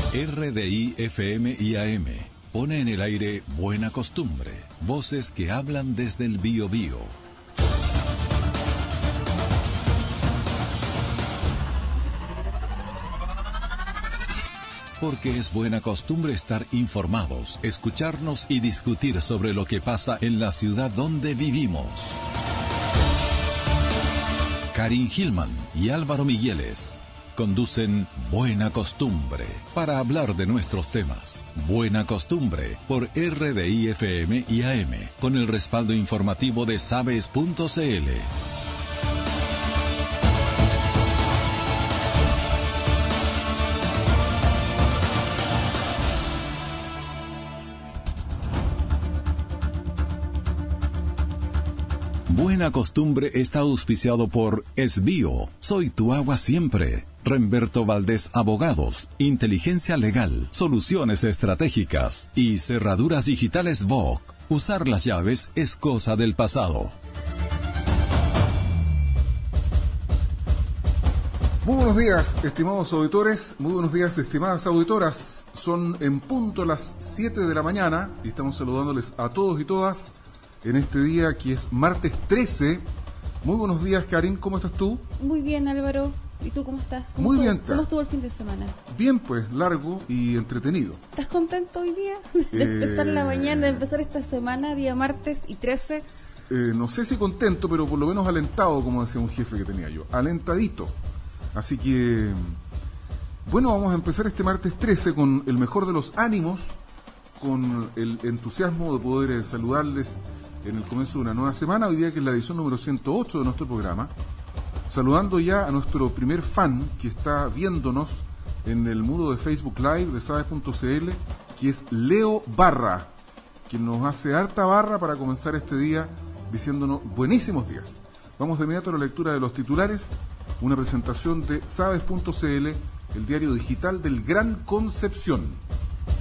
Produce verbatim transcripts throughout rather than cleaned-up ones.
R D I F M y A M pone en el aire Buena Costumbre, voces que hablan desde el Biobío. Porque es buena costumbre estar informados, escucharnos y discutir sobre lo que pasa en la ciudad donde vivimos. Karin Gilman y Álvaro Migueles conducen Buena Costumbre para hablar de nuestros temas. Buena Costumbre por R D I F M y A M con el respaldo informativo de sabes punto c l. Buena Costumbre está auspiciado por Esbío, Soy tu agua siempre, Remberto Valdés Abogados, Inteligencia Legal, Soluciones Estratégicas y Cerraduras Digitales V O C. Usar las llaves es cosa del pasado. Muy buenos días, estimados auditores, muy buenos días, estimadas auditoras. Son en punto las siete de la mañana y estamos saludándoles a todos y todas en este día que es martes trece. Muy buenos días, Karin, ¿cómo estás tú? Muy bien, Álvaro. ¿Y tú cómo estás? ¿Cómo Muy estuvo, bien. ¿Cómo estuvo el fin de semana? Bien, pues, largo y entretenido. ¿Estás contento hoy día de eh... empezar la mañana, de empezar esta semana, día martes y trece? Eh, no sé si contento, pero por lo menos alentado, como decía un jefe que tenía yo. Alentadito. Así que, bueno, vamos a empezar este martes trece con el mejor de los ánimos, con el entusiasmo de poder eh, saludarles en el comienzo de una nueva semana, hoy día que es la edición número ciento ocho de nuestro programa, saludando ya a nuestro primer fan que está viéndonos en el muro de Facebook Live de sabes punto c l, que es Leo Barra, quien nos hace harta barra para comenzar este día diciéndonos buenísimos días. Vamos de inmediato a la lectura de los titulares, una presentación de sabes punto c l, el diario digital del Gran Concepción.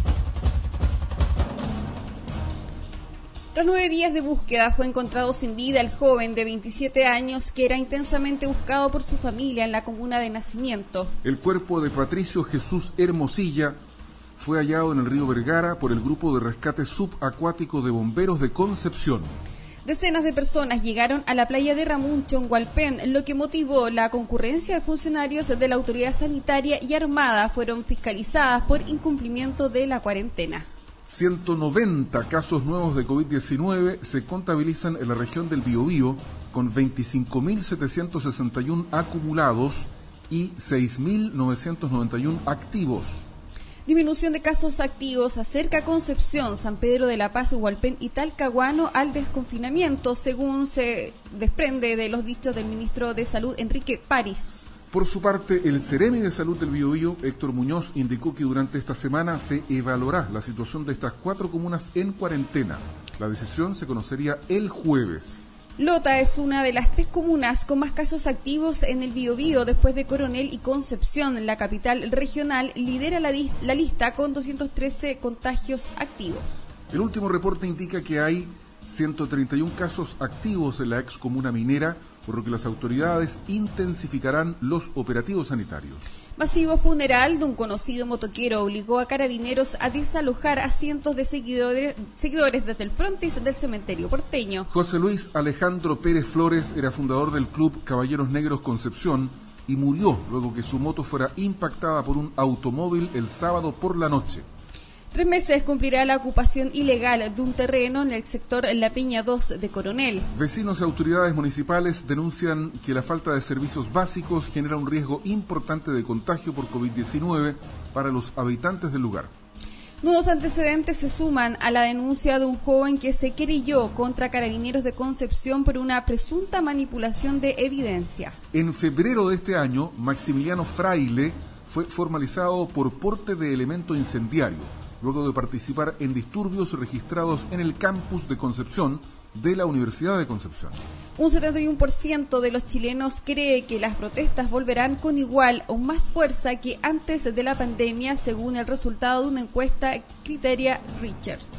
Tras nueve días de búsqueda, fue encontrado sin vida el joven de veintisiete años que era intensamente buscado por su familia en la comuna de Nacimiento. El cuerpo de Patricio Jesús Hermosilla fue hallado en el río Vergara por el grupo de rescate subacuático de bomberos de Concepción. Decenas de personas llegaron a la playa de Ramuncho en Hualpén, lo que motivó la concurrencia de funcionarios de la autoridad sanitaria y armada fueron fiscalizadas por incumplimiento de la cuarentena. ciento noventa casos nuevos de COVID diecinueve se contabilizan en la región del Biobío, con veinticinco mil setecientos sesenta y uno acumulados y seis mil novecientos noventa y uno activos. Disminución de casos activos acerca Concepción, San Pedro de la Paz, Hualpén y Talcahuano al desconfinamiento, según se desprende de los dichos del ministro de Salud, Enrique París. Por su parte, el Ceremi de Salud del Biobío, Héctor Muñoz, indicó que durante esta semana se evaluará la situación de estas cuatro comunas en cuarentena. La decisión se conocería el jueves. Lota es una de las tres comunas con más casos activos en el Biobío después de Coronel y Concepción. La capital regional lidera la, la lista con doscientos trece contagios activos. El último reporte indica que hay ciento treinta y uno casos activos en la ex comuna minera, por lo que las autoridades intensificarán los operativos sanitarios. Masivo funeral de un conocido motoquero obligó a carabineros a desalojar a cientos de seguidores, seguidores desde el frontis del cementerio porteño. José Luis Alejandro Pérez Flores era fundador del club Caballeros Negros Concepción y murió luego que su moto fuera impactada por un automóvil el sábado por la noche. Tres meses cumplirá la ocupación ilegal de un terreno en el sector La Peña dos de Coronel. Vecinos y autoridades municipales denuncian que la falta de servicios básicos genera un riesgo importante de contagio por COVID diecinueve para los habitantes del lugar. Nuevos antecedentes se suman a la denuncia de un joven que se querelló contra carabineros de Concepción por una presunta manipulación de evidencia. En febrero de este año, Maximiliano Fraile fue formalizado por porte de elemento incendiario, luego de participar en disturbios registrados en el campus de Concepción de la Universidad de Concepción. Un setenta y uno por ciento de los chilenos cree que las protestas volverán con igual o más fuerza que antes de la pandemia, según el resultado de una encuesta Criteria Richards.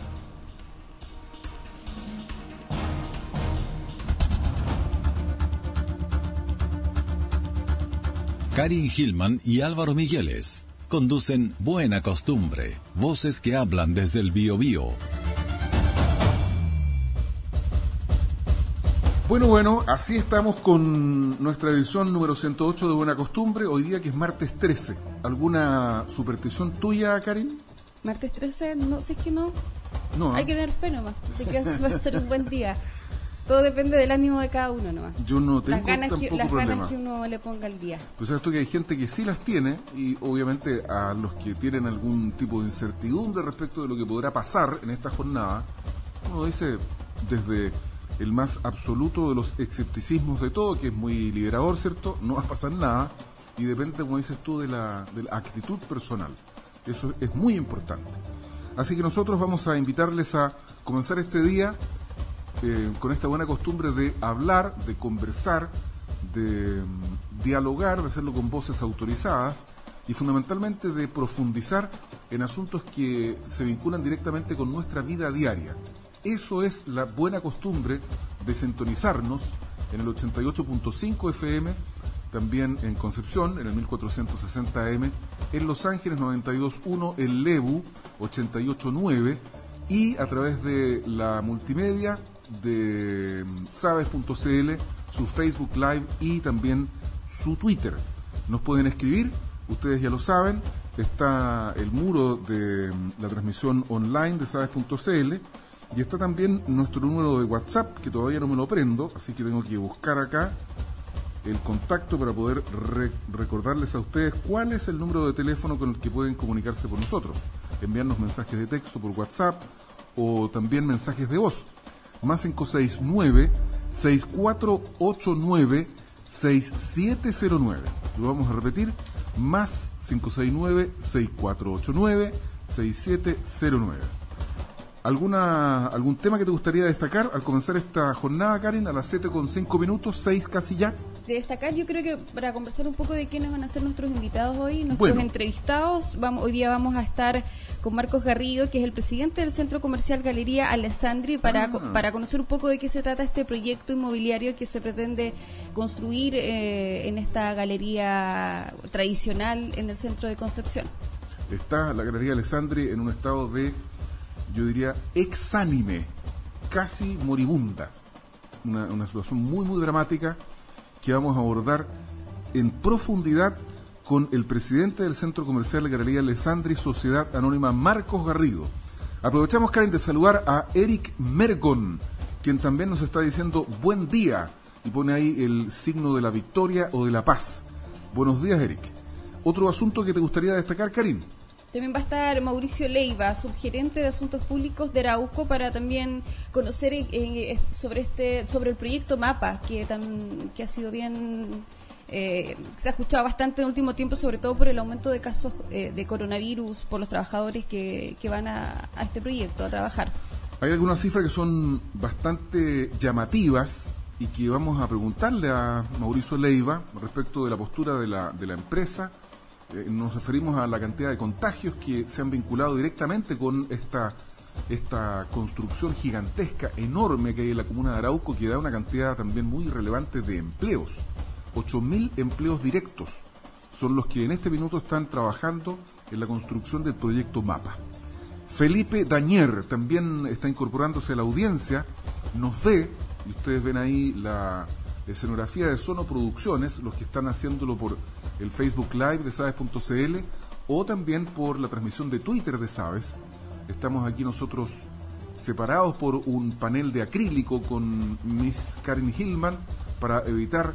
Karin Gilman y Álvaro Migueles Conducen Buena Costumbre, voces que hablan desde el Biobío. Bueno, bueno, así estamos con nuestra edición número ciento ocho de Buena Costumbre, hoy día que es martes trece. ¿Alguna superstición tuya, Karin? Martes trece, no, si es que no. No. Hay que tener fe nomás, de que va a ser un buen día. Todo depende del ánimo de cada uno nomás. Yo no tengo las ganas tampoco que, las problema. ganas que uno le ponga al día. Pues sabes tú que hay gente que sí las tiene y obviamente a los que tienen algún tipo de incertidumbre respecto de lo que podrá pasar en esta jornada, uno dice desde el más absoluto de los escepticismos de todo, que es muy liberador, ¿cierto? No va a pasar nada y depende, como dices tú, de la, de la actitud personal. Eso es muy importante. Así que nosotros vamos a invitarles a comenzar este día eh, con esta buena costumbre de hablar, de conversar, de um, dialogar, de hacerlo con voces autorizadas y fundamentalmente de profundizar en asuntos que se vinculan directamente con nuestra vida diaria. Eso es la buena costumbre de sintonizarnos en el ochenta y ocho punto cinco F M, también en Concepción, en el mil cuatrocientos sesenta A M, en Los Ángeles noventa y dos punto uno, en Lebu ochenta y ocho punto nueve y a través de la multimedia de sabes punto c l, su Facebook Live y también su Twitter. Nos pueden escribir, ustedes ya lo saben, está el muro de la transmisión online de sabes punto c l y está también nuestro número de WhatsApp, que todavía no me lo prendo, así que tengo que buscar acá el contacto para poder re- recordarles a ustedes cuál es el número de teléfono con el que pueden comunicarse con nosotros, enviarnos mensajes de texto por WhatsApp o también mensajes de voz. Más cinco seis nueve, seis cuatro ocho nueve, seis siete cero nueve. Lo vamos a repetir, más cinco seis nueve, seis cuatro ocho nueve, seis siete cero nueve. ¿Alguna, ¿Algún tema que te gustaría destacar al comenzar esta jornada, Karin, a las siete con cinco minutos, seis casi ya? De destacar, yo creo que para conversar un poco de quiénes van a ser nuestros invitados hoy, nuestros bueno. entrevistados, vamos, hoy día vamos a estar con Marcos Garrido, que es el presidente del Centro Comercial Galería Alessandri, para, ah. para conocer un poco de qué se trata este proyecto inmobiliario que se pretende construir eh, en esta galería tradicional en el centro de Concepción. Está la Galería Alessandri en un estado de, yo diría, exánime, casi moribunda. Una, una situación muy, muy dramática que vamos a abordar en profundidad con el presidente del Centro Comercial Galería Alessandri, Sociedad Anónima, Marcos Garrido. Aprovechamos, Karen, de saludar a Eric Mergon, quien también nos está diciendo buen día, y pone ahí el signo de la victoria o de la paz. Buenos días, Eric. ¿Otro asunto que te gustaría destacar, Karin? También va a estar Mauricio Leiva, subgerente de Asuntos Públicos de Arauco, para también conocer eh, sobre este sobre el proyecto MAPA, que, tan, que ha sido bien, eh, se ha escuchado bastante en el último tiempo, sobre todo por el aumento de casos eh, de coronavirus por los trabajadores que, que van a, a este proyecto a trabajar. Hay algunas cifras que son bastante llamativas y que vamos a preguntarle a Mauricio Leiva respecto de la postura de la, de la empresa. Eh, nos referimos a la cantidad de contagios que se han vinculado directamente con esta, esta construcción gigantesca, enorme que hay en la comuna de Arauco, que da una cantidad también muy relevante de empleos. ocho mil empleos directos son los que en este minuto están trabajando en la construcción del proyecto MAPA. Felipe Dañer también está incorporándose a la audiencia, nos ve, y ustedes ven ahí la escenografía de Sono Producciones, los que están haciéndolo por el Facebook Live de sabes punto c l o también por la transmisión de Twitter de Sabes. Estamos aquí nosotros separados por un panel de acrílico con Miss Karin Hillman para evitar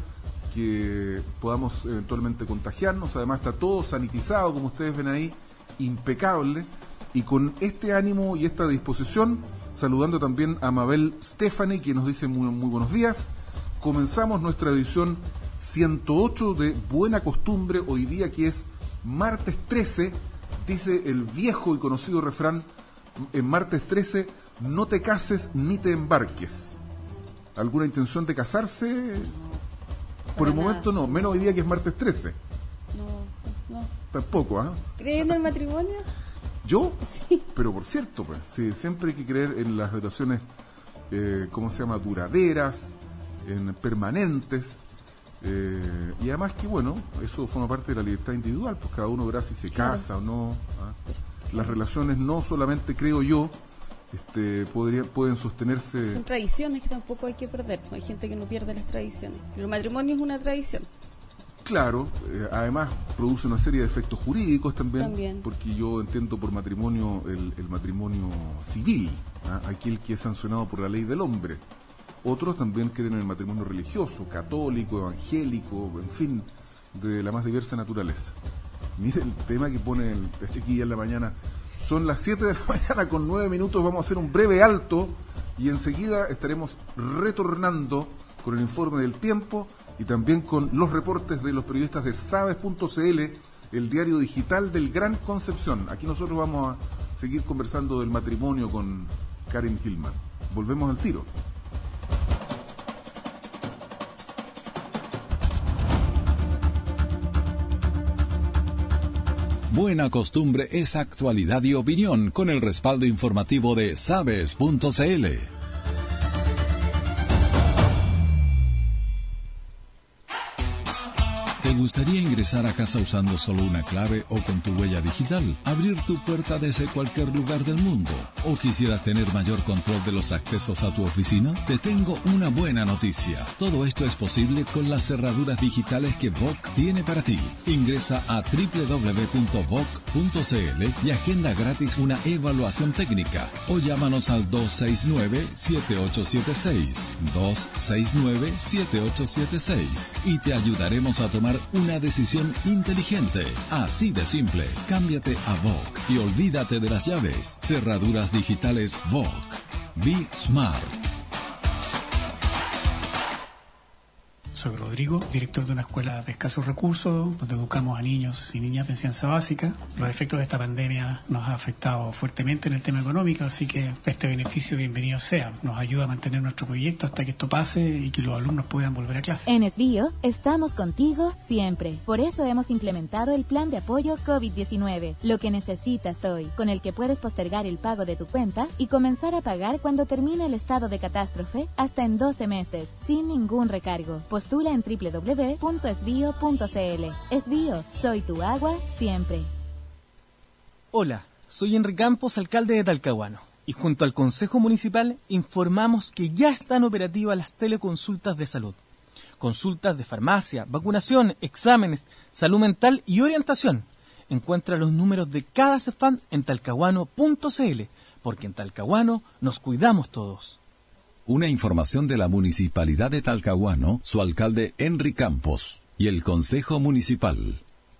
que podamos eventualmente contagiarnos. Además está todo sanitizado, como ustedes ven ahí, impecable, y con este ánimo y esta disposición, saludando también a Mabel Stephanie, que nos dice muy, muy buenos días. Comenzamos nuestra edición ciento ocho de Buena Costumbre, hoy día que es martes trece, dice el viejo y conocido refrán, en martes trece, no te cases ni te embarques. ¿Alguna intención de casarse? Por el momento no, menos hoy día que es martes trece. No, no. Tampoco, ¿ah? ¿eh? ¿Creen en el matrimonio? ¿Yo? Sí. Pero por cierto, pues, sí, siempre hay que creer en las relaciones, eh, ¿cómo se llama? Duraderas, en permanentes, Eh, y además que, bueno, eso forma parte de la libertad individual, pues cada uno verá si se claro. casa o no. ¿ah? Las relaciones no solamente, creo yo, este, podrían, pueden sostenerse... Son tradiciones que tampoco hay que perder. Hay gente que no pierde las tradiciones. El matrimonio es una tradición. Claro, eh, además produce una serie de efectos jurídicos también, También. porque yo entiendo por matrimonio el, el matrimonio civil, ¿ah? Aquel que es sancionado por la ley del hombre. Otros también creen en el matrimonio religioso, católico, evangélico, en fin, de la más diversa naturaleza. Mire el tema que pone el la chiquilla en la mañana. Son las siete de la mañana con nueve minutos, vamos a hacer un breve alto y enseguida estaremos retornando con el informe del tiempo y también con los reportes de los periodistas de sabes punto c l, el diario digital del Gran Concepción. Aquí nosotros vamos a seguir conversando del matrimonio con Karen Hillman. Volvemos al tiro. Buena costumbre es actualidad y opinión con el respaldo informativo de sabes punto c l. ¿Te gustaría ingresar a casa usando solo una clave o con tu huella digital? ¿Abrir tu puerta desde cualquier lugar del mundo? ¿O quisieras tener mayor control de los accesos a tu oficina? Te tengo una buena noticia. Todo esto es posible con las cerraduras digitales que V O C tiene para ti. Ingresa a doble u doble u doble u punto v o c punto c l y agenda gratis una evaluación técnica. O llámanos al dos seis nueve, siete ocho siete seis. dos seis nueve, siete ocho siete seis. Y te ayudaremos a tomar una decisión inteligente. Así de simple. Cámbiate a V O C y olvídate de las llaves. Cerraduras digitales V O C. Be Smart. Soy Rodrigo, director de una escuela de escasos recursos, donde educamos a niños y niñas de enseñanza básica. Los efectos de esta pandemia nos ha afectado fuertemente en el tema económico, así que este beneficio bienvenido sea. Nos ayuda a mantener nuestro proyecto hasta que esto pase y que los alumnos puedan volver a clase. En Esbío estamos contigo siempre. Por eso hemos implementado el plan de apoyo COVID diecinueve, lo que necesitas hoy, con el que puedes postergar el pago de tu cuenta y comenzar a pagar cuando termine el estado de catástrofe hasta en doce meses, sin ningún recargo. Postula en doble u doble u doble u punto esbío punto c l. Esbío, soy tu agua siempre. Hola, soy Enrique Campos, alcalde de Talcahuano, y junto al Consejo Municipal informamos que ya están operativas las teleconsultas de salud. Consultas de farmacia, vacunación, exámenes, salud mental y orientación. Encuentra los números de cada CEFAM en talcahuano punto c l, porque en Talcahuano nos cuidamos todos. Una información de la Municipalidad de Talcahuano, su alcalde Enrique Campos y el Consejo Municipal.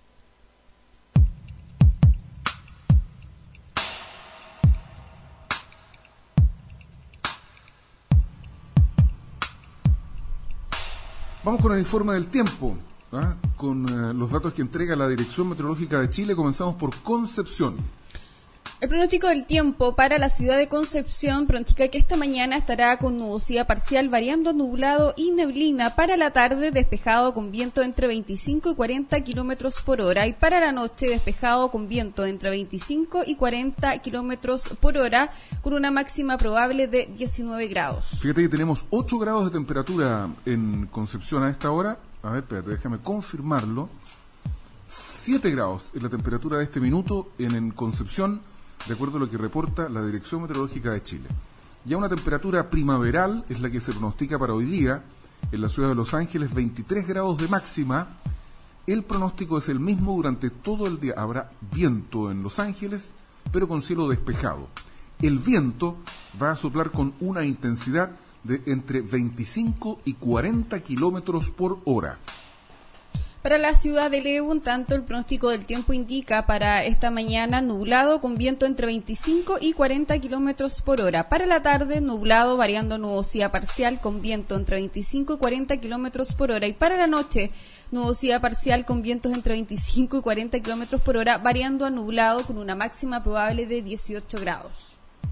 Vamos con el informe del tiempo, ¿ah? con eh, los datos que entrega la Dirección Meteorológica de Chile. Comenzamos por Concepción. El pronóstico del tiempo para la ciudad de Concepción pronostica que esta mañana estará con nubosidad parcial, variando nublado y neblina. Para la tarde, despejado con viento entre veinticinco y cuarenta kilómetros por hora. Y para la noche, despejado con viento entre veinticinco y cuarenta kilómetros por hora, con una máxima probable de diecinueve grados. Fíjate que tenemos ocho grados de temperatura en Concepción a esta hora. A ver, espérate, déjame confirmarlo. siete grados es la temperatura de este minuto en, en Concepción, de acuerdo a lo que reporta la Dirección Meteorológica de Chile. Ya una temperatura primaveral es la que se pronostica para hoy día en la ciudad de Los Ángeles, veintitrés grados de máxima. El pronóstico es el mismo durante todo el día. Habrá viento en Los Ángeles, pero con cielo despejado. El viento va a soplar con una intensidad de entre veinticinco y cuarenta kilómetros por hora. Para la ciudad de León, tanto el pronóstico del tiempo indica para esta mañana nublado con viento entre veinticinco y cuarenta kilómetros por hora. Para la tarde, nublado, variando nubosidad parcial con viento entre veinticinco y cuarenta kilómetros por hora. Y para la noche, nubosidad parcial con vientos entre veinticinco y cuarenta kilómetros por hora, variando a nublado con una máxima probable de dieciocho grados.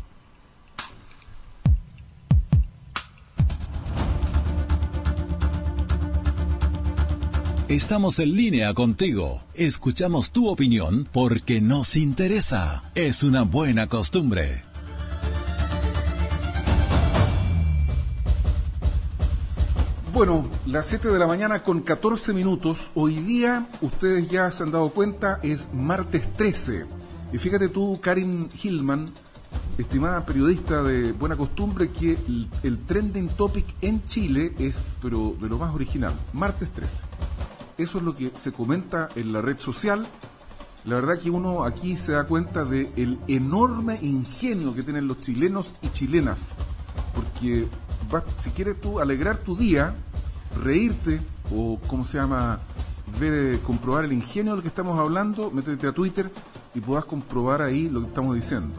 Estamos en línea contigo. Escuchamos tu opinión porque nos interesa. Es una buena costumbre. Bueno, las siete de la mañana con catorce minutos. Hoy día, ustedes ya se han dado cuenta, es martes trece. Y fíjate tú, Karin Hillman, estimada periodista de buena costumbre, que el, el trending topic en Chile es, pero de lo más original, martes trece. Eso es lo que se comenta en la red social. La verdad que uno aquí se da cuenta del enorme ingenio que tienen los chilenos y chilenas. Porque va, si quieres tú alegrar tu día, reírte o, ¿cómo se llama?, ver, comprobar el ingenio del que estamos hablando, métete a Twitter y podás comprobar ahí lo que estamos diciendo.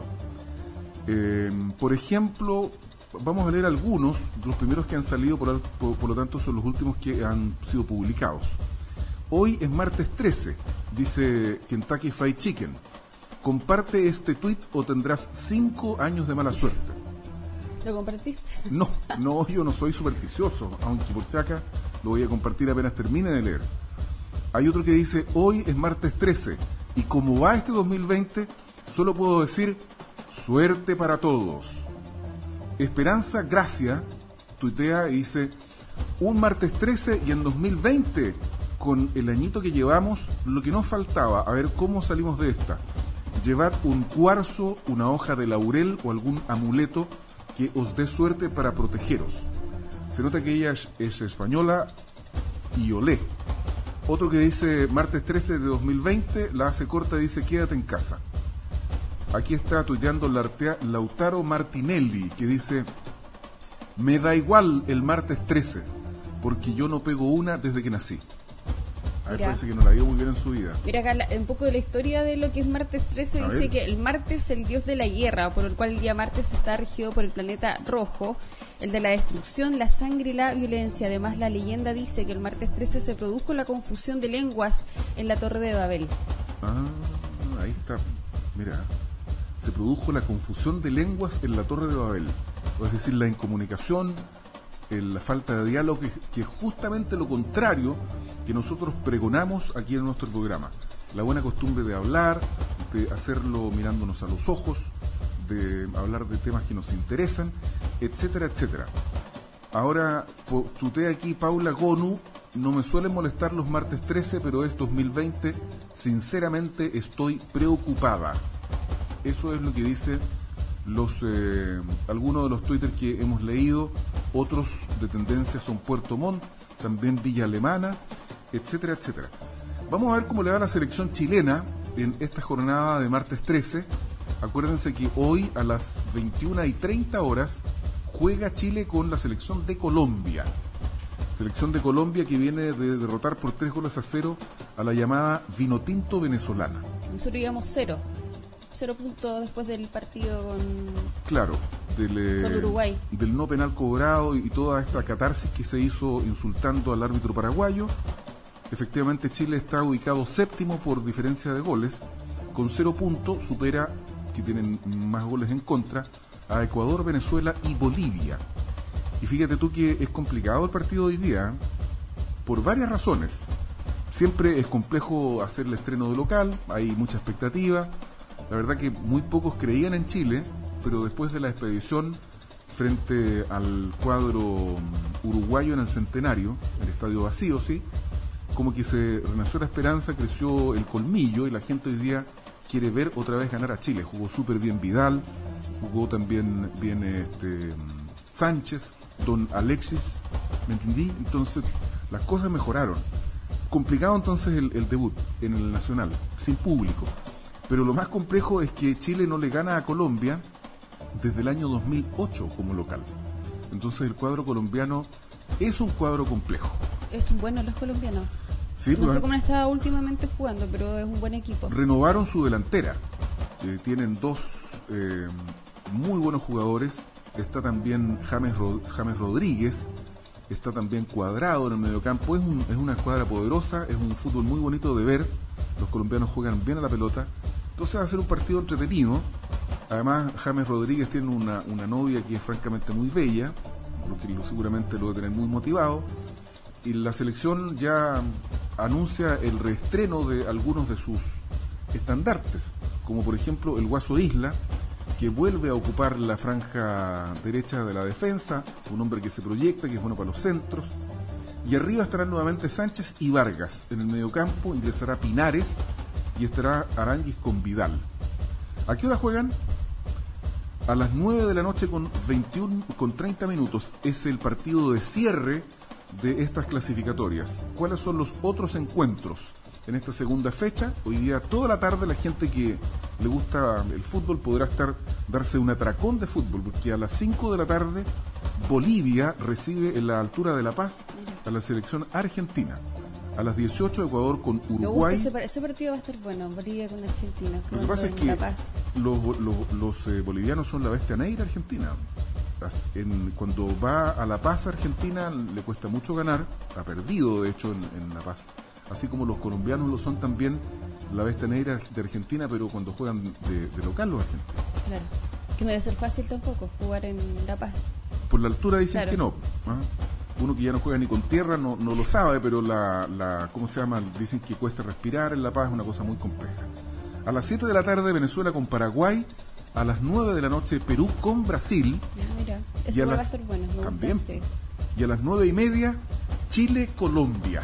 Eh, por ejemplo, vamos a leer algunos, los primeros que han salido, por, por, por lo tanto son los últimos que han sido publicados. Hoy es martes trece, dice Kentucky Fried Chicken. Comparte este tweet o tendrás cinco años de mala suerte. ¿Lo compartiste? No, no, yo no soy supersticioso, aunque por si acá lo voy a compartir apenas termine de leer. Hay otro que dice, hoy es martes trece, y como va este dos mil veinte, solo puedo decir, suerte para todos. Esperanza Gracia tuitea y dice, un martes trece y en dos mil veinte, con el añito que llevamos, lo que nos faltaba, a ver cómo salimos de esta. Llevad un cuarzo, una hoja de laurel o algún amuleto que os dé suerte para protegeros. Se nota que ella es, es española y olé. Otro que dice martes trece de dos mil veinte, la hace corta y dice quédate en casa. Aquí está tuiteando Lautaro Martinelli, que dice me da igual el martes trece, porque yo no pego una desde que nací. A ver, parece que no la dio muy bien en su vida. Mira acá la, un poco de la historia de lo que es martes trece. A dice ver. Que el martes es el dios de la guerra, por el cual el día martes está regido por el planeta rojo, el de la destrucción, la sangre y la violencia. Además, la leyenda dice que el martes trece se produjo la confusión de lenguas en la Torre de Babel. Ah, ahí está. Mira, se produjo la confusión de lenguas en la Torre de Babel. Es decir, la incomunicación, la falta de diálogo, que, que es justamente lo contrario que nosotros pregonamos aquí en nuestro programa. La buena costumbre de hablar, de hacerlo mirándonos a los ojos, de hablar de temas que nos interesan, etcétera, etcétera. Ahora, tutea aquí Paula Gonu, no me suelen molestar los martes trece, pero es dos mil veinte, sinceramente estoy preocupada. Eso es lo que dice los eh, algunos de los Twitter que hemos leído. Otros de tendencia son Puerto Montt, también Villa Alemana, etcétera, etcétera. Vamos a ver cómo le va la selección chilena en esta jornada de martes trece. Acuérdense que hoy a las veintiuna y treinta horas juega Chile con la selección de Colombia. Selección de Colombia que viene de derrotar por tres goles a cero a la llamada Vinotinto venezolana. Nosotros íbamos cero. Cero puntos después del partido con... Claro, del, eh, con Uruguay. Del no penal cobrado y toda esta catarsis que se hizo insultando al árbitro paraguayo. Efectivamente, Chile está ubicado séptimo por diferencia de goles. Con cero puntos supera, que tienen más goles en contra, a Ecuador, Venezuela y Bolivia. Y fíjate tú que es complicado el partido de hoy día, por varias razones. Siempre es complejo hacer el estreno de local, hay mucha expectativa. La verdad que muy pocos creían en Chile, pero después de la expedición frente al cuadro uruguayo en el Centenario, el estadio vacío, sí, como que se renació la esperanza, creció el colmillo y la gente hoy día quiere ver otra vez ganar a Chile. Jugó súper bien Vidal, jugó también bien este, Sánchez, don Alexis, ¿me entendí? Entonces las cosas mejoraron. Complicado entonces el, el debut en el Nacional, sin público. Pero lo más complejo es que Chile no le gana a Colombia desde el año dos mil ocho como local. Entonces el cuadro colombiano es un cuadro complejo. Es bueno los colombianos. Sí, no pues, sé cómo han estado últimamente jugando, pero es un buen equipo. Renovaron su delantera. Eh, tienen dos eh, muy buenos jugadores. Está también James, Rod- James Rodríguez. Está también Cuadrado en el mediocampo. Es, un, es una escuadra poderosa. Es un fútbol muy bonito de ver. Los colombianos juegan bien a la pelota. Entonces va a ser un partido entretenido. Además, James Rodríguez tiene una, una novia que es francamente muy bella, lo que lo, seguramente lo va a tener muy motivado. Y la selección ya anuncia el reestreno de algunos de sus estandartes, como por ejemplo el Guaso Isla, que vuelve a ocupar la franja derecha de la defensa, un hombre que se proyecta, que es bueno para los centros. Y arriba estarán nuevamente Sánchez y Vargas. En el mediocampo ingresará Pinares y estará Aránguiz con Vidal. ¿A qué hora juegan? A las nueve de la noche con veintiuno, con treinta minutos. Es el partido de cierre de estas clasificatorias. ¿Cuáles son los otros encuentros en esta segunda fecha? Hoy día toda la tarde la gente que le gusta el fútbol podrá estar darse un atracón de fútbol, porque a las cinco de la tarde Bolivia recibe en la altura de La Paz a la selección argentina. A las dieciocho Ecuador con Uruguay. Ese, ese partido va a estar bueno, Bolivia con Argentina. Lo que pasa es que los, los, los eh, bolivianos son la bestia negra argentina. En, cuando va a La Paz, Argentina, le cuesta mucho ganar. Ha perdido, de hecho, en, en La Paz. Así como los colombianos lo son también, la bestia negra de Argentina, pero cuando juegan de, de local los argentinos. Claro. Que no debe ser fácil tampoco jugar en La Paz. Por la altura dicen claro. que no. ¿Ah? Uno que ya no juega ni con tierra no, no lo sabe, pero la, la ¿cómo se llama? Dicen que cuesta respirar en La Paz, es una cosa muy compleja. A las siete de la tarde Venezuela con Paraguay, a las nueve de la noche Perú con Brasil. Ah, mira, eso y va las, a ser bueno. Me también. gusta, sí. Y a las nueve y media Chile-Colombia.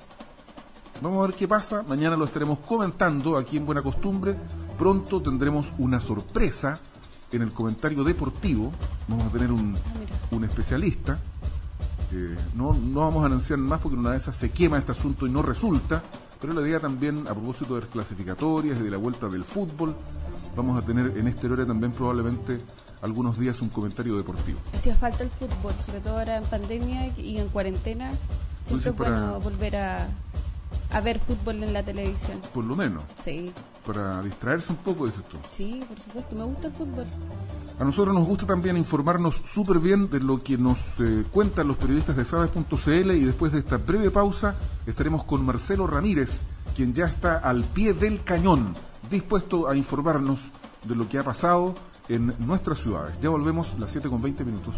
Vamos a ver qué pasa, mañana lo estaremos comentando aquí en Buena Costumbre. Pronto tendremos una sorpresa en el comentario deportivo. Vamos a tener un, ah, un especialista. Eh, no, no vamos a anunciar más porque en una de esas se quema este asunto y no resulta, pero la idea también a propósito de las clasificatorias y de la vuelta del fútbol, vamos a tener en este horario también probablemente algunos días un comentario deportivo. Hacía falta el fútbol, sobre todo ahora en pandemia y en cuarentena, siempre es bueno para... volver a, a ver fútbol en la televisión. Por lo menos. Sí. Para distraerse un poco, dices tú. Sí, por supuesto, me gusta el fútbol. A nosotros nos gusta también informarnos súper bien de lo que nos eh, cuentan los periodistas de sabes punto c l, y después de esta breve pausa estaremos con Marcelo Ramírez, quien ya está al pie del cañón, dispuesto a informarnos de lo que ha pasado en nuestras ciudades. Ya volvemos, las siete con veinte minutos.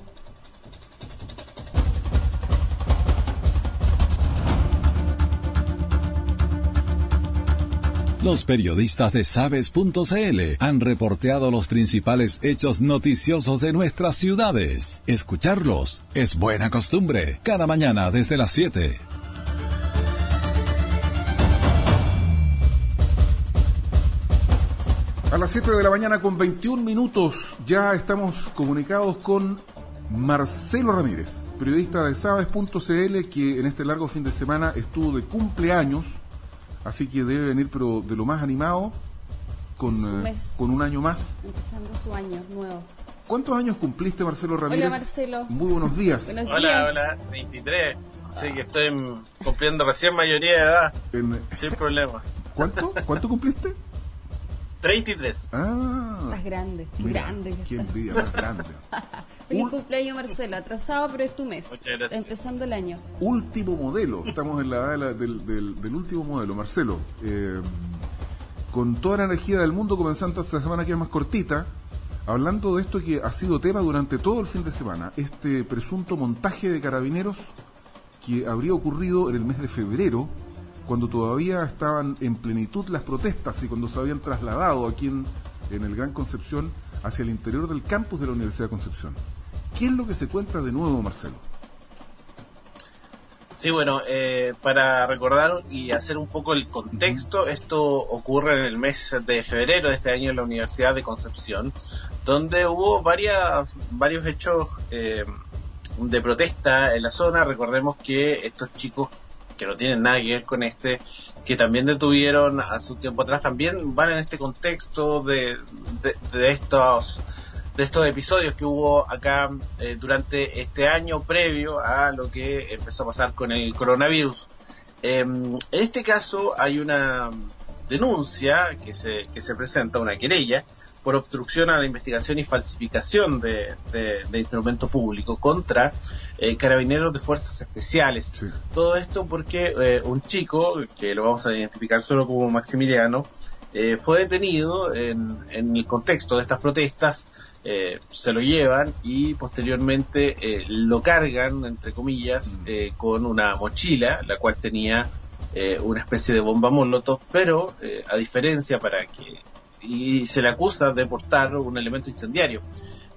Los periodistas de sabes punto c l han reporteado los principales hechos noticiosos de nuestras ciudades. Escucharlos es buena costumbre. Cada mañana desde las siete. A las siete de la mañana con veintiún minutos ya estamos comunicados con Marcelo Ramírez, periodista de sabes punto c l, que en este largo fin de semana estuvo de cumpleaños. Así que debe venir, pero de lo más animado, con, eh, con un año más. Empezando su año nuevo. ¿Cuántos años cumpliste, Marcelo Ramírez? Hola, Marcelo. Muy buenos días. Buenos hola, días. Hola, veintitrés. Así que estoy cumpliendo recién mayoría de edad. En, sin problema. ¿Cuánto? ¿Cuánto cumpliste? treinta y tres. Ah. Estás grande. Qué Mira, grande que qué estás. envidia más grande. Feliz Un... cumpleaños, Marcelo. Atrasado, pero es tu mes. Muchas gracias. Empezando el año. Último modelo. Estamos en la edad de la, del, del, del último modelo. Marcelo, eh, con toda la energía del mundo, comenzando esta semana que es más cortita, hablando de esto que ha sido tema durante todo el fin de semana, este presunto montaje de carabineros que habría ocurrido en el mes de febrero, cuando todavía estaban en plenitud las protestas y cuando se habían trasladado aquí en, en el Gran Concepción hacia el interior del campus de la Universidad de Concepción. ¿Qué es lo que se cuenta de nuevo, Marcelo? Sí, bueno, eh, para recordar y hacer un poco el contexto, esto ocurre en el mes de febrero de este año en la Universidad de Concepción, donde hubo varias, varios hechos eh, de protesta en la zona. Recordemos que estos chicos que no tienen nada que ver con este, que también detuvieron hace un tiempo atrás, también van en este contexto de, de, de estos de estos episodios que hubo acá eh, durante este año previo a lo que empezó a pasar con el coronavirus. Eh, en este caso hay una denuncia que se, que se presenta, una querella, por obstrucción a la investigación y falsificación de, de, de instrumento público contra eh, carabineros de fuerzas especiales. Sí. Todo esto porque eh, un chico, que lo vamos a identificar solo como Maximiliano, eh, fue detenido en, en el contexto de estas protestas, eh, se lo llevan y posteriormente eh, lo cargan, entre comillas, eh, con una mochila, la cual tenía eh, una especie de bomba molotov, pero eh, a diferencia para que... y se le acusa de portar un elemento incendiario.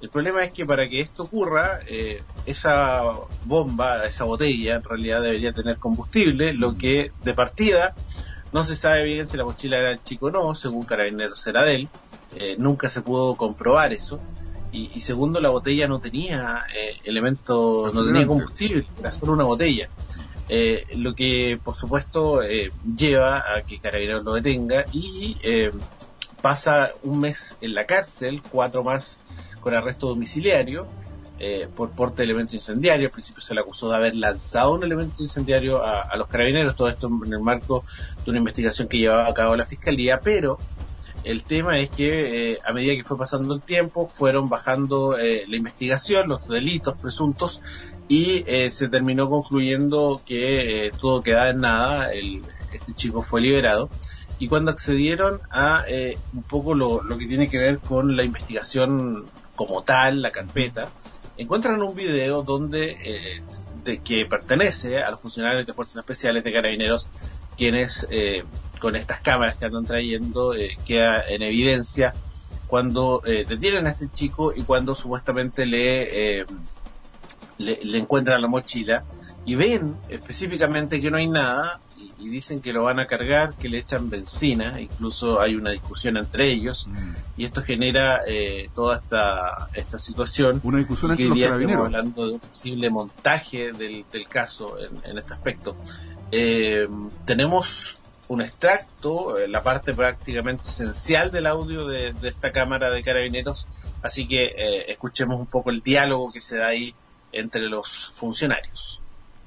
El problema es que para que esto ocurra, eh, esa bomba, esa botella, en realidad debería tener combustible, lo que de partida no se sabe bien si la mochila era chica o no, según Carabineros era de él, eh, nunca se pudo comprobar eso, y, y segundo, la botella no tenía eh, elementos, no tenía combustible, era solo una botella. Eh, lo que por supuesto eh, lleva a que Carabineros lo detenga y eh, pasa un mes en la cárcel, cuatro más con arresto domiciliario eh, por porte de elemento incendiario. Al principio se le acusó de haber lanzado un elemento incendiario a, a los Carabineros, todo esto en el marco de una investigación que llevaba a cabo la Fiscalía, pero el tema es que eh, a medida que fue pasando el tiempo fueron bajando eh, la investigación, los delitos presuntos, y eh, se terminó concluyendo que eh, todo quedaba en nada. El, este chico fue liberado, y cuando accedieron a eh, un poco lo, lo que tiene que ver con la investigación como tal, la carpeta, encuentran un video donde eh, de, que pertenece a los funcionarios de Fuerzas Especiales de Carabineros, quienes eh, con estas cámaras que andan trayendo eh, queda en evidencia cuando eh, detienen a este chico y cuando supuestamente le, eh, le le encuentran la mochila y ven específicamente que no hay nada, y, y dicen que lo van a cargar, que le echan benzina, incluso hay una discusión entre ellos, mm. y esto genera eh, toda esta esta situación. Una discusión entre los Carabineros. Estamos hablando de un posible montaje del, del caso en, en este aspecto. Eh, tenemos un extracto, eh, la parte prácticamente esencial del audio de, de esta cámara de Carabineros, así que eh, escuchemos un poco el diálogo que se da ahí entre los funcionarios.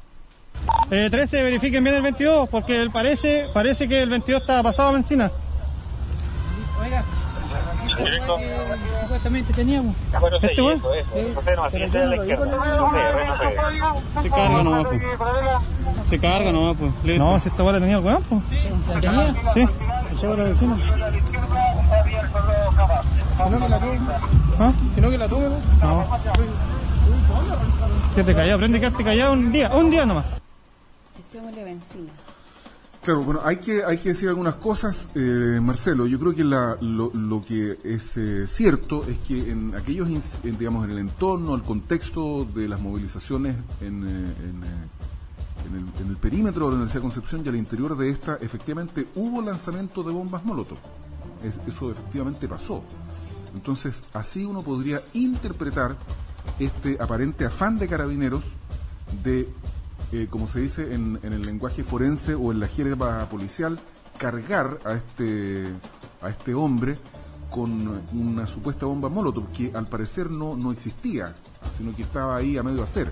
Eh, trece, verifiquen bien el veintidós, porque parece parece que el veintidós está pasado a benzina. Oiga, supuestamente teníamos. ¿Este güey? Se carga nomás, pues. Se carga nomás, pues. Listo. No, si esta bola tenía el weón, pues. ¿La tenía? Sí. Llevo a la vecina. Si no que la tome. ¿Ah? Si no que la tome, no. Que te callado, aprende que te callado un día, un día nomás. Echémosle benzina. Claro, bueno, hay que hay que decir algunas cosas, eh, Marcelo. Yo creo que la, lo, lo que es eh, cierto es que en aquellos, en, digamos, en el entorno, el contexto de las movilizaciones en, eh, en, eh, en, el, en el perímetro de la Universidad de Concepción y al interior de esta, efectivamente hubo lanzamiento de bombas Molotov. Es, eso efectivamente pasó. Entonces, así uno podría interpretar este aparente afán de Carabineros de, eh, como se dice en, en el lenguaje forense o en la jerga policial, cargar a este a este hombre con una supuesta bomba Molotov que al parecer no, no existía, sino que estaba ahí a medio hacer,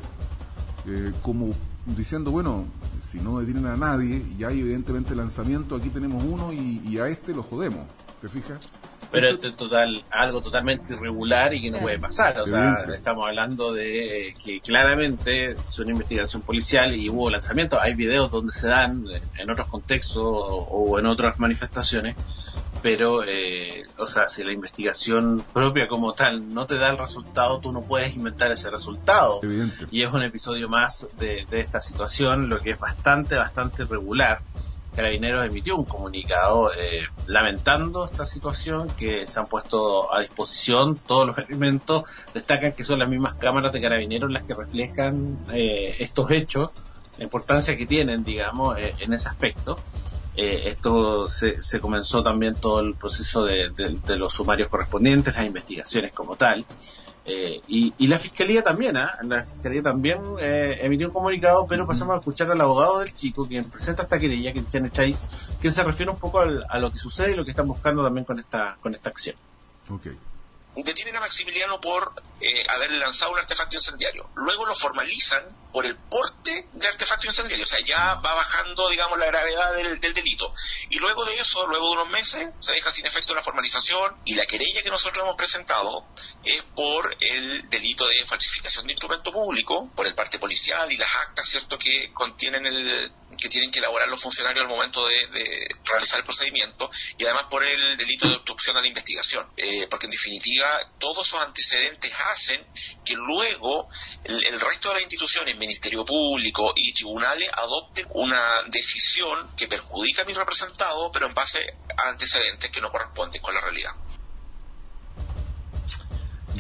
eh, como diciendo, bueno, si no detienen a nadie y hay evidentemente lanzamiento, aquí tenemos uno y, y a este lo jodemos, ¿te fijas? Pero esto es total, algo totalmente irregular y que no puede pasar. O sea, estamos hablando de eh, que claramente es una investigación policial y hubo lanzamientos. Hay videos donde se dan en otros contextos o, o en otras manifestaciones, pero, eh, o sea, si la investigación propia como tal no te da el resultado, tú no puedes inventar ese resultado. Evidente. Y es un episodio más de, de esta situación, lo que es bastante, bastante irregular. Carabineros emitió un comunicado eh, lamentando esta situación, que se han puesto a disposición todos los elementos. Destacan que son las mismas cámaras de Carabineros las que reflejan eh, estos hechos, la importancia que tienen, digamos, eh, en ese aspecto. Eh, esto se, se comenzó también todo el proceso de, de, de los sumarios correspondientes, las investigaciones como tal. Eh, y, y la Fiscalía también, ¿eh? la Fiscalía también eh, emitió un comunicado, pero pasamos a escuchar al abogado del chico, quien presenta esta querella, Cristian Echaiz, quien se refiere un poco al, a lo que sucede y lo que están buscando también con esta con esta acción. Okay. Detienen a Maximiliano por eh, haberle lanzado un artefacto incendiario. Luego lo formalizan por el porte de artefacto incendiario. O sea, ya va bajando, digamos, la gravedad del, del delito. Y luego de eso, luego de unos meses, se deja sin efecto la formalización, y la querella que nosotros hemos presentado es por el delito de falsificación de instrumento público, por el parte policial y las actas, ¿cierto?, que contienen el... que tienen que elaborar los funcionarios al momento de, de realizar el procedimiento, y además por el delito de obstrucción a la investigación, eh, porque en definitiva todos esos antecedentes hacen que luego el, el resto de las instituciones, Ministerio Público y tribunales, adopten una decisión que perjudica a mi representado, pero en base a antecedentes que no corresponden con la realidad.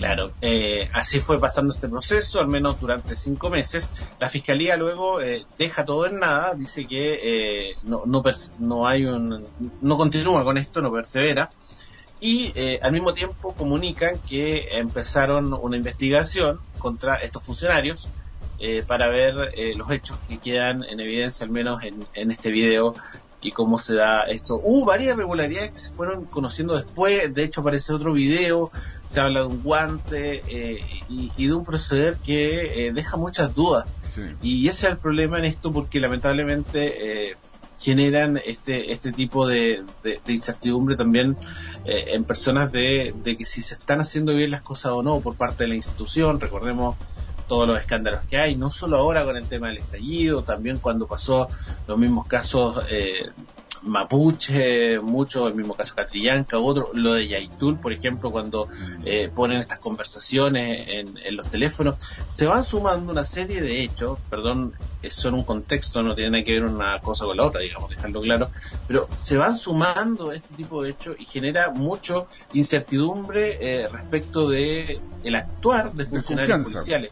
Claro, eh, así fue pasando este proceso, al menos durante cinco meses. La Fiscalía luego eh, deja todo en nada, dice que eh, no no, pers- no hay un no continúa con esto, no persevera, y eh, al mismo tiempo comunican que empezaron una investigación contra estos funcionarios eh, para ver eh, los hechos que quedan en evidencia, al menos en, en este video, y cómo se da esto. Hubo varias irregularidades que se fueron conociendo después, de hecho aparece otro video, se habla de un guante eh, y, y de un proceder que eh, deja muchas dudas. Sí. Y ese es el problema en esto, porque lamentablemente eh, generan este este tipo de, de, de incertidumbre también eh, en personas de, de que si se están haciendo bien las cosas o no por parte de la institución. Recordemos todos los escándalos que hay, no solo ahora con el tema del estallido, también cuando pasó los mismos casos eh, Mapuche, mucho, el mismo caso Catrillanca, otro, lo de Yaitul, por ejemplo, cuando eh, ponen estas conversaciones en, en los teléfonos, se van sumando una serie de hechos, perdón, son un contexto, no tiene nada que ver una cosa con la otra, digamos, dejarlo claro, pero se van sumando este tipo de hechos y genera mucho incertidumbre eh, respecto de el actuar de funcionarios policiales.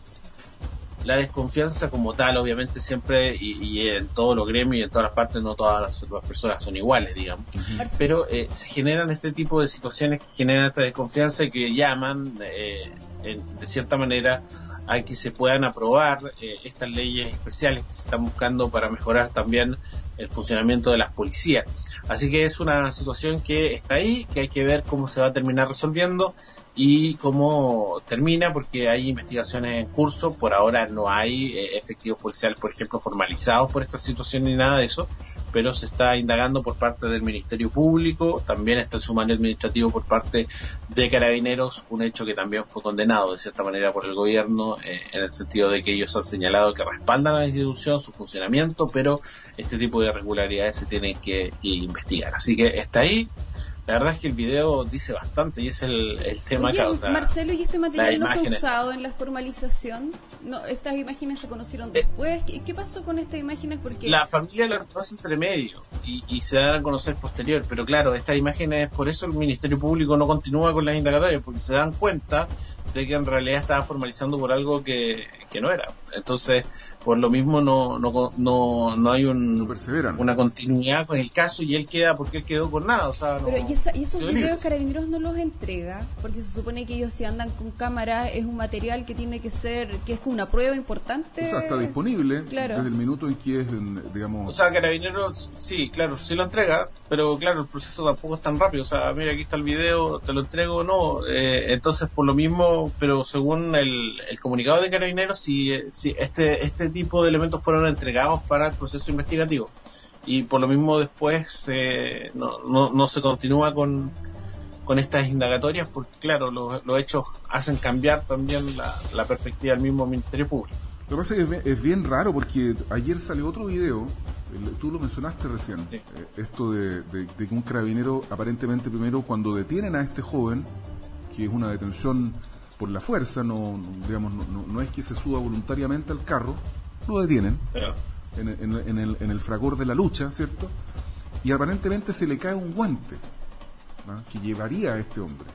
La desconfianza como tal, obviamente siempre, y, y en todos los gremios y en todas las partes, no todas las, las personas son iguales, digamos. Uh-huh. Pero eh, se generan este tipo de situaciones que generan esta desconfianza y que llaman, eh, en, de cierta manera, a que se puedan aprobar eh, estas leyes especiales que se están buscando para mejorar también el funcionamiento de las policías. Así que es una situación que está ahí, que hay que ver cómo se va a terminar resolviendo y cómo termina, porque hay investigaciones en curso. Por ahora no hay eh, efectivos policiales, por ejemplo, formalizados por esta situación ni nada de eso, pero se está indagando por parte del Ministerio Público, también está el sumario administrativo por parte de Carabineros, un hecho que también fue condenado de cierta manera por el gobierno, eh, en el sentido de que ellos han señalado que respaldan a la institución, su funcionamiento, pero este tipo de irregularidades se tienen que investigar. Así que está ahí. La verdad es que el video dice bastante y es el, el tema Oye, acá. O sea, Marcelo, ¿y este material no fue usado en la formalización? No, estas imágenes se conocieron después. ¿Qué, qué pasó con estas imágenes? Porque la familia lo conoce entre medio y, y se dan a conocer posterior. Pero claro, estas imágenes, por eso el Ministerio Público no continúa con las indagatorias, porque se dan cuenta de que en realidad estaba formalizando por algo que, que no era. Entonces, por lo mismo no no no, no hay un, no perseveran. Una continuidad con el caso y él queda porque él quedó con nada. O sea, no, pero y, esa, y esos videos libre. Carabineros no los entrega, porque se supone que ellos si andan con cámara es un material que tiene que ser, que es como una prueba importante. O sea, está disponible, claro, desde el minuto en que es, digamos... O sea, Carabineros, sí, claro, sí lo entrega, pero claro, el proceso tampoco es tan rápido. O sea, mira, aquí está el video, te lo entrego o no. Eh, entonces, por lo mismo, pero según el, el comunicado de Carabineros, si, si este este tipo de elementos fueron entregados para el proceso investigativo, y por lo mismo después eh, no, no, no se continúa con, con estas indagatorias, porque claro, los, los hechos hacen cambiar también la, la perspectiva del mismo Ministerio Público. Lo que pasa es que es, es bien raro, porque ayer salió otro video, el, tú lo mencionaste recién, sí. eh, esto de, de, de que un carabinero, aparentemente primero cuando detienen a este joven, que es una detención por la fuerza, no, no digamos no, no, no es que se suba voluntariamente al carro, lo detienen Pero. en, en, en, el, en el fragor de la lucha, ¿cierto? Y aparentemente se le cae un guante, ¿no?, que llevaría a este hombre,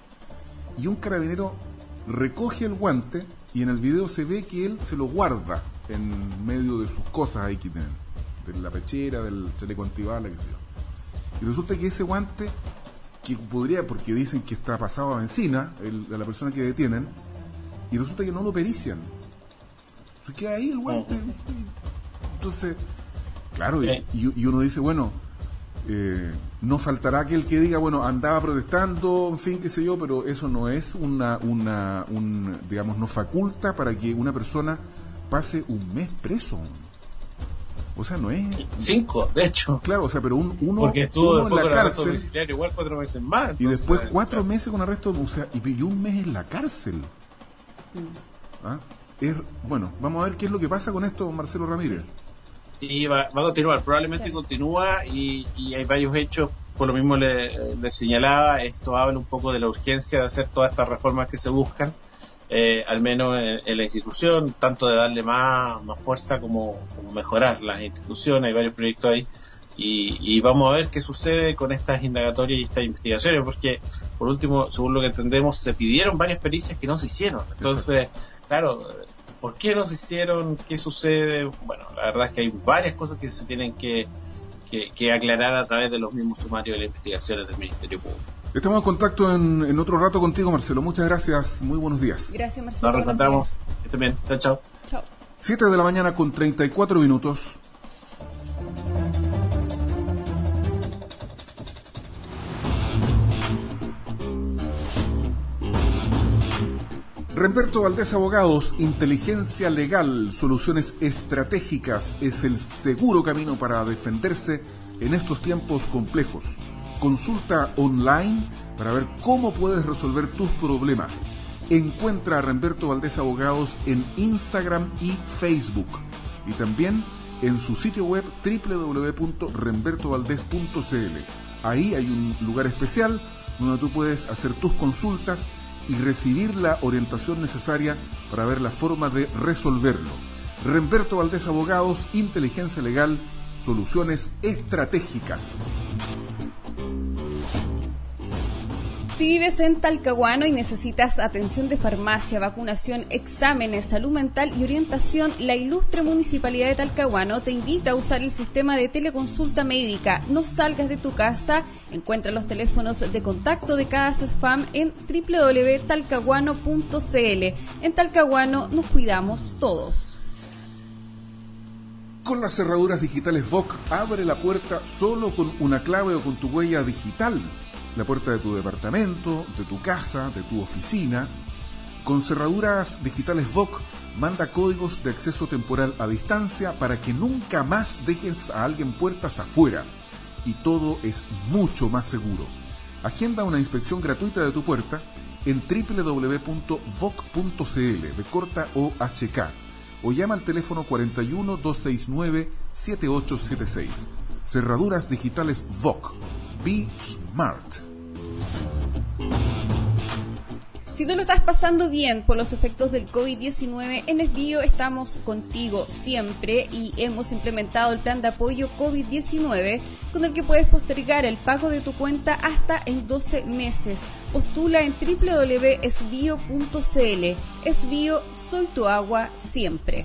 y un carabinero recoge el guante y en el video se ve que él se lo guarda en medio de sus cosas ahí que tienen, de la pechera, del chaleco antibala, qué sé yo, y resulta que ese guante, que podría, porque dicen que está pasado a benzina el, a la persona que detienen, y resulta que no lo perician, se queda ahí el guante. Entonces, claro, y, y uno dice, bueno, eh, no faltará aquel que diga, bueno, andaba protestando, en fin, qué sé yo, pero eso no es una, una un, digamos, no faculta para que una persona pase un mes preso. O sea, no es... Cinco, de hecho. Claro, o sea, pero un, uno, porque estuvo uno en la cárcel... igual cuatro meses más. Entonces, y después cuatro claro. meses con arresto, o sea, y, y un mes en la cárcel. ¿Ah? Es, bueno, vamos a ver qué es lo que pasa con esto, Marcelo Ramírez. Y va, va a continuar, probablemente sí. continúa, y, y hay varios hechos, por lo mismo le, le señalaba, esto habla un poco de la urgencia de hacer todas estas reformas que se buscan, eh, al menos en, en la institución, tanto de darle más, más fuerza como, como mejorar las instituciones, hay varios proyectos ahí, y, y vamos a ver qué sucede con estas indagatorias y estas investigaciones, porque por último, según lo que entendemos, se pidieron varias pericias que no se hicieron. Entonces, claro, ¿por qué no se hicieron? ¿Qué sucede? Bueno, la verdad es que hay varias cosas que se tienen que, que, que aclarar a través de los mismos sumarios de las investigaciones del Ministerio Público. Estamos en contacto en, en otro rato contigo, Marcelo. Muchas gracias. Muy buenos días. Gracias, Marcelo. Nos reencontramos. Que estén bien. Chao, chao. Chao. siete de la mañana con treinta y cuatro minutos. Remberto Valdés Abogados, inteligencia legal, soluciones estratégicas es el seguro camino para defenderse en estos tiempos complejos. Consulta online para ver cómo puedes resolver tus problemas. Encuentra a Remberto Valdés Abogados en Instagram y Facebook y también en su sitio web doble u doble u doble u punto remberto valdés punto c l. Ahí hay un lugar especial donde tú puedes hacer tus consultas y recibir la orientación necesaria para ver la forma de resolverlo. Remberto Valdés Abogados, inteligencia legal, soluciones estratégicas. Si vives en Talcahuano y necesitas atención de farmacia, vacunación, exámenes, salud mental y orientación, la ilustre Municipalidad de Talcahuano te invita a usar el sistema de teleconsulta médica. No salgas de tu casa. Encuentra los teléfonos de contacto de cada CESFAM en doble u doble u doble u punto talcahuano punto c l. En Talcahuano nos cuidamos todos. Con las cerraduras digitales V O C, abre la puerta solo con una clave o con tu huella digital. La puerta de tu departamento, de tu casa, de tu oficina. Con cerraduras digitales V O C, manda códigos de acceso temporal a distancia para que nunca más dejes a alguien puertas afuera. Y todo es mucho más seguro. Agenda una inspección gratuita de tu puerta en doble u doble u doble u punto voc punto c l de corta O H K o llama al teléfono cuarenta y uno, doscientos sesenta y nueve, setenta y ocho setenta y seis. Cerraduras digitales V O C. Be smart. Si tú lo estás pasando bien por los efectos del COVID diecinueve, en Esbio estamos contigo siempre y hemos implementado el plan de apoyo COVID diecinueve con el que puedes postergar el pago de tu cuenta hasta en doce meses. Postula en doble u doble u doble u punto esbio punto c l. Esbio, soy tu agua siempre.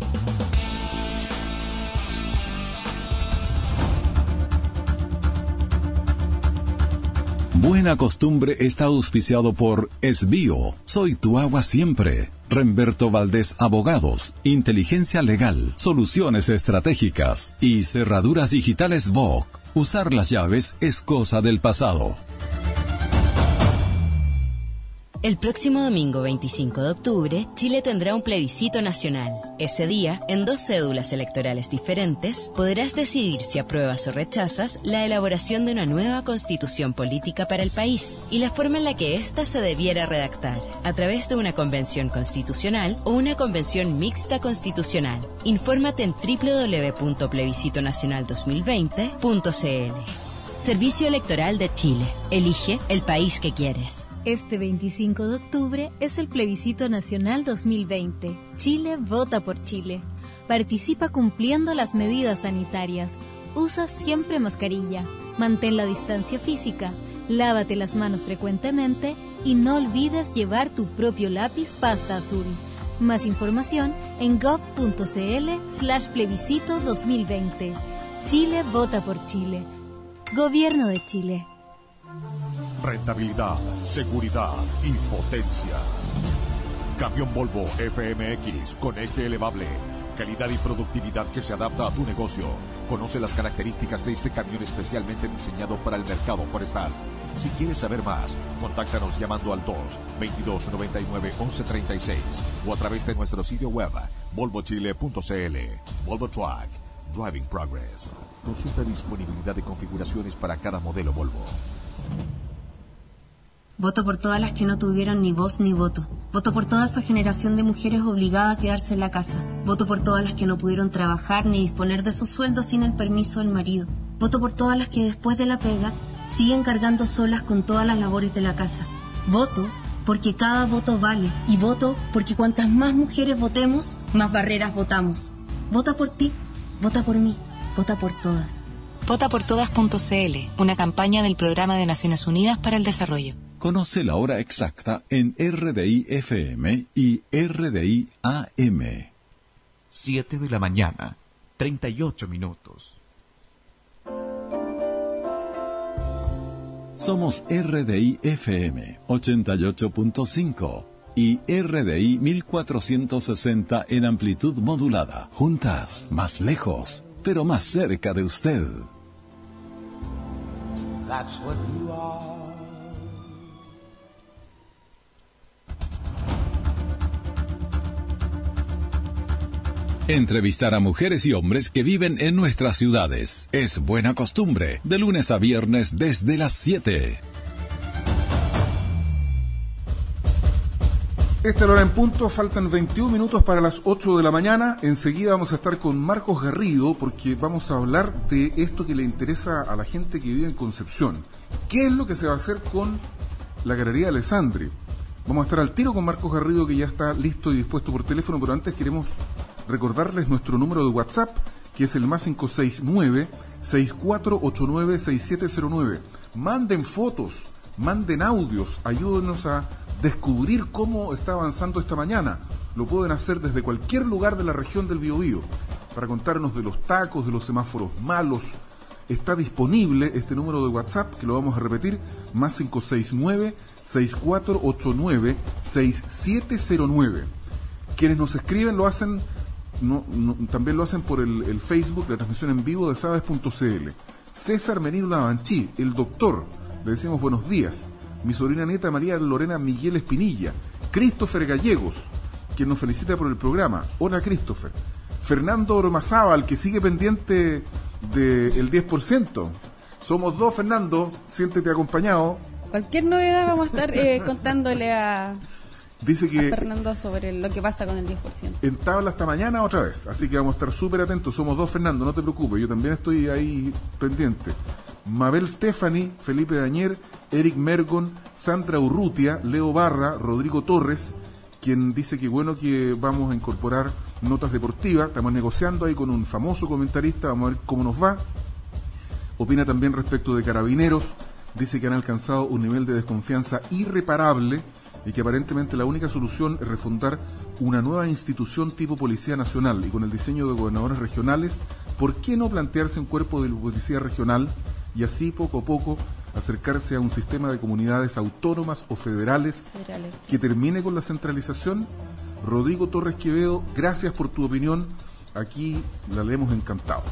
Buena Costumbre está auspiciado por Esbio, soy tu agua siempre. Remberto Valdés Abogados, inteligencia legal, soluciones estratégicas y cerraduras digitales V O C. Usar las llaves es cosa del pasado. El próximo domingo veinticinco de octubre, Chile tendrá un plebiscito nacional. Ese día, en dos cédulas electorales diferentes, podrás decidir si apruebas o rechazas la elaboración de una nueva constitución política para el país y la forma en la que ésta se debiera redactar, a través de una convención constitucional o una convención mixta constitucional. Infórmate en doble u doble u doble u punto plebiscito nacional dos mil veinte punto c l. Servicio Electoral de Chile. Elige el país que quieres. Este veinticinco de octubre es el Plebiscito Nacional dos mil veinte. Chile vota por Chile. Participa cumpliendo las medidas sanitarias. Usa siempre mascarilla. Mantén la distancia física. Lávate las manos frecuentemente y no olvides llevar tu propio lápiz pasta azul. Más información en gov punto c l slash plebiscito dos mil veinte. Chile vota por Chile. Gobierno de Chile. Rentabilidad, seguridad y potencia. Camión Volvo F M X con eje elevable. Calidad y productividad que se adapta a tu negocio. Conoce las características de este camión especialmente diseñado para el mercado forestal. Si quieres saber más, contáctanos llamando al dos, veintidós, noventa y nueve, once, treinta y seis o a través de nuestro sitio web volvo chile punto c l. Volvo Truck, Driving Progress. Consulta disponibilidad de configuraciones para cada modelo Volvo. Voto por todas las que no tuvieron ni voz ni voto. Voto por toda esa generación de mujeres obligadas a quedarse en la casa. Voto por todas las que no pudieron trabajar ni disponer de sus sueldos sin el permiso del marido. Voto por todas las que después de la pega siguen cargando solas con todas las labores de la casa. Voto porque cada voto vale. Y voto porque cuantas más mujeres votemos, más barreras votamos. Vota por ti, vota por mí, vota por todas. vota por todas punto c l, una campaña del Programa de Naciones Unidas para el Desarrollo. Conoce la hora exacta en R D I F M y R D I A M. siete de la mañana, treinta y ocho minutos. Somos R D I F M ochenta y ocho punto cinco y R D I mil cuatrocientos sesenta en amplitud modulada. Juntas, más lejos, pero más cerca de usted. That's what you are. Entrevistar a mujeres y hombres que viven en nuestras ciudades es buena costumbre, de lunes a viernes desde las siete. Esta hora en punto, faltan veintiún minutos para las ocho de la mañana. Enseguida vamos a estar con Marcos Garrido porque vamos a hablar de esto que le interesa a la gente que vive en Concepción. ¿Qué es lo que se va a hacer con la Galería Alessandri? Vamos a estar al tiro con Marcos Garrido, que ya está listo y dispuesto por teléfono, pero antes queremos recordarles nuestro número de WhatsApp, que es el más cinco seis nueve, seis cuatro ocho nueve, seis siete cero nueve. Manden fotos, manden audios, ayúdenos a descubrir cómo está avanzando esta mañana. Lo pueden hacer desde cualquier lugar de la región del Biobío, para contarnos de los tacos, de los semáforos malos. Está disponible este número de WhatsApp, que lo vamos a repetir, más cinco seis nueve, seis cuatro ocho nueve, seis siete cero nueve. Quienes nos escriben lo hacen No, no, también lo hacen por el, el Facebook, la transmisión en vivo de sabes punto c l. César Menino Lavanchí, el doctor, le decimos buenos días. Mi sobrina nieta María Lorena Miguel Espinilla. Christopher Gallegos, quien nos felicita por el programa. Hola, Christopher. Fernando Ormazábal, que sigue pendiente del diez por ciento. Somos dos, Fernando, siéntete acompañado. Cualquier novedad vamos a estar eh, contándole a... Dice que a Fernando sobre lo que pasa con el diez por ciento. En tabla hasta mañana otra vez, así que vamos a estar súper atentos. Somos dos, Fernando, no te preocupes, yo también estoy ahí pendiente. Mabel Stephanie, Felipe Dañer, Eric Mergon, Sandra Urrutia, Leo Barra, Rodrigo Torres, quien dice que bueno que vamos a incorporar notas deportivas. Estamos negociando ahí con un famoso comentarista, vamos a ver cómo nos va. Opina también respecto de Carabineros, dice que han alcanzado un nivel de desconfianza irreparable y que aparentemente la única solución es refundar una nueva institución tipo Policía Nacional, y con el diseño de gobernadores regionales, ¿por qué no plantearse un cuerpo de policía regional y así poco a poco acercarse a un sistema de comunidades autónomas o federales, federales que termine con la centralización? Rodrigo Torres Quevedo, gracias por tu opinión, aquí la leemos encantado.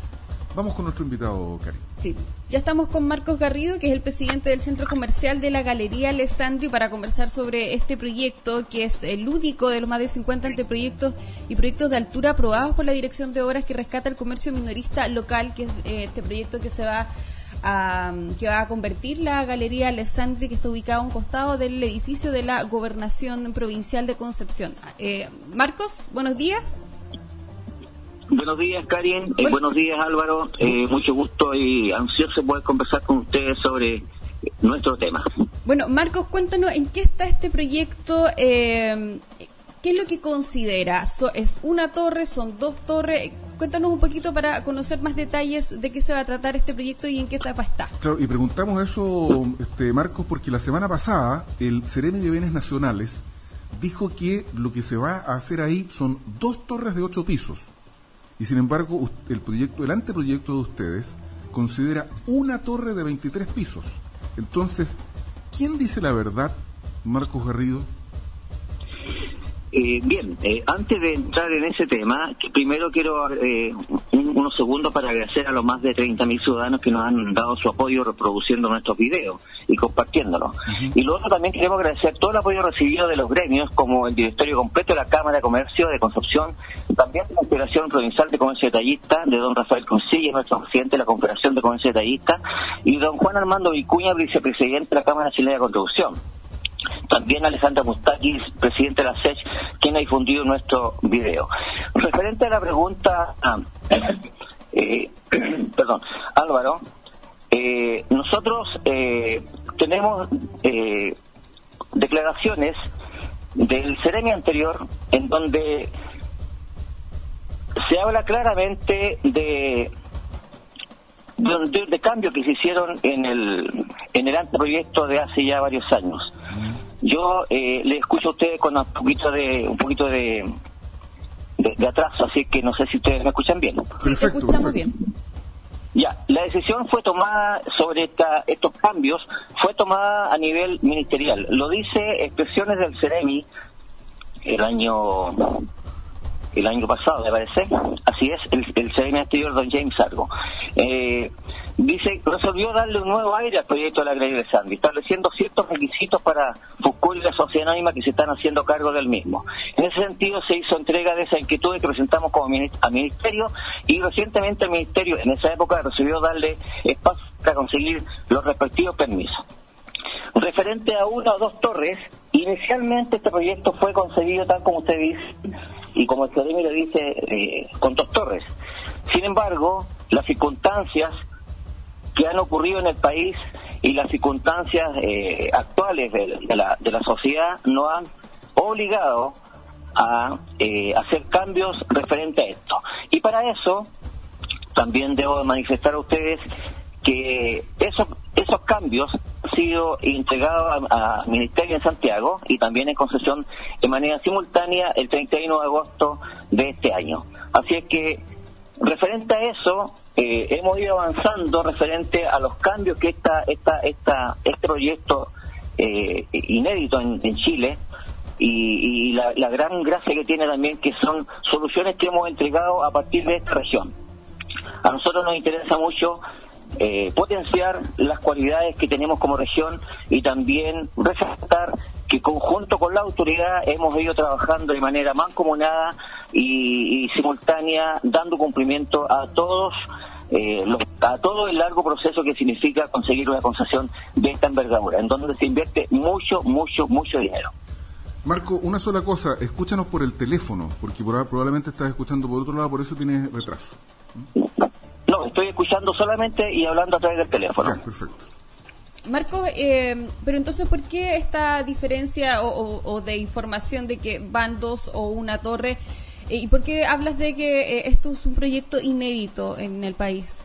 Vamos con nuestro invitado, Cari. Sí, ya estamos con Marcos Garrido, que es el presidente del Centro Comercial de la Galería Alessandri, para conversar sobre este proyecto, que es el único de los más de cincuenta anteproyectos y proyectos de altura aprobados por la Dirección de Obras que rescata el comercio minorista local, que es eh, este proyecto que se va a, que va a convertir la Galería Alessandri, que está ubicada a un costado del edificio de la Gobernación Provincial de Concepción. Eh, Marcos, buenos días. Buenos días, Karin. Eh, buenos días, Álvaro. Eh, mucho gusto y ansioso de poder conversar con ustedes sobre nuestro tema. Bueno, Marcos, cuéntanos en qué está este proyecto. Eh, ¿Qué es lo que considera? So, ¿Es una torre? ¿Son dos torres? Cuéntanos un poquito para conocer más detalles de qué se va a tratar este proyecto y en qué etapa está. Claro, y preguntamos eso, este, Marcos, porque la semana pasada el Ceremi de Bienes Nacionales dijo que lo que se va a hacer ahí son dos torres de ocho pisos. Y sin embargo, el proyecto, el anteproyecto de ustedes considera una torre de veintitrés pisos. Entonces, ¿quién dice la verdad, Marcos Garrido? Eh, bien, eh, antes de entrar en ese tema, que primero quiero eh, un, unos segundos para agradecer a los más de treinta mil ciudadanos que nos han dado su apoyo reproduciendo nuestros videos y compartiéndolos. Uh-huh. Y luego también queremos agradecer todo el apoyo recibido de los gremios, como el directorio completo de la Cámara de Comercio de Concepción, también de la Confederación Provincial de Comercio Detallista, de don Rafael Concilla, nuestro presidente de la Confederación de Comercio Detallista, y don Juan Armando Vicuña, vicepresidente de la Cámara Chilena de Contribución. También Alejandra Mustakis, presidente de la S E C, quien ha difundido nuestro video. Referente a la pregunta, ah, eh, perdón, Álvaro, eh, nosotros eh, tenemos eh, declaraciones del Ceremi anterior en donde se habla claramente de de, de cambio que se hicieron en el en el anteproyecto de hace ya varios años. Yo eh, le escucho a ustedes con un poquito de un poquito de, de, de atraso, así que no sé si ustedes me escuchan bien. Sí, perfecto, te escuchamos perfecto. bien. Ya, la decisión fue tomada sobre esta, estos cambios, fue tomada a nivel ministerial. Lo dice expresiones del CEREMI el año el año pasado, me parece. Así es, el, el CEREMI anterior, don James Sargo. Eh, dice, resolvió darle un nuevo aire al proyecto de la agraria de Sandy, estableciendo ciertos requisitos para Fuscul y la sociedad anónima que se están haciendo cargo del mismo. En ese sentido se hizo entrega de esa inquietud que presentamos como minist- al Ministerio, y recientemente el Ministerio en esa época resolvió darle espacio para conseguir los respectivos permisos. Referente a una o dos torres, inicialmente este proyecto fue concebido tal como usted dice, y como el CEREMI le dice, eh, con dos torres. Sin embargo, las circunstancias que han ocurrido en el país y las circunstancias eh, actuales de, de, la, de la sociedad nos han obligado a eh, hacer cambios referente a esto. Y para eso, también debo manifestar a ustedes que esos esos cambios han sido entregados a, a Ministerio en Santiago y también en concesión de manera simultánea el treinta y uno de agosto de este año. Así es que, referente a eso, eh, hemos ido avanzando referente a los cambios que esta esta esta este proyecto eh, inédito en, en Chile, y, y la, la gran gracia que tiene también que son soluciones que hemos entregado a partir de esta región. A nosotros nos interesa mucho Eh, potenciar las cualidades que tenemos como región y también resaltar que conjunto con la autoridad hemos ido trabajando de manera mancomunada y, y simultánea, dando cumplimiento a todos eh, los, a todo el largo proceso que significa conseguir una concesión de esta envergadura, en donde se invierte mucho, mucho, mucho dinero. Marco, una sola cosa, escúchanos por el teléfono, porque por, probablemente estás escuchando por otro lado, por eso tienes retraso. ¿Mm? No, estoy escuchando solamente y hablando a través del teléfono. Ya, perfecto. Marco, eh, pero entonces, ¿por qué esta diferencia o, o, o de información de que van dos o una torre? Eh, ¿Y por qué hablas de que eh, esto es un proyecto inédito en el país?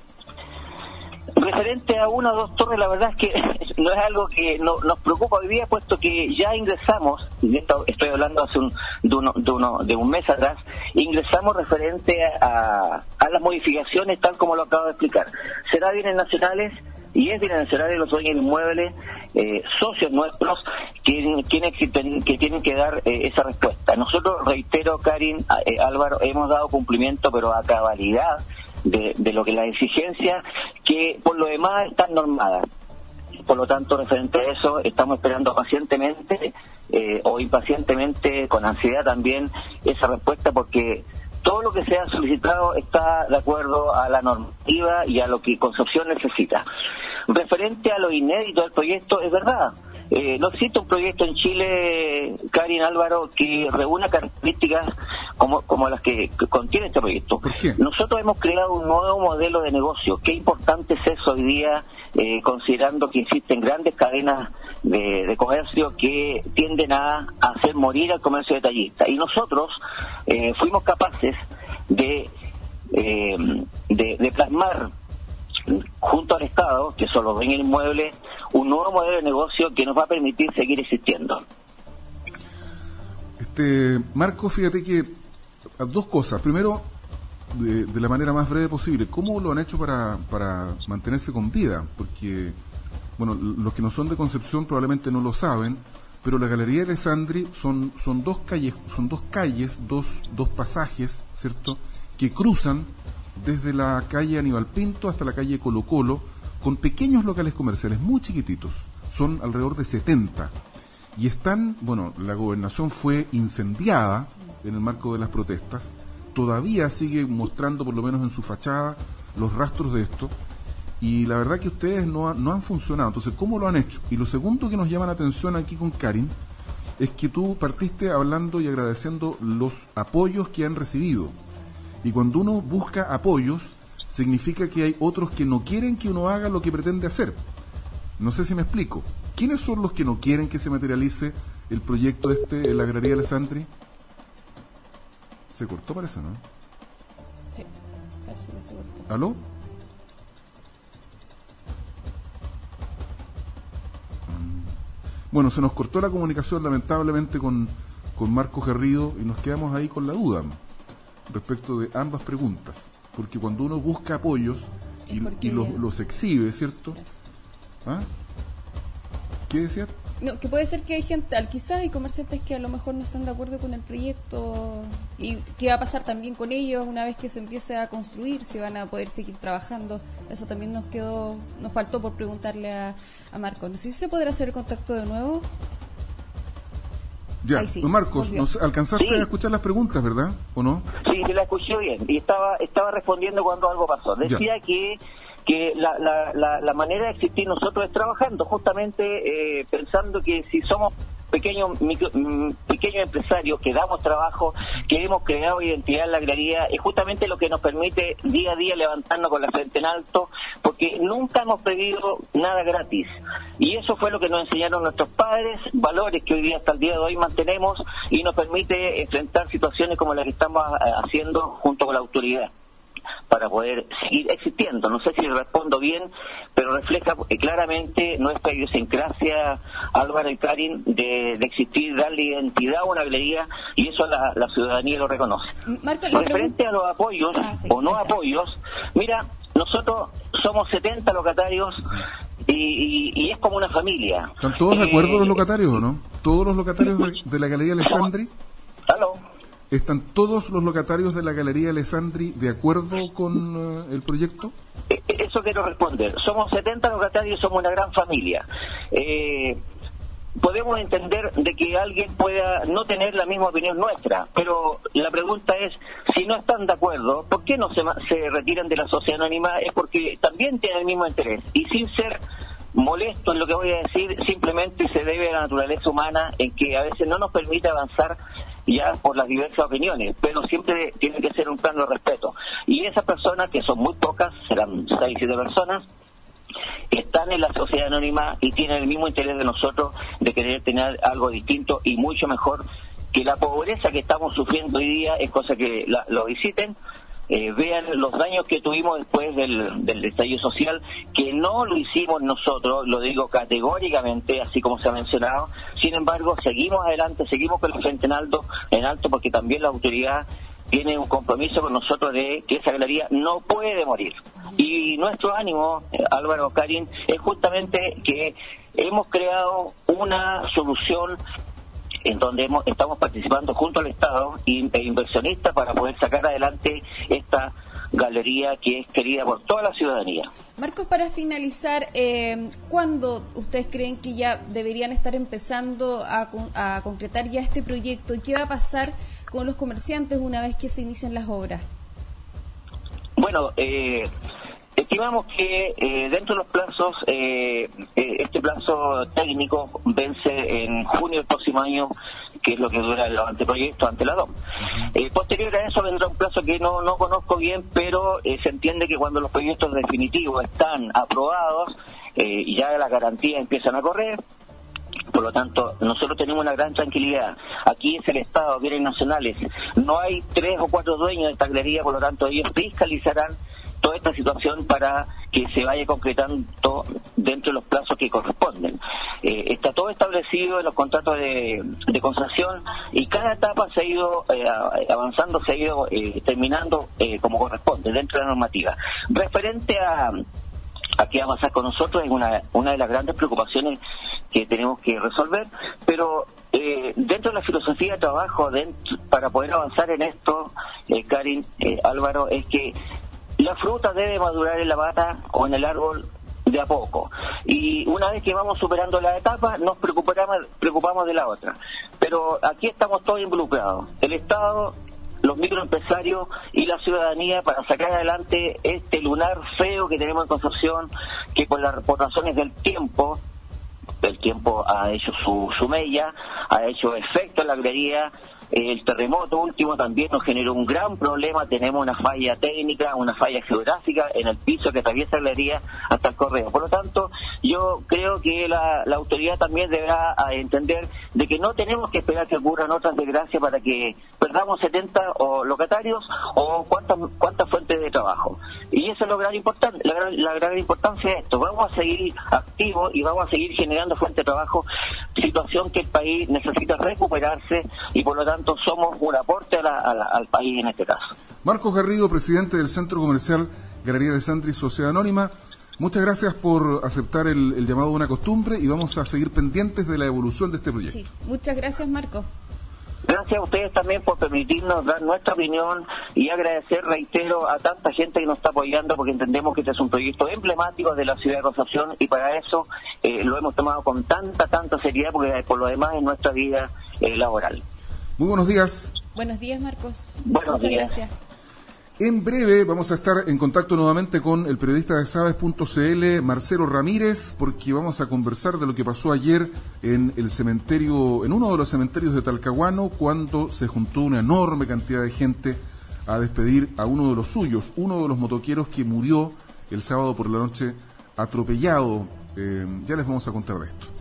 Referente a una o dos torres, la verdad es que no es algo que no, nos preocupa hoy día, puesto que ya ingresamos, y esto estoy hablando hace un, de, uno, de, uno, de un mes atrás, ingresamos referente a, a las modificaciones tal como lo acabo de explicar. Será bienes nacionales y es bienes nacionales los dueños inmuebles, eh, socios nuestros, que, quienes que tienen que dar eh, esa respuesta. Nosotros, reitero, Karin, eh, Álvaro, hemos dado cumplimiento, pero a cabalidad, De, de lo que las exigencias que por lo demás están normadas. Por lo tanto, referente a eso, estamos esperando pacientemente eh, o impacientemente, con ansiedad también, esa respuesta, porque todo lo que se ha solicitado está de acuerdo a la normativa y a lo que Concepción necesita. Referente a lo inédito del proyecto, es verdad. Eh, no existe un proyecto en Chile, Karin, Álvaro, que reúna características como, como las que, que contiene este proyecto. Nosotros hemos creado un nuevo modelo de negocio. Qué importante es eso hoy día, eh, considerando que existen grandes cadenas de, de comercio que tienden a, a hacer morir al comercio detallista. Y nosotros eh, fuimos capaces de, eh, de, de plasmar junto al Estado, que son los dueños inmuebles, un nuevo modelo de negocio que nos va a permitir seguir existiendo. Este Marco, fíjate que dos cosas. Primero, de, de la manera más breve posible, ¿cómo lo han hecho para, para mantenerse con vida? Porque, bueno, los que no son de Concepción probablemente no lo saben, pero la Galería de Alessandri son, son dos calles, son dos calles, dos, dos pasajes, ¿cierto?, que cruzan desde la calle Aníbal Pinto hasta la calle Colo Colo, con pequeños locales comerciales muy chiquititos, son alrededor de setenta, y están, bueno, la gobernación fue incendiada en el marco de las protestas, todavía sigue mostrando, por lo menos en su fachada, los rastros de esto, y la verdad que ustedes no, ha, no han funcionado. Entonces, ¿cómo lo han hecho? Y lo segundo que nos llama la atención aquí con Karin es que tú partiste hablando y agradeciendo los apoyos que han recibido. Y cuando uno busca apoyos, significa que hay otros que no quieren que uno haga lo que pretende hacer. No sé si me explico. ¿Quiénes son los que no quieren que se materialice el proyecto este en la Galería de Alessandri? Se cortó, parece, ¿no? Sí, casi se cortó. ¿Aló? Bueno, se nos cortó la comunicación lamentablemente con, con Marco Garrido y nos quedamos ahí con la duda respecto de ambas preguntas, porque cuando uno busca apoyos y, y los, los exhibe, ¿cierto? ¿Ah? ¿Qué decía? No, que puede ser que hay gente, quizás hay comerciantes que a lo mejor no están de acuerdo con el proyecto, y qué va a pasar también con ellos una vez que se empiece a construir, si van a poder seguir trabajando. Eso también nos quedó, nos faltó por preguntarle a, a Marco. No sé si se podrá hacer el contacto de nuevo. Ya, sí, Marcos, nos alcanzaste sí. a escuchar las preguntas, ¿verdad? ¿O no? Sí, se la escuché bien y estaba estaba respondiendo cuando algo pasó. Decía ya. que que la, la, la, la manera de existir nosotros es trabajando, justamente eh, pensando que si somos pequeños micro, pequeños empresarios que damos trabajo, que hemos creado identidad en la agraría, es justamente lo que nos permite día a día levantarnos con la frente en alto, porque nunca hemos pedido nada gratis. Y eso fue lo que nos enseñaron nuestros padres, valores que hoy día hasta el día de hoy mantenemos y nos permite enfrentar situaciones como las que estamos haciendo junto con la autoridad, para poder seguir existiendo. No sé si respondo bien, pero refleja claramente nuestra idiosincrasia, Álvaro y Karin, de, de existir, darle identidad a una galería, y eso la, la ciudadanía lo reconoce. Marco, referente a los apoyos ah, sí, o no apoyos, mira, nosotros somos setenta locatarios y, y, y es como una familia. ¿Están todos de acuerdo eh, los locatarios o no? ¿Todos los locatarios de, de la Galería Alessandri? ¿Aló? ¿Están todos los locatarios de la Galería Alessandri de acuerdo con uh, el proyecto? Eso quiero responder. Somos setenta locatarios, somos una gran familia. Eh, podemos entender de que alguien pueda no tener la misma opinión nuestra, pero la pregunta es, si no están de acuerdo, ¿por qué no se, se retiran de la sociedad anónima? Es porque también tienen el mismo interés. Y sin ser molesto en lo que voy a decir, simplemente se debe a la naturaleza humana en que a veces no nos permite avanzar ya por las diversas opiniones, pero siempre tiene que ser un plano de respeto. Y esas personas, que son muy pocas, serán seis, siete personas, están en la sociedad anónima y tienen el mismo interés de nosotros de querer tener algo distinto y mucho mejor, que la pobreza que estamos sufriendo hoy día es cosa que la, lo visiten, eh, vean los daños que tuvimos después del, del estallido social, que no lo hicimos nosotros, lo digo categóricamente, así como se ha mencionado. Sin embargo, seguimos adelante, seguimos con la frente en alto, en alto porque también la autoridad tiene un compromiso con nosotros de que esa galería no puede morir. Y nuestro ánimo, eh, Álvaro, Karin, es justamente que hemos creado una solución en donde hemos, estamos participando junto al Estado e inversionistas para poder sacar adelante esta galería que es querida por toda la ciudadanía. Marcos, para finalizar, eh, ¿cuándo ustedes creen que ya deberían estar empezando a, a concretar ya este proyecto? ¿Y qué va a pasar con los comerciantes una vez que se inicien las obras? Bueno, eh, estimamos que eh, dentro de los plazos, eh, eh, este plazo técnico vence en junio del próximo año, que es lo que dura el anteproyecto ante la D O M. Eh, posterior a eso vendrá un plazo que no, no conozco bien, pero eh, se entiende que cuando los proyectos definitivos están aprobados, eh, ya las garantías empiezan a correr. Por lo tanto, nosotros tenemos una gran tranquilidad. Aquí es el Estado, bienes nacionales. No hay tres o cuatro dueños de esta galería, por lo tanto ellos fiscalizarán toda esta situación para que se vaya concretando dentro de los plazos que corresponden. Eh, está todo establecido en los contratos de, de concesión y cada etapa se ha ido eh, avanzando, se ha ido eh, terminando eh, como corresponde dentro de la normativa. Referente a, a qué va a pasar con nosotros es una, una de las grandes preocupaciones que tenemos que resolver, pero eh, dentro de la filosofía de trabajo dentro, para poder avanzar en esto, eh, Karin, eh, Álvaro, es que la fruta debe madurar en la mata o en el árbol de a poco. Y una vez que vamos superando la etapa, nos preocupamos, preocupamos de la otra. Pero aquí estamos todos involucrados. El Estado, los microempresarios y la ciudadanía para sacar adelante este lunar feo que tenemos en Concepción, que por, la, por razones del tiempo, el tiempo ha hecho su, su mella, ha hecho efecto en la galería. El terremoto último también nos generó un gran problema, tenemos una falla técnica, una falla geográfica en el piso que atraviesa la galería hasta el correo. Por lo tanto, yo creo que la, la autoridad también deberá entender de que no tenemos que esperar que ocurran otras desgracias para que perdamos setenta o locatarios o cuántas cuántas fuentes de trabajo. Y eso es lo gran importante, la gran, la gran importancia de esto. Vamos a seguir activos y vamos a seguir generando fuentes de trabajo situación que el país necesita recuperarse y por lo tanto somos un aporte a la, a la, al país en este caso. Marcos Garrido, presidente del Centro Comercial Galería Alessandri Sociedad Anónima, muchas gracias por aceptar el, el llamado Buena Costumbre y vamos a seguir pendientes de la evolución de este proyecto. Sí. Muchas gracias, Marcos. Gracias a ustedes también por permitirnos dar nuestra opinión y agradecer, reitero, a tanta gente que nos está apoyando porque entendemos que este es un proyecto emblemático de la ciudad de Concepción y para eso eh, lo hemos tomado con tanta, tanta seriedad porque por lo demás es nuestra vida eh, laboral. Muy buenos días. Buenos días, Marcos. Buenos Muchas días. gracias. En breve vamos a estar en contacto nuevamente con el periodista de sabes punto c l, Marcelo Ramírez, porque vamos a conversar de lo que pasó ayer en el cementerio, en uno de los cementerios de Talcahuano, cuando se juntó una enorme cantidad de gente a despedir a uno de los suyos, uno de los motoqueros que murió el sábado por la noche atropellado. Eh, ya les vamos a contar de esto.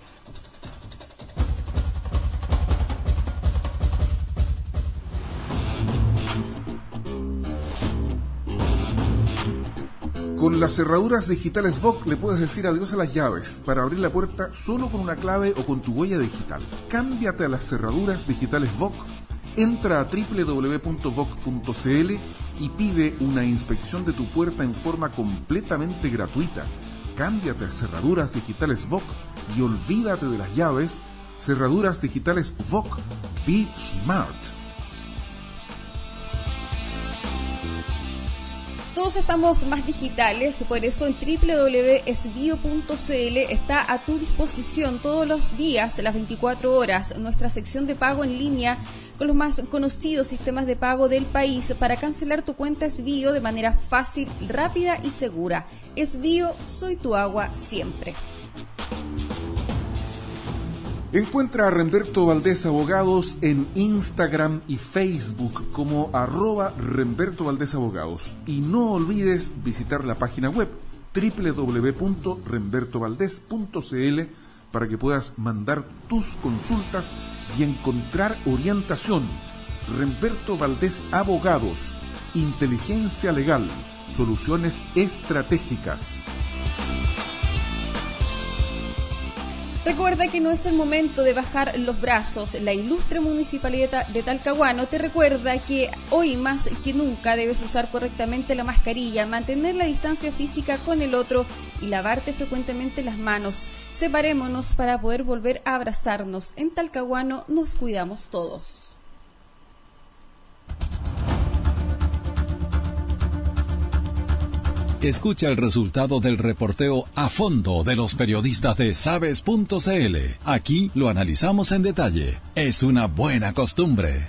Con las cerraduras digitales V O C le puedes decir adiós a las llaves para abrir la puerta solo con una clave o con tu huella digital. Cámbiate a las cerraduras digitales V O C, entra a doble u doble u doble u punto voc punto c l y pide una inspección de tu puerta en forma completamente gratuita. Cámbiate a cerraduras digitales V O C y olvídate de las llaves. Cerraduras digitales V O C. Be smart. Todos estamos más digitales, por eso en doble u doble u doble u punto esbio punto c l está a tu disposición todos los días, las veinticuatro horas, nuestra sección de pago en línea con los más conocidos sistemas de pago del país para cancelar tu cuenta Esbio de manera fácil, rápida y segura. Esbio, soy tu agua siempre. Encuentra a Remberto Valdés Abogados en Instagram y Facebook como arroba Remberto Valdés Abogados. Y no olvides visitar la página web doble u doble u doble u punto remberto valdés punto c l para que puedas mandar tus consultas y encontrar orientación. Remberto Valdés Abogados, inteligencia legal, soluciones estratégicas. Recuerda que no es el momento de bajar los brazos. La ilustre Municipalidad de Talcahuano te recuerda que hoy más que nunca debes usar correctamente la mascarilla, mantener la distancia física con el otro y lavarte frecuentemente las manos. Separémonos para poder volver a abrazarnos. En Talcahuano nos cuidamos todos. Escucha el resultado del reporteo a fondo de los periodistas de sabes punto c l. Aquí lo analizamos en detalle. Es una buena costumbre.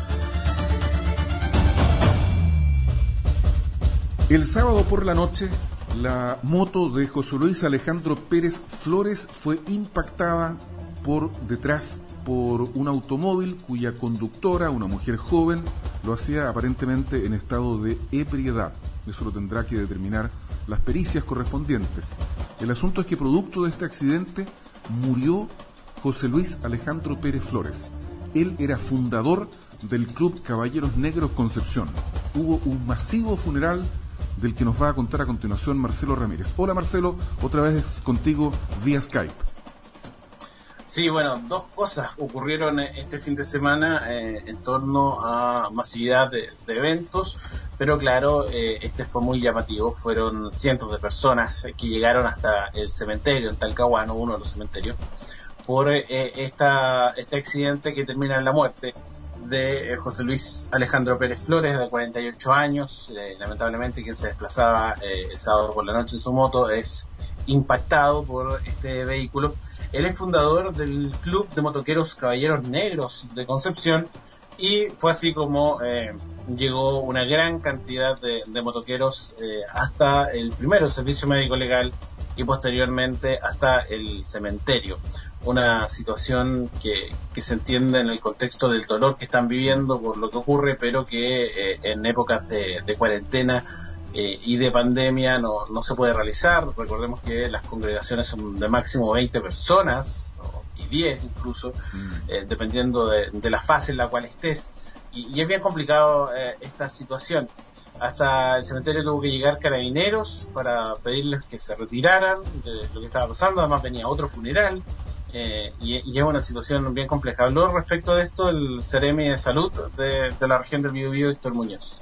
El sábado por la noche, la moto de José Luis Alejandro Pérez Flores fue impactada por detrás por un automóvil cuya conductora, una mujer joven, lo hacía aparentemente en estado de ebriedad. Eso lo tendrá que determinar las pericias correspondientes. El asunto es que producto de este accidente murió José Luis Alejandro Pérez Flores. Él era fundador del Club Caballeros Negros Concepción. Hubo un masivo funeral del que nos va a contar a continuación Marcelo Ramírez. Hola Marcelo, otra vez contigo vía Skype. Sí, bueno, dos cosas ocurrieron este fin de semana eh, en torno a masividad de, de eventos, pero claro, eh, este fue muy llamativo. Fueron cientos de personas que llegaron hasta el cementerio en Talcahuano, uno de los cementerios, por eh, esta, este accidente que termina en la muerte de eh, José Luis Alejandro Pérez Flores, de cuarenta y ocho años, eh, lamentablemente quien se desplazaba eh, el sábado por la noche en su moto es impactado por este vehículo. Él es fundador del Club de Motoqueros Caballeros Negros de Concepción y fue así como eh, llegó una gran cantidad de, de motoqueros eh, hasta el primero servicio médico legal y posteriormente hasta el cementerio. Una situación que, que se entiende en el contexto del dolor que están viviendo por lo que ocurre, pero que eh, en épocas de, de cuarentena Eh, y de pandemia no, no se puede realizar. Recordemos que las congregaciones son de máximo veinte personas, ¿no? Y diez incluso, mm. eh, dependiendo de, de la fase en la cual estés. Y, y es bien complicado eh, esta situación. Hasta el cementerio tuvo que llegar carabineros para pedirles que se retiraran de lo que estaba pasando. Además venía otro funeral eh, y, y es una situación bien compleja. Habló respecto de esto el Ceremi de Salud de, de la región del Biobío, Víctor Muñoz.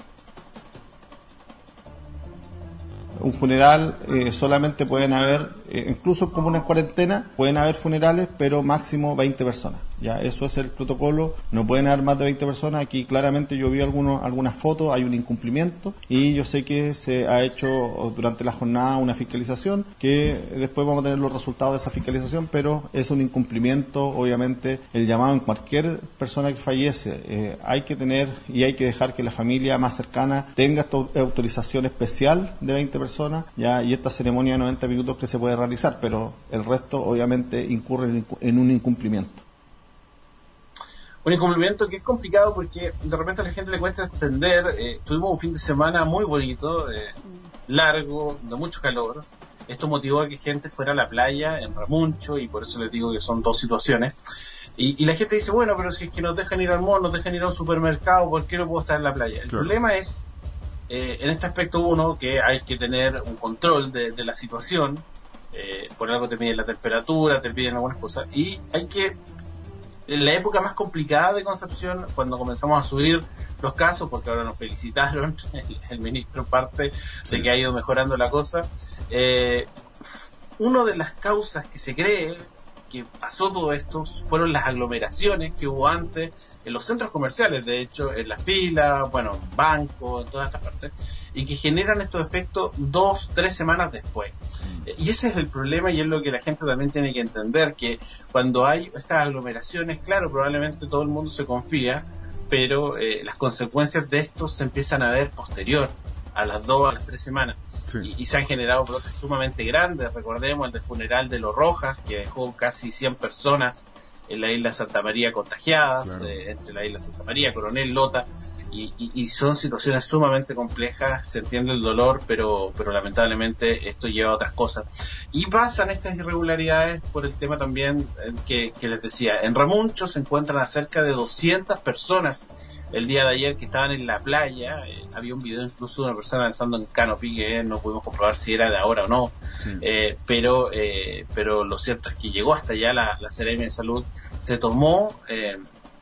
Un funeral eh, solamente pueden haber, eh, incluso como una cuarentena, pueden haber funerales, pero máximo veinte personas. Ya, eso es el protocolo, no pueden haber más de veinte personas. Aquí claramente yo vi algunos, algunas fotos, hay un incumplimiento y yo sé que se ha hecho durante la jornada una fiscalización, que después vamos a tener los resultados de esa fiscalización, pero es un incumplimiento. Obviamente el llamado en cualquier persona que fallece, eh, hay que tener y hay que dejar que la familia más cercana tenga esta autorización especial de veinte personas, ya, y esta ceremonia de noventa minutos que se puede realizar, pero el resto obviamente incurre en, en un incumplimiento. Un incumplimiento que es complicado porque de repente a la gente le cuesta entender. Eh, tuvimos un fin de semana muy bonito, eh, largo, de mucho calor. Esto motivó a que gente fuera a la playa en Ramuncho, y por eso les digo que son dos situaciones. Y, y la gente dice, bueno, pero si es que nos dejan ir al mall, nos dejan ir a un supermercado, ¿por qué no puedo estar en la playa? El claro. problema es, eh, en este aspecto uno, que hay que tener un control de, de la situación. Eh, por algo te piden la temperatura, te piden algunas cosas, y hay que... En la época más complicada de Concepción, cuando comenzamos a subir los casos, porque ahora nos felicitaron el, el ministro en parte sí. de que ha ido mejorando la cosa, eh, una de las causas que se cree que pasó todo esto fueron las aglomeraciones que hubo antes en los centros comerciales, de hecho, en la fila, bueno, bancos, en todas estas partes, y que generan estos efectos dos, tres semanas después. Y ese es el problema, y es lo que la gente también tiene que entender, que cuando hay estas aglomeraciones, claro, probablemente todo el mundo se confía, pero eh, las consecuencias de esto se empiezan a ver posterior, a las dos, a las tres semanas. Sí. Y, y se han generado brotes sumamente grandes. Recordemos el del funeral de Los Rojas, que dejó casi cien personas en la isla Santa María contagiadas, claro. eh, entre la isla Santa María, Coronel, Lota. Y, y, y son situaciones sumamente complejas, se entiende el dolor, pero pero lamentablemente esto lleva a otras cosas. Y pasan estas irregularidades por el tema también que, que les decía. En Ramuncho se encuentran a cerca de doscientas personas el día de ayer que estaban en la playa. Eh, había un video incluso de una persona lanzando en canopy que no pudimos comprobar si era de ahora o no. Sí. Eh, pero eh, pero lo cierto es que llegó hasta allá la, la Seremi de Salud, se tomó... Eh,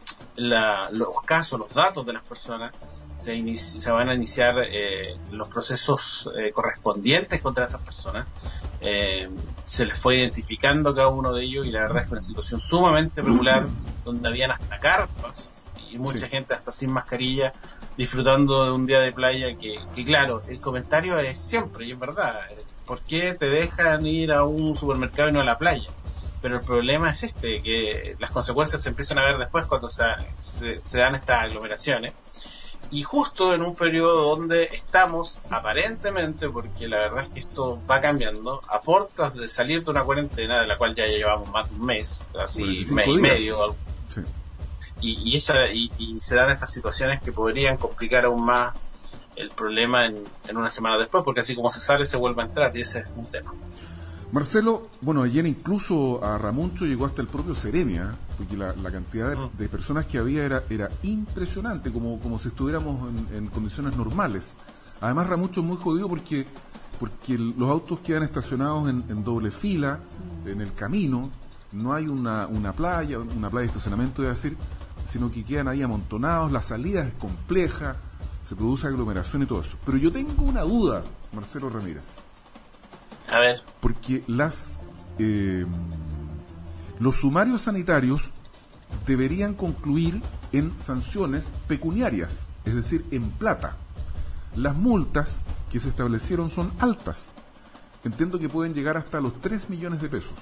La, los casos, los datos de las personas, se, inici- se van a iniciar eh, los procesos eh, correspondientes contra estas personas. Eh, se les fue identificando cada uno de ellos, y la verdad es que una situación sumamente regular, donde habían hasta carpas y mucha sí. gente hasta sin mascarilla, disfrutando de un día de playa que, que claro, el comentario es siempre, y es verdad, ¿por qué te dejan ir a un supermercado y no a la playa? Pero el problema es este, que las consecuencias se empiezan a ver después cuando se, se, se dan estas aglomeraciones. Y justo en un periodo donde estamos, aparentemente, porque la verdad es que esto va cambiando, a puertas de salir de una cuarentena, de la cual ya llevamos más de un mes, así mes y medio. Sí. Y, y, esa, y, y se dan estas situaciones que podrían complicar aún más el problema en, en una semana después, porque así como se sale, se vuelve a entrar, y ese es un tema. Marcelo, bueno, ayer incluso a Ramuncho llegó hasta el propio Ceremi, ¿eh? porque la, la cantidad de, de personas que había era era impresionante, como, como si estuviéramos en, en condiciones normales. Además, Ramuncho es muy jodido porque porque los autos quedan estacionados en, en doble fila, en el camino, no hay una, una playa, una playa de estacionamiento, es decir, sino que quedan ahí amontonados, la salida es compleja, se produce aglomeración y todo eso. Pero yo tengo una duda, Marcelo Ramírez. A ver. Porque las eh, los sumarios sanitarios deberían concluir en sanciones pecuniarias, es decir, en plata. Las multas que se establecieron son altas. Entiendo que pueden llegar hasta los tres millones de pesos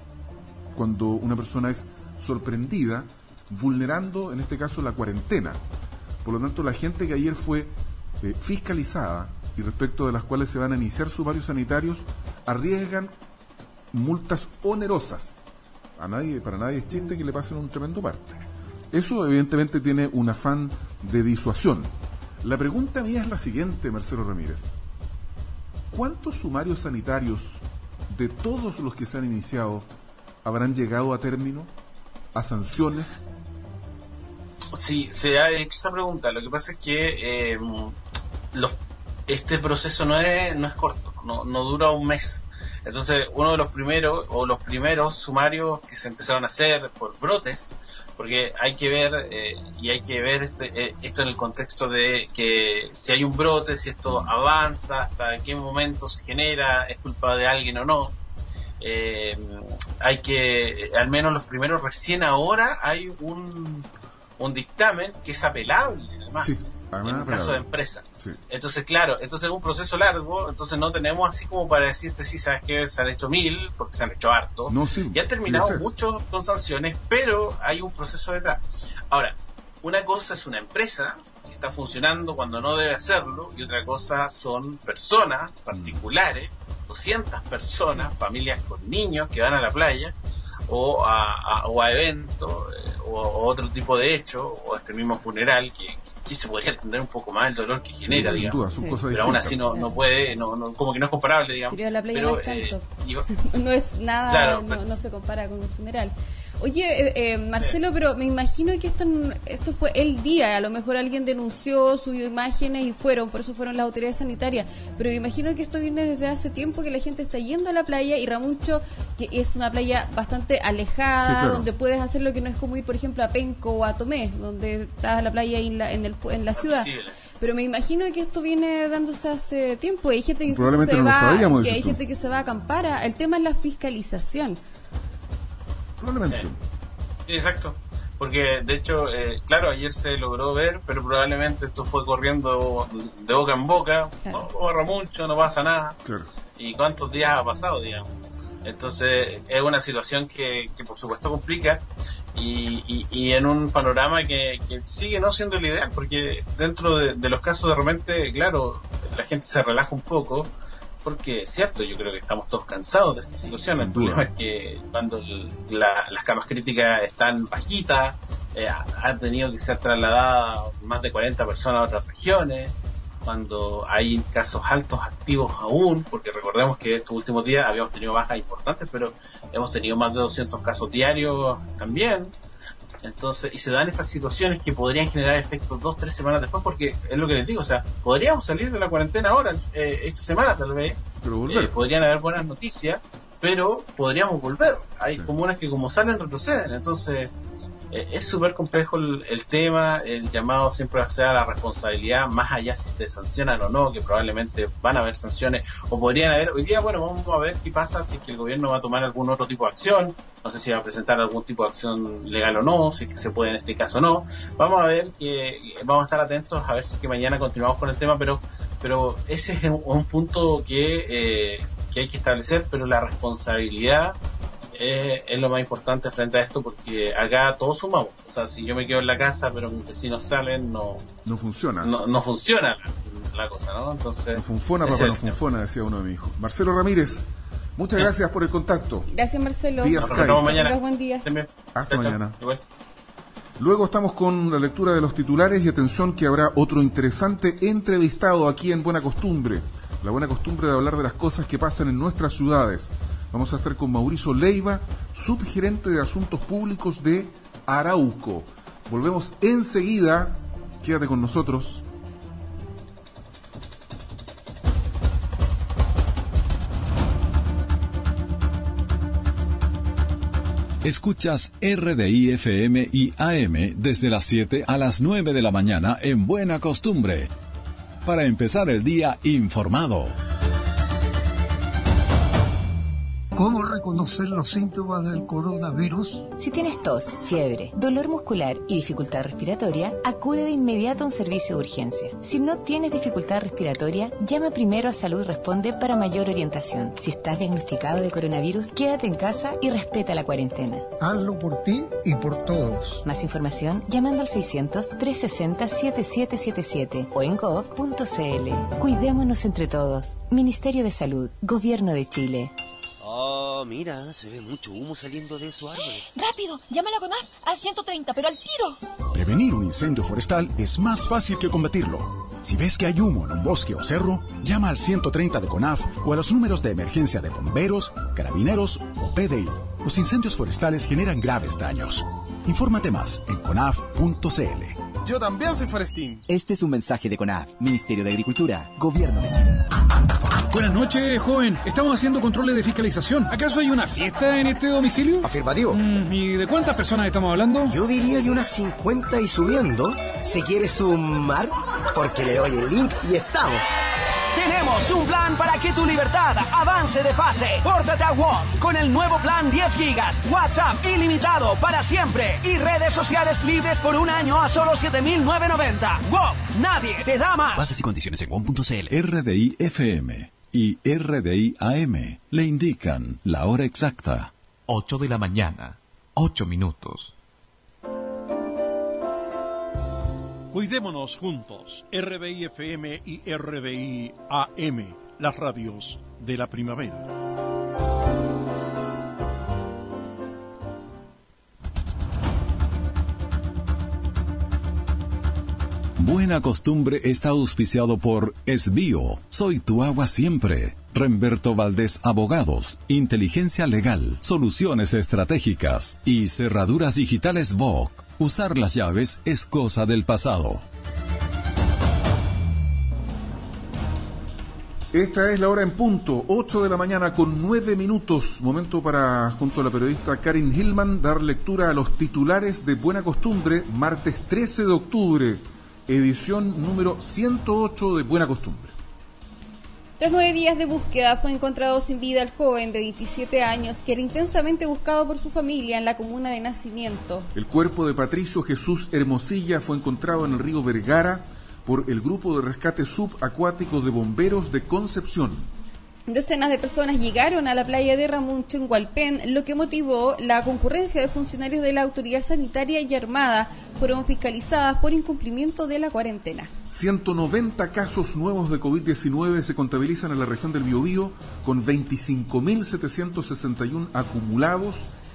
cuando una persona es sorprendida vulnerando, en este caso, la cuarentena. Por lo tanto, la gente que ayer fue eh, fiscalizada y respecto de las cuales se van a iniciar sumarios sanitarios, arriesgan multas onerosas. A nadie, para nadie es chiste que le pasen un tremendo parte. Eso evidentemente tiene un afán de disuasión. La pregunta mía es la siguiente, Marcelo Ramírez. ¿Cuántos sumarios sanitarios de todos los que se han iniciado habrán llegado a término, a sanciones? Sí, se ha hecho esa pregunta. Lo que pasa es que eh, los este proceso no es no es corto, no no dura un mes. Entonces, uno de los primeros, o los primeros sumarios que se empezaron a hacer por brotes, porque hay que ver, eh, y hay que ver este, eh, esto en el contexto de que si hay un brote, si esto avanza, hasta qué momento se genera, es culpa de alguien o no. Eh, hay que, al menos los primeros, recién ahora hay un, un dictamen que es apelable, además. Sí. En un caso de empresa. Sí. Entonces, claro, entonces es un proceso largo, entonces no tenemos así como para decirte, sí, sabes que se han hecho mil, porque se han hecho harto, no, sí, y han terminado muchos con sanciones, pero hay un proceso detrás. Ahora, una cosa es una empresa que está funcionando cuando no debe hacerlo, y otra cosa son personas particulares, doscientas personas, familias con niños que van a la playa, o a, a, o a eventos, eh, o, o otro tipo de hecho, o este mismo funeral que, que se podría entender un poco más el dolor que genera, sí, digamos, duda, sí. Pero aún así no, no puede, no, no, como que no es comparable, digamos. Pero la playa pero, no es tanto. Eh, iba... no es nada, claro, no, pero... no se compara con un funeral. Oye, eh, eh, Marcelo, sí. pero me imagino que esto, esto fue el día, a lo mejor alguien denunció, subió imágenes y fueron, por eso fueron las autoridades sanitarias, pero me imagino que esto viene desde hace tiempo, que la gente está yendo a la playa, y Ramuncho, que es una playa bastante alejada, sí, claro. donde puedes hacer lo que no es como ir, por ejemplo, a Penco o a Tomé, donde estás a la playa en la, en el, en la ciudad. Sí, pero me imagino que esto viene dándose hace tiempo, hay gente que Probablemente se no va, lo sabíamos, que hay gente que se va a acampar, a, el tema es la fiscalización. Probablemente. Sí. Sí, exacto. Porque, de hecho, eh, claro, ayer se logró ver, pero probablemente esto fue corriendo de boca en boca. Claro. No borra mucho, no pasa nada. Claro. ¿Y cuántos días ha pasado, digamos? Entonces, es una situación que, que por supuesto, complica. Y, y, y en un panorama que, que sigue no siendo el ideal, porque dentro de, de los casos de repente, claro, la gente se relaja un poco. Porque es cierto, yo creo que estamos todos cansados de esta situación. Sin el duda. Problema es que cuando el, la, las camas críticas están bajitas, eh, han tenido que ser trasladadas más de cuarenta personas a otras regiones, cuando hay casos altos activos aún, porque recordemos que estos últimos días habíamos tenido bajas importantes, pero hemos tenido más de doscientos casos diarios también. Entonces, y se dan estas situaciones que podrían generar efectos dos, tres semanas después, porque es lo que les digo, o sea, podríamos salir de la cuarentena ahora, eh, esta semana tal vez, eh, podrían haber buenas noticias, pero podríamos volver. Hay sí. comunas que como salen retroceden, entonces eh, es súper complejo el, el tema, el llamado siempre va a ser a la responsabilidad, más allá si te sancionan o no, que probablemente van a haber sanciones, o podrían haber, hoy día, bueno, vamos a ver qué pasa si es que el gobierno va a tomar algún otro tipo de acción, no sé si va a presentar algún tipo de acción legal o no, si es que se puede en este caso o no, vamos a ver, que vamos a estar atentos a ver si es que mañana continuamos con el tema, pero pero ese es un, un punto que, eh, que hay que establecer, pero la responsabilidad Eh, es lo más importante frente a esto, porque acá todos sumamos. O sea, si yo me quedo en la casa pero mis vecinos salen, no no funciona no, no funciona la, la cosa, ¿no? Entonces no funciona, papá, no funciona, decía uno de mis hijos. Marcelo Ramírez, muchas sí. gracias por el contacto. Gracias, Marcelo. Día Nos vemos mañana. Buen día. Hasta Chao. mañana. Igual. Luego estamos con la lectura de los titulares y atención que habrá otro interesante entrevistado aquí en Buena Costumbre. La buena costumbre de hablar de las cosas que pasan en nuestras ciudades. Vamos a estar con Mauricio Leiva, subgerente de Asuntos Públicos de Arauco. Volvemos enseguida. Quédate con nosotros. Escuchas R D I F M y A M desde las siete a las nueve de la mañana en Buena Costumbre. Para empezar el día informado. ¿Cómo reconocer los síntomas del coronavirus? Si tienes tos, fiebre, dolor muscular y dificultad respiratoria, acude de inmediato a un servicio de urgencia. Si no tienes dificultad respiratoria, llama primero a Salud Responde para mayor orientación. Si estás diagnosticado de coronavirus, quédate en casa y respeta la cuarentena. Hazlo por ti y por todos. Más información llamando al seiscientos, trescientos sesenta, setenta y siete setenta y siete o en gov punto c l. Cuidémonos entre todos. Ministerio de Salud, Gobierno de Chile. Oh, mira, se ve mucho humo saliendo de su árbol. ¡Rápido! ¡Llama a la CONAF al ciento treinta, pero al tiro! Prevenir un incendio forestal es más fácil que combatirlo. Si ves que hay humo en un bosque o cerro, llama al ciento treinta de CONAF o a los números de emergencia de bomberos, carabineros o P D I. Los incendios forestales generan graves daños. Infórmate más en conaf punto c l. Yo también soy forestín. Este es un mensaje de CONAF, Ministerio de Agricultura, Gobierno de Chile. Buenas noches, joven. Estamos haciendo controles de fiscalización. ¿Acaso hay una fiesta en este domicilio? Afirmativo. Mm, ¿Y de cuántas personas estamos hablando? Yo diría de unas cincuenta y subiendo. Si quieres sumar, porque le doy el link y estamos. Tenemos un plan para que tu libertad avance de fase. Pórtate a W O M con el nuevo plan diez gigas, WhatsApp ilimitado para siempre y redes sociales libres por un año a solo siete mil novecientos noventa. W O M, nadie te da más. Bases y condiciones en W O M punto c l. R D I F M y R D I A M le indican la hora exacta. ocho de la mañana, ocho minutos. Cuidémonos juntos. R D I F M y R D I A M, las radios de la primavera. Buena Costumbre está auspiciado por Esbío, Soy tu agua siempre. Remberto Valdés Abogados, Inteligencia Legal, Soluciones Estratégicas y Cerraduras Digitales V O C. Usar las llaves es cosa del pasado. Esta es la hora en punto, ocho de la mañana con nueve minutos. Momento para, junto a la periodista Karin Hillman, dar lectura a los titulares de Buena Costumbre, martes trece de octubre, edición número ciento ocho de Buena Costumbre. Tras nueve días de búsqueda, fue encontrado sin vida el joven de veintisiete años que era intensamente buscado por su familia en la comuna de Nacimiento. El cuerpo de Patricio Jesús Hermosilla fue encontrado en el río Vergara por el grupo de rescate subacuático de bomberos de Concepción. Decenas de personas llegaron a la playa de Ramuncho en Hualpén, lo que motivó la concurrencia de funcionarios de la autoridad sanitaria y armada. Fueron fiscalizadas por incumplimiento de la cuarentena. ciento noventa casos nuevos de COVID diecinueve se contabilizan en la región del Biobío, con veinticinco mil setecientos sesenta y uno acumulados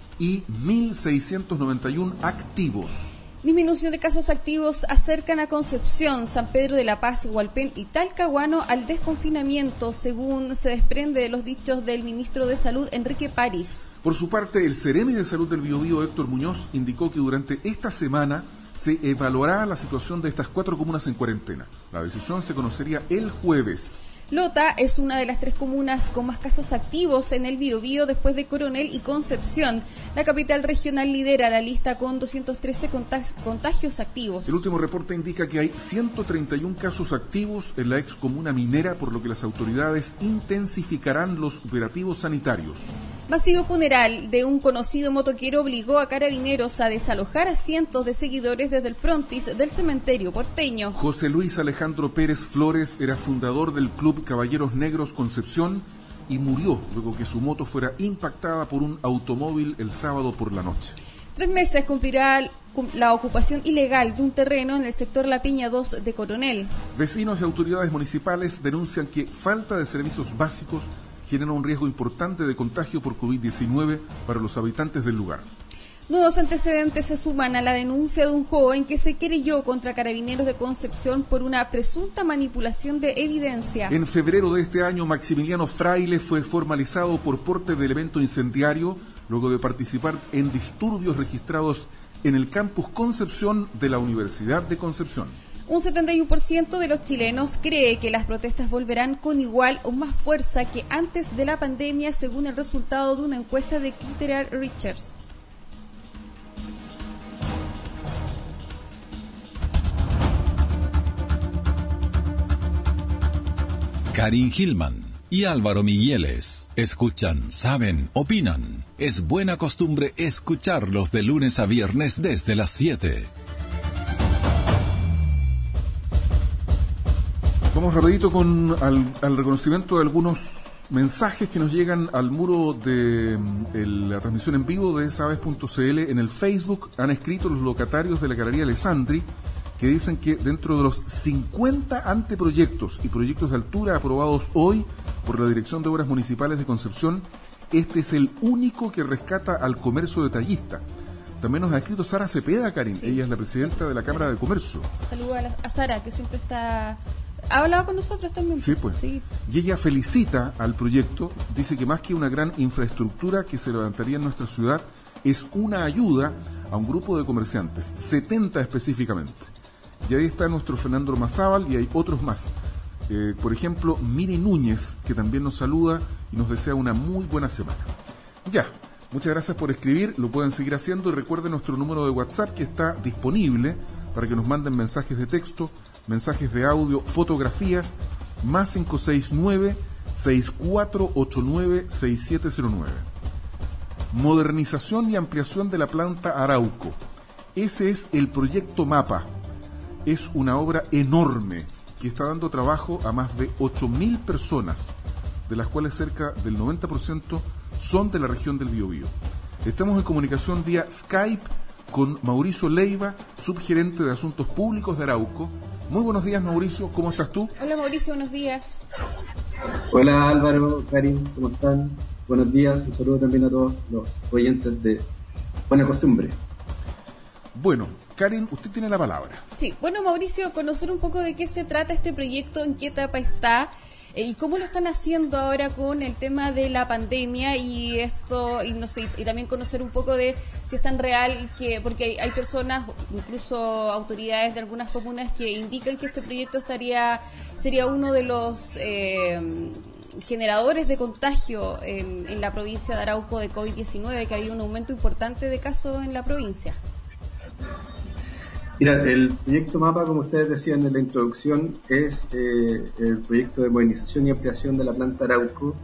y mil seiscientos noventa y uno activos. Disminución de casos activos acercan a Concepción, San Pedro de la Paz, Hualpén y Talcahuano al desconfinamiento, según se desprende de los dichos del ministro de Salud, Enrique París. Por su parte, el Ceremi de Salud del Biobío, Héctor Muñoz, indicó que durante esta semana se evaluará la situación de estas cuatro comunas en cuarentena. La decisión se conocería el jueves. Lota es una de las tres comunas con más casos activos en el Biobío después de Coronel y Concepción. La capital regional lidera la lista con doscientos trece contagios activos. El último reporte indica que hay ciento treinta y uno casos activos en la ex comuna minera, por lo que las autoridades intensificarán los operativos sanitarios. Masivo funeral de un conocido motoquero obligó a carabineros a desalojar a cientos de seguidores desde el frontis del cementerio porteño. José Luis Alejandro Pérez Flores era fundador del Club Caballeros Negros Concepción y murió luego que su moto fuera impactada por un automóvil el sábado por la noche. Tres meses cumplirá la ocupación ilegal de un terreno en el sector La Piña dos de Coronel. Vecinos y autoridades municipales denuncian que falta de servicios básicos genera un riesgo importante de contagio por COVID diecinueve para los habitantes del lugar. Nuevos antecedentes se suman a la denuncia de un joven que se querelló contra Carabineros de Concepción por una presunta manipulación de evidencia. En febrero de este año, Maximiliano Fraile fue formalizado por porte de elemento incendiario luego de participar en disturbios registrados en el campus Concepción de la Universidad de Concepción. Un setenta y uno por ciento de los chilenos cree que las protestas volverán con igual o más fuerza que antes de la pandemia, según el resultado de una encuesta de Criteria Research. Karin Hillman y Álvaro Migueles escuchan, saben, opinan. Es buena costumbre escucharlos de lunes a viernes desde las siete. Vamos rapidito con al, al reconocimiento de algunos mensajes que nos llegan al muro de el, la transmisión en vivo de sabes punto c l. En el Facebook han escrito los locatarios de la Galería Alessandri, que dicen que dentro de los cincuenta anteproyectos y proyectos de altura aprobados hoy por la Dirección de Obras Municipales de Concepción, este es el único que rescata al comercio detallista. También nos ha escrito Sara Cepeda, Karin. Sí. Ella es la presidenta de la Cámara de Comercio. Saludo a, la, a Sara, que siempre está... ¿Ha hablado con nosotros también? Sí, pues. Sí. Y ella felicita al proyecto, dice que más que una gran infraestructura que se levantaría en nuestra ciudad, es una ayuda a un grupo de comerciantes, setenta específicamente. Y ahí está nuestro Fernando Mazábal y hay otros más. Eh, por ejemplo, Miri Núñez, que también nos saluda y nos desea una muy buena semana. Ya, muchas gracias por escribir, lo pueden seguir haciendo y recuerden nuestro número de WhatsApp que está disponible para que nos manden mensajes de texto, mensajes de audio, fotografías, más cinco seis nueve, seis cuatro ocho nueve, seis siete cero nueve. Modernización y ampliación de la planta Arauco. Ese es el proyecto MAPA. Es una obra enorme que está dando trabajo a más de ocho mil personas, de las cuales cerca del noventa por ciento son de la región del Biobío. Estamos en comunicación vía Skype con Mauricio Leiva, subgerente de Asuntos Públicos de Arauco. Muy buenos días, Mauricio, ¿cómo estás tú? Hola, Mauricio, buenos días. Hola, Álvaro, Karin, ¿cómo están? Buenos días, un saludo también a todos los oyentes de Buena Costumbre. Bueno, Karin, usted tiene la palabra. Sí, bueno, Mauricio, conocer un poco de qué se trata este proyecto, en qué etapa está eh, y cómo lo están haciendo ahora con el tema de la pandemia y esto, y no sé, y también conocer un poco de si es tan real que, porque hay, hay personas, incluso autoridades de algunas comunas que indican que este proyecto estaría, sería uno de los eh, generadores de contagio en, en la provincia de Arauco de COVID diecinueve, que había un aumento importante de casos en la provincia. Mira, el proyecto MAPA, como ustedes decían en la introducción, es eh, el proyecto de modernización y ampliación de la planta Arauco.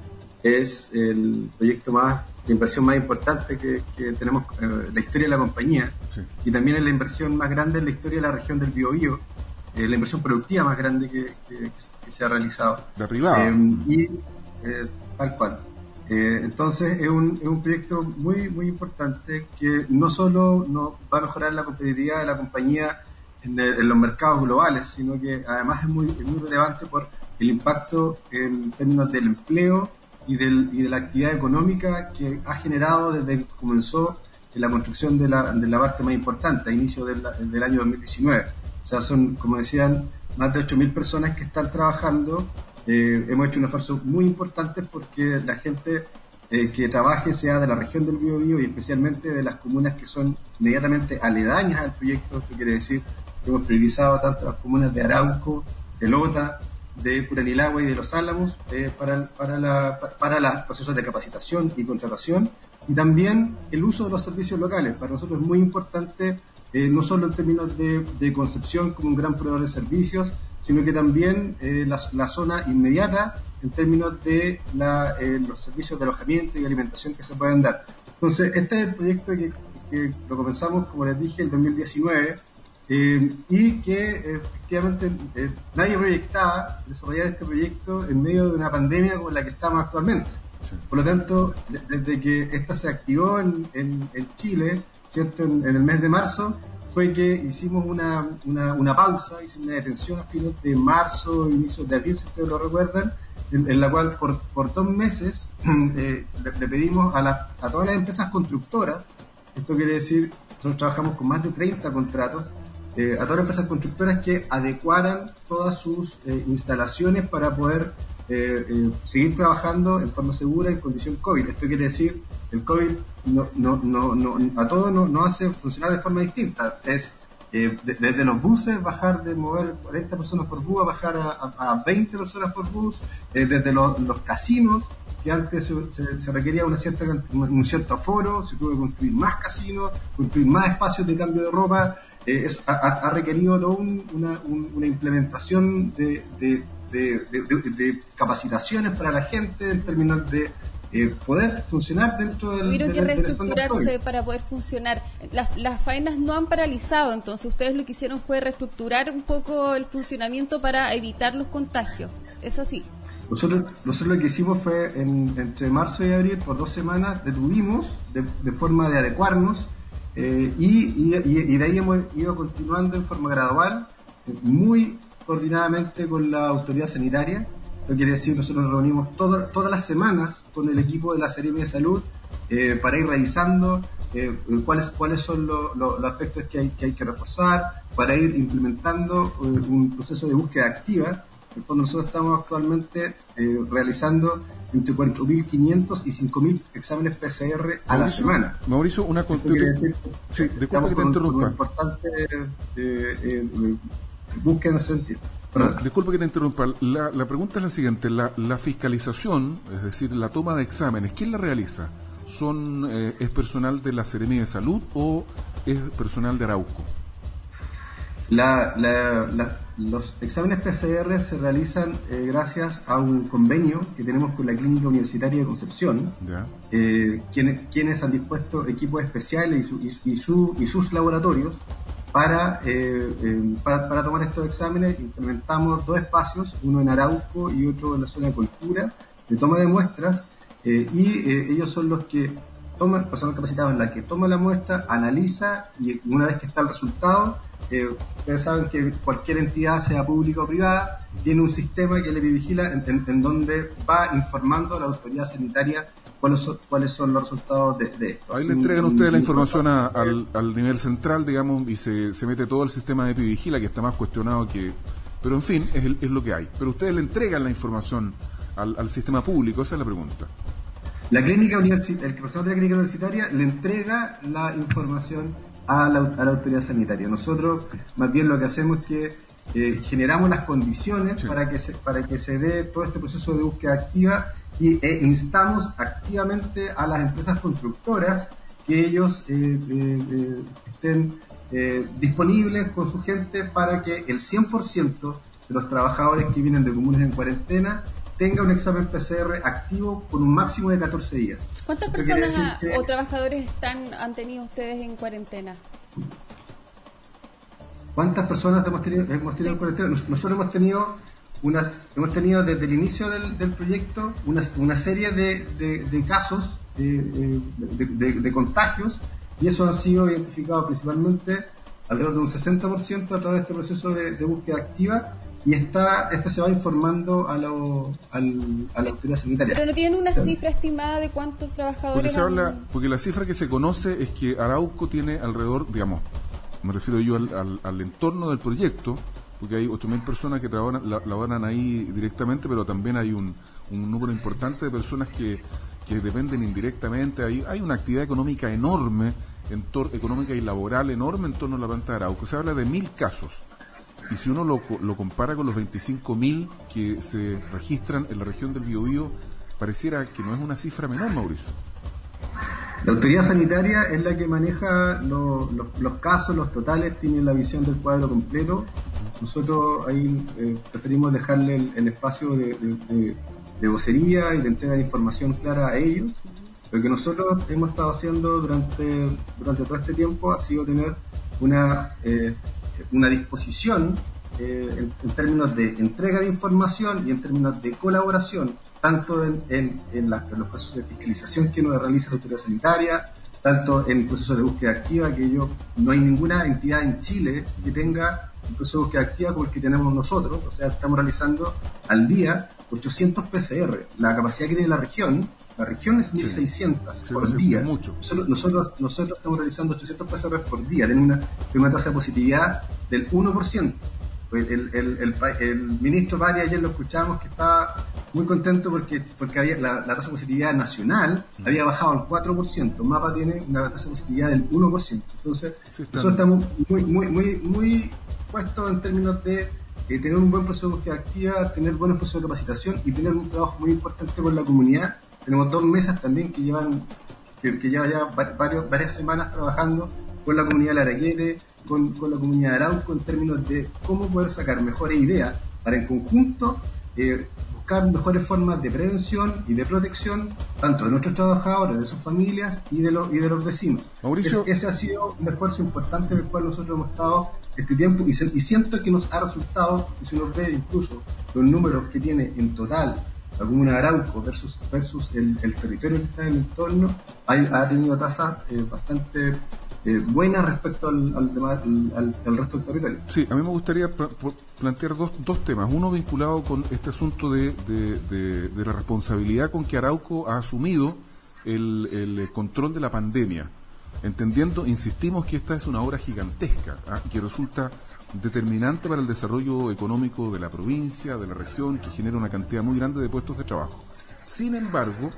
Es el proyecto más de inversión más importante que, que tenemos eh, en la historia de la compañía. Sí. Y también es la inversión más grande en la historia de la región del Biobío, eh, la inversión productiva más grande que, que, que se ha realizado. La privada. Eh, y eh, tal cual. Eh, entonces es un, es un proyecto muy muy importante que no solo nos va a mejorar la competitividad de la compañía en, el, en los mercados globales, sino que además es muy, es muy relevante por el impacto en términos del empleo y, del, y de la actividad económica que ha generado desde que comenzó la construcción de la, de la parte más importante, a inicio del, del año dos mil diecinueve. O sea, son, como decían, más de ocho mil personas que están trabajando. Eh, hemos hecho un esfuerzo muy importante porque la gente eh, que trabaje sea de la región del Biobío y especialmente de las comunas que son inmediatamente aledañas al proyecto. Esto quiere decir que hemos priorizado tanto las comunas de Arauco, de Lota, de Puranilagua y de Los Álamos eh, para, para, la, para los procesos de capacitación y contratación, y también el uso de los servicios locales. Para nosotros es muy importante, eh, no solo en términos de, de Concepción como un gran proveedor de servicios, sino que también eh, la, la zona inmediata en términos de la, eh, los servicios de alojamiento y alimentación que se pueden dar. Entonces, este es el proyecto que, que lo comenzamos, como les dije, el dos mil diecinueve, eh, y que eh, efectivamente eh, nadie proyectaba desarrollar este proyecto en medio de una pandemia como la que estamos actualmente. Sí. Por lo tanto, de, desde que esta se activó en, en, en Chile, ¿cierto? En, en el mes de marzo, fue que hicimos una, una, una pausa, hicimos una detención a fines de marzo, inicios de abril, si ustedes lo recuerdan, en, en la cual por, por dos meses eh, le, le pedimos a, la, a todas las empresas constructoras, esto quiere decir, nosotros trabajamos con más de treinta contratos, eh, a todas las empresas constructoras que adecuaran todas sus eh, instalaciones para poder eh, eh, seguir trabajando en forma segura en condición COVID. Esto quiere decir, el COVID no, no, no, no, a todos nos no hace funcionar de forma distinta. Es eh, de, desde los buses bajar de mover cuarenta personas por bus a bajar a, a, a veinte personas por bus, eh, desde los, los casinos, que antes se, se, se requería una cierta, un cierto aforo, se tuvo que construir más casinos, construir más espacios de cambio de ropa. Eh, eso ha, ha requerido toda un, una, un, una implementación de, de, de, de, de, de capacitaciones para la gente en términos de Eh, poder funcionar dentro del... Tuvieron que del, reestructurarse del para poder funcionar. Las, las faenas no han paralizado, entonces ustedes lo que hicieron fue reestructurar un poco el funcionamiento para evitar los contagios. ¿Es así? Nosotros, nosotros lo que hicimos fue, en, entre marzo y abril, por dos semanas, detuvimos de, de forma de adecuarnos eh, y, y, y de ahí hemos ido continuando en forma gradual, muy coordinadamente con la autoridad sanitaria. Lo quiere decir, nosotros nos reunimos todo, todas las semanas con el equipo de la Seremi de Salud eh, para ir revisando eh, cuáles cuáles son lo, lo, los aspectos que hay, que hay que reforzar, para ir implementando eh, un proceso de búsqueda activa. En el fondo, nosotros estamos actualmente eh, realizando entre cuatro mil quinientos y cinco mil exámenes P C R a Mauricio, la semana. Mauricio, una consulta. Sí, disculpa que te interrumpa. Con importante eh, eh, búsqueda en ese sentido. No, disculpe que te interrumpa. La, la pregunta es la siguiente. La, la fiscalización, es decir, la toma de exámenes, ¿quién la realiza? ¿Son eh, ¿Es personal de la Seremía de Salud o es personal de Arauco? La, la, la, los exámenes P C R se realizan eh, gracias a un convenio que tenemos con la Clínica Universitaria de Concepción, eh, quienes, quienes han dispuesto equipos especiales y, su, y, y, su, y sus laboratorios para, eh, eh, para, para tomar estos exámenes. Implementamos dos espacios, uno en Arauco y otro en la zona de Cultura, de toma de muestras, eh, y eh, ellos son los que toman, personas capacitadas en la que toma la muestra, analiza, y una vez que está el resultado, eh, ustedes saben que cualquier entidad, sea pública o privada, tiene un sistema que le vigila en, en, en donde va informando a la autoridad sanitaria cuáles son, cuáles son los resultados de, de esto. Ahí le entregan un, ustedes la información a, al, al nivel central, digamos, y se, se mete todo el sistema de Epivigila, que está más cuestionado que... Pero en fin, es, el, es lo que hay. Pero ustedes le entregan la información al, al sistema público, esa es la pregunta. La clínica universitaria, el personal de la clínica universitaria le entrega la información a la, a la autoridad sanitaria. Nosotros más bien lo que hacemos es que eh, generamos las condiciones sí. para que se para que se dé todo este proceso de búsqueda activa y e instamos activamente a las empresas constructoras que ellos eh, eh, eh, estén eh, disponibles con su gente para que el cien por ciento de los trabajadores que vienen de comunes en cuarentena tenga un examen P C R activo por un máximo de catorce días. ¿Cuántas personas que... o trabajadores están han tenido ustedes en cuarentena? ¿Cuántas personas hemos tenido, hemos tenido sí. en cuarentena? Nosotros hemos tenido unas, hemos tenido desde el inicio del, del proyecto una, una serie de, de, de casos de, de, de, de contagios, y esos han sido identificados principalmente alrededor de un sesenta por ciento a través de este proceso de, de búsqueda activa. Y está, esto se va informando a, lo, al, a la autoridad sanitaria. Pero no tienen una cifra estimada de cuántos trabajadores porque se han... habla, porque la cifra que se conoce es que Arauco tiene alrededor, digamos, me refiero yo al, al, al entorno del proyecto, porque hay ocho mil personas que trabajan, la, laboran ahí directamente, pero también hay un, un número importante de personas que, que dependen indirectamente. Hay, hay una actividad económica enorme, en tor, económica y laboral enorme en torno a la planta de Arauco. Se habla de mil casos. Y si uno lo, lo compara con los veinticinco mil que se registran en la región del Biobío, pareciera que no es una cifra menor, Mauricio. La autoridad sanitaria es la que maneja lo, lo, los casos, los totales, tiene la visión del cuadro completo. Nosotros ahí eh, preferimos dejarle el, el espacio de, de, de, de vocería y de entrega de información clara a ellos. Lo que nosotros hemos estado haciendo durante, durante todo este tiempo ha sido tener una... Eh, una disposición eh, en, en términos de entrega de información y en términos de colaboración, tanto en, en, en, la, en los procesos de fiscalización que nos realiza la autoridad sanitaria, tanto en procesos de búsqueda activa, que yo, no hay ninguna entidad en Chile que tenga un proceso de búsqueda activa como el que tenemos nosotros. O sea, estamos realizando al día ochocientos P C R. La capacidad que tiene la región, la región es mil seiscientos sí, por sí, día. Mucho. Nosotros, nosotros, nosotros estamos realizando ochocientos P C R por día. Tenemos una, tenemos una tasa de positividad del uno por ciento. El, el, el, el, el ministro Pari, ayer lo escuchamos, que estaba muy contento porque, porque había, la, la tasa de positividad nacional mm. había bajado al cuatro por ciento. MAPA tiene una tasa de positividad del uno por ciento. Entonces, sí, nosotros estamos muy, muy, muy, muy puestos en términos de eh, tener un buen proceso de búsqueda activa, tener buenos procesos de capacitación y tener un trabajo muy importante con la comunidad. Tenemos dos mesas también que llevan que, que lleva ya varios, varias semanas trabajando con la comunidad de Laraquete, con, con la comunidad de Arauco, en términos de cómo poder sacar mejores ideas para en conjunto eh, buscar mejores formas de prevención y de protección, tanto de nuestros trabajadores, de sus familias y de los, y de los vecinos. Mauricio, es, ese ha sido un esfuerzo importante en el cual nosotros hemos estado este tiempo y, se, y siento que nos ha resultado, y si uno ve incluso los números que tiene en total la comuna de Arauco versus, versus el, el territorio que está en el entorno, hay, ha tenido tasas eh, bastante eh, buenas respecto al, al, al, al, al resto del territorio. Sí, a mí me gustaría pl- plantear dos, dos temas. Uno vinculado con este asunto de, de, de, de la responsabilidad con que Arauco ha asumido el, el control de la pandemia, entendiendo, insistimos, que esta es una obra gigantesca, ¿ah? que resulta determinante para el desarrollo económico de la provincia, de la región, que genera una cantidad muy grande de puestos de trabajo. Sin embargo,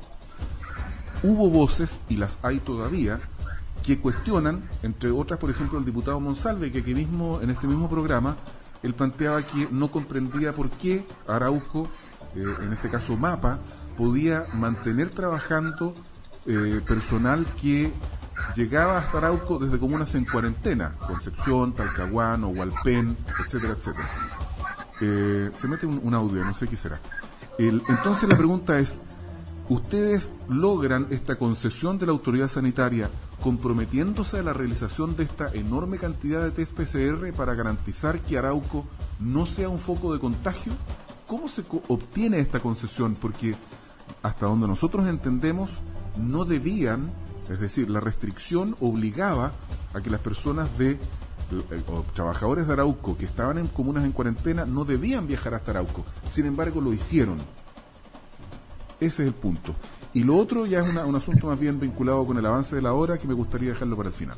hubo voces, y las hay todavía, que cuestionan, entre otras, por ejemplo, el diputado Monsalve, que aquí mismo, en este mismo programa, él planteaba que no comprendía por qué Arauco, eh, en este caso MAPA, podía mantener trabajando eh, personal que llegaba hasta Arauco desde comunas en cuarentena, Concepción, Talcahuano, Hualpén, etcétera, etcétera. Eh, se mete un, un audio, no sé qué será. El, entonces la pregunta es, ¿ustedes logran esta concesión de la autoridad sanitaria comprometiéndose a la realización de esta enorme cantidad de test P C R para garantizar que Arauco no sea un foco de contagio? ¿Cómo se co- obtiene esta concesión? Porque hasta donde nosotros entendemos, no debían, es decir, la restricción obligaba a que las personas de o trabajadores de Arauco que estaban en comunas en cuarentena no debían viajar hasta Arauco. Sin embargo, lo hicieron. Ese es el punto. Y lo otro ya es una, un asunto más bien vinculado con el avance de la hora, que me gustaría dejarlo para el final.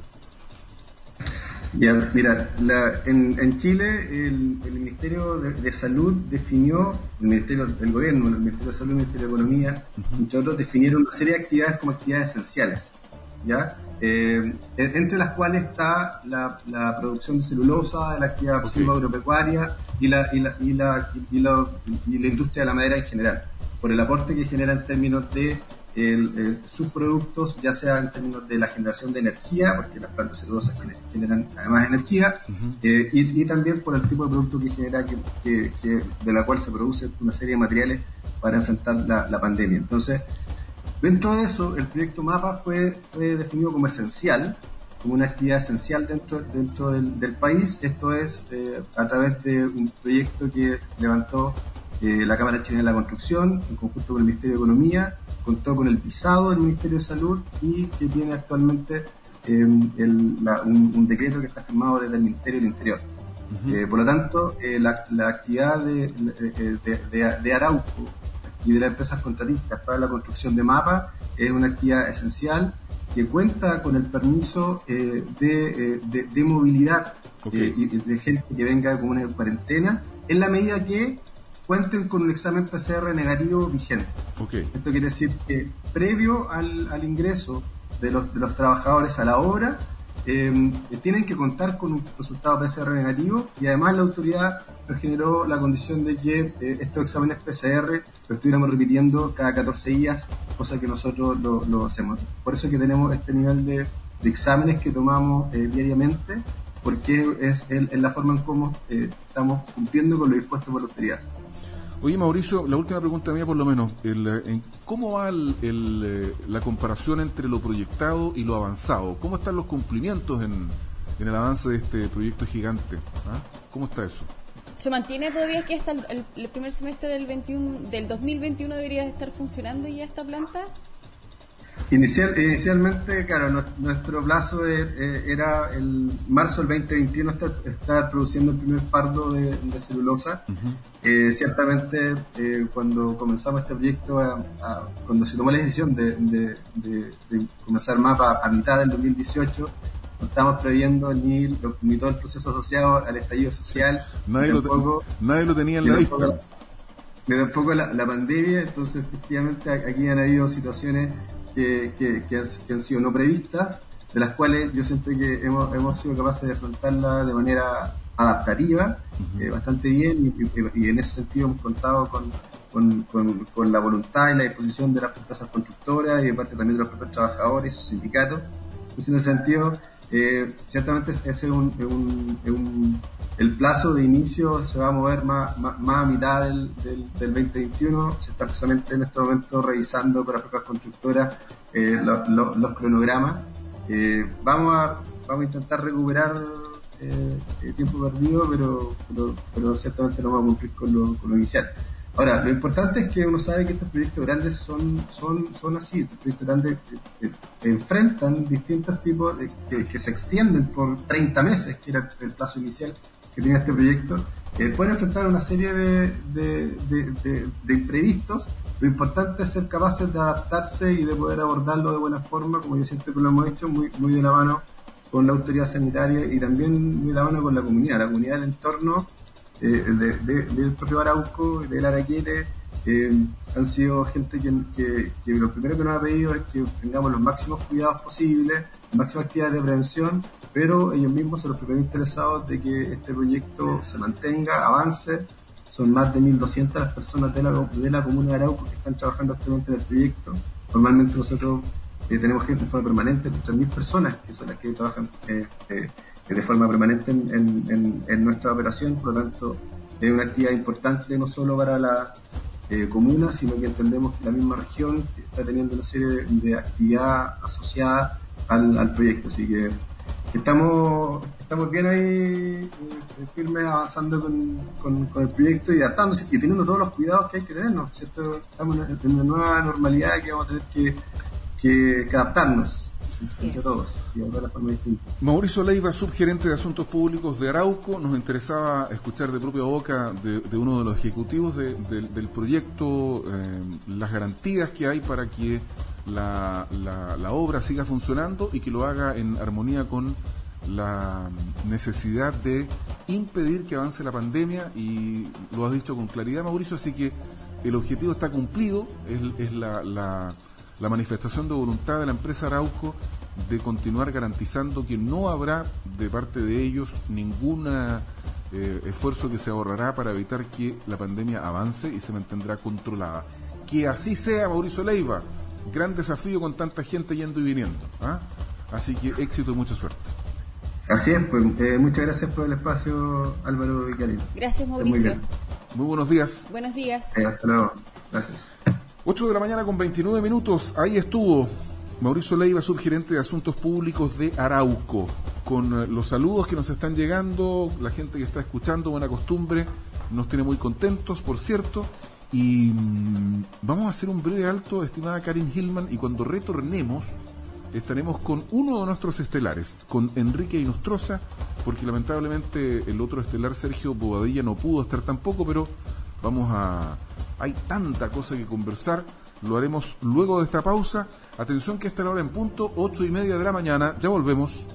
Ya, mira, la, en, en Chile el, el Ministerio de, de Salud definió, el Ministerio del Gobierno, el Ministerio de Salud, el Ministerio de Economía, uh-huh. entre otros, definieron una serie de actividades como actividades esenciales, ¿ya? Eh, entre las cuales está la, la producción de celulosa, la actividad okay. silvoagropecuaria y la, y, la, y, la, y, la, y la industria de la madera en general, por el aporte que genera en términos de el, el, sus productos, ya sea en términos de la generación de energía, porque las plantas celulosas generan además energía, uh-huh. eh, y, y también por el tipo de producto que genera, que, que, que de la cual se produce una serie de materiales para enfrentar la, la pandemia. Entonces, dentro de eso, el proyecto MAPA fue, fue definido como esencial, como una actividad esencial dentro, dentro del, del país. Esto es eh, a través de un proyecto que levantó eh, la Cámara Chilena de la Construcción, en conjunto con el Ministerio de Economía, contó con el visado del Ministerio de Salud y que tiene actualmente eh, el, la, un, un decreto que está firmado desde el Ministerio del Interior. Uh-huh. Eh, por lo tanto, eh, la, la actividad de, de, de, de, de Arauco y de las empresas contratistas para la construcción de MAPA es una actividad esencial que cuenta con el permiso eh, de, de, de movilidad okay. eh, y de gente que venga con una cuarentena, en la medida que cuenten con un examen P C R negativo vigente. Okay. Esto quiere decir que previo al, al ingreso de los, de los trabajadores a la obra, eh, tienen que contar con un resultado P C R negativo, y además la autoridad nos generó la condición de que eh, estos exámenes P C R lo estuviéramos repitiendo cada catorce días, cosa que nosotros lo, lo hacemos. Por eso es que tenemos este nivel de, de exámenes que tomamos eh, diariamente, porque es, es, es la forma en cómo eh, estamos cumpliendo con lo dispuesto por la autoridad. Oye, Mauricio, la última pregunta mía por lo menos, el, en, ¿cómo va el, el, la comparación entre lo proyectado y lo avanzado? ¿Cómo están los cumplimientos en, en el avance de este proyecto gigante? ¿Ah? ¿Cómo está eso? ¿Se mantiene todavía que hasta el, el, el primer semestre del, veintiuno, del dos mil veintiuno debería estar funcionando ya esta planta? Inicial, inicialmente, claro, no, nuestro plazo es, eh, era el marzo del veinte veintiuno estar, estar produciendo el primer fardo de, de celulosa. Uh-huh. Eh, ciertamente, eh, cuando comenzamos este proyecto, a, a, cuando se tomó la decisión de, de, de, de comenzar MAPA a mitad del dos mil dieciocho, no estábamos previendo ni, ni todo el proceso asociado al estallido social. Nadie, lo, tampoco, te, nadie lo tenía en la vista. Ni tampoco la, la pandemia. Entonces, efectivamente, aquí han habido situaciones Que, que, que, han, que han sido no previstas, de las cuales yo siento que hemos, hemos sido capaces de afrontarla de manera adaptativa, uh-huh. eh, bastante bien, y, y, y en ese sentido hemos contado con, con, con, con la voluntad y la disposición de las empresas constructoras y de parte también de los propios trabajadores y sus sindicatos. Entonces, en ese sentido, eh, ciertamente ese es un, un, un, el plazo de inicio se va a mover más, más, más a mitad del, del, del veinte veintiuno. Se está precisamente en este momento revisando para las propias constructoras eh, lo, lo, los cronogramas. Eh, vamos, a, vamos a intentar recuperar eh, el tiempo perdido, pero, pero, pero ciertamente no vamos a cumplir con lo, con lo inicial. Ahora, lo importante es que uno sabe que estos proyectos grandes son son son así. Estos proyectos grandes que, que enfrentan distintos tipos de, que, que se extienden por treinta meses, que era el plazo inicial que tiene este proyecto, eh, pueden enfrentar una serie de, de, de, de, de imprevistos. Lo importante es ser capaces de adaptarse y de poder abordarlo de buena forma, como yo siento que lo hemos hecho, muy, muy de la mano con la autoridad sanitaria y también muy de la mano con la comunidad, la comunidad del entorno, eh, de, de, del propio Arauco, del Araquete, eh, han sido gente que, que, que lo primero que nos ha pedido es que tengamos los máximos cuidados posibles, máximas actividades de prevención, pero ellos mismos son los primeros interesados de que este proyecto se mantenga, avance. Son más de mil doscientas las personas de la, de la comuna de Arauco que están trabajando actualmente en el proyecto. Normalmente nosotros eh, tenemos gente en forma permanente, tres mil personas que son las que trabajan eh, eh, de forma permanente en, en, en, en nuestra operación, por lo tanto es una actividad importante no solo para la eh, comuna, sino que entendemos que la misma región está teniendo una serie de, de actividad asociada al, al proyecto, así que estamos estamos bien ahí eh, firmes avanzando con, con, con el proyecto y adaptándose y teniendo todos los cuidados que hay que tener, ¿no? ¿Cierto? Estamos en una nueva normalidad que vamos a tener que, que, que adaptarnos entre todos y de la forma distinta. Mauricio Leiva, subgerente de Asuntos Públicos de Arauco, nos interesaba escuchar de propia boca de, de uno de los ejecutivos de, de, del proyecto eh, las garantías que hay para que la, la, la obra siga funcionando y que lo haga en armonía con la necesidad de impedir que avance la pandemia, y lo has dicho con claridad, Mauricio, así que el objetivo está cumplido, es, es la, la, la manifestación de voluntad de la empresa Arauco de continuar garantizando que no habrá de parte de ellos ningún eh, esfuerzo que se ahorrará para evitar que la pandemia avance y se mantendrá controlada. Que así sea, Mauricio Leiva, gran desafío con tanta gente yendo y viniendo, ¿ah? Así que éxito y mucha suerte. Así es, pues eh, muchas gracias por el espacio, Álvaro y Karina. Gracias, Mauricio. Muy, Muy buenos días. Buenos días. Eh, hasta luego. Gracias. ocho de la mañana con veintinueve minutos. Ahí estuvo Mauricio Leiva, subgerente de Asuntos Públicos de Arauco, con los saludos que nos están llegando, la gente que está escuchando, buena costumbre, nos tiene muy contentos, por cierto. Y mmm, vamos a hacer un breve alto, estimada Karin Hillman, y cuando retornemos estaremos con uno de nuestros estelares, con Enrique Inostroza, porque lamentablemente el otro estelar, Sergio Bobadilla, no pudo estar tampoco, pero vamos a... hay tanta cosa que conversar, lo haremos luego de esta pausa. Atención que esta es la hora en punto, ocho y media de la mañana, ya volvemos.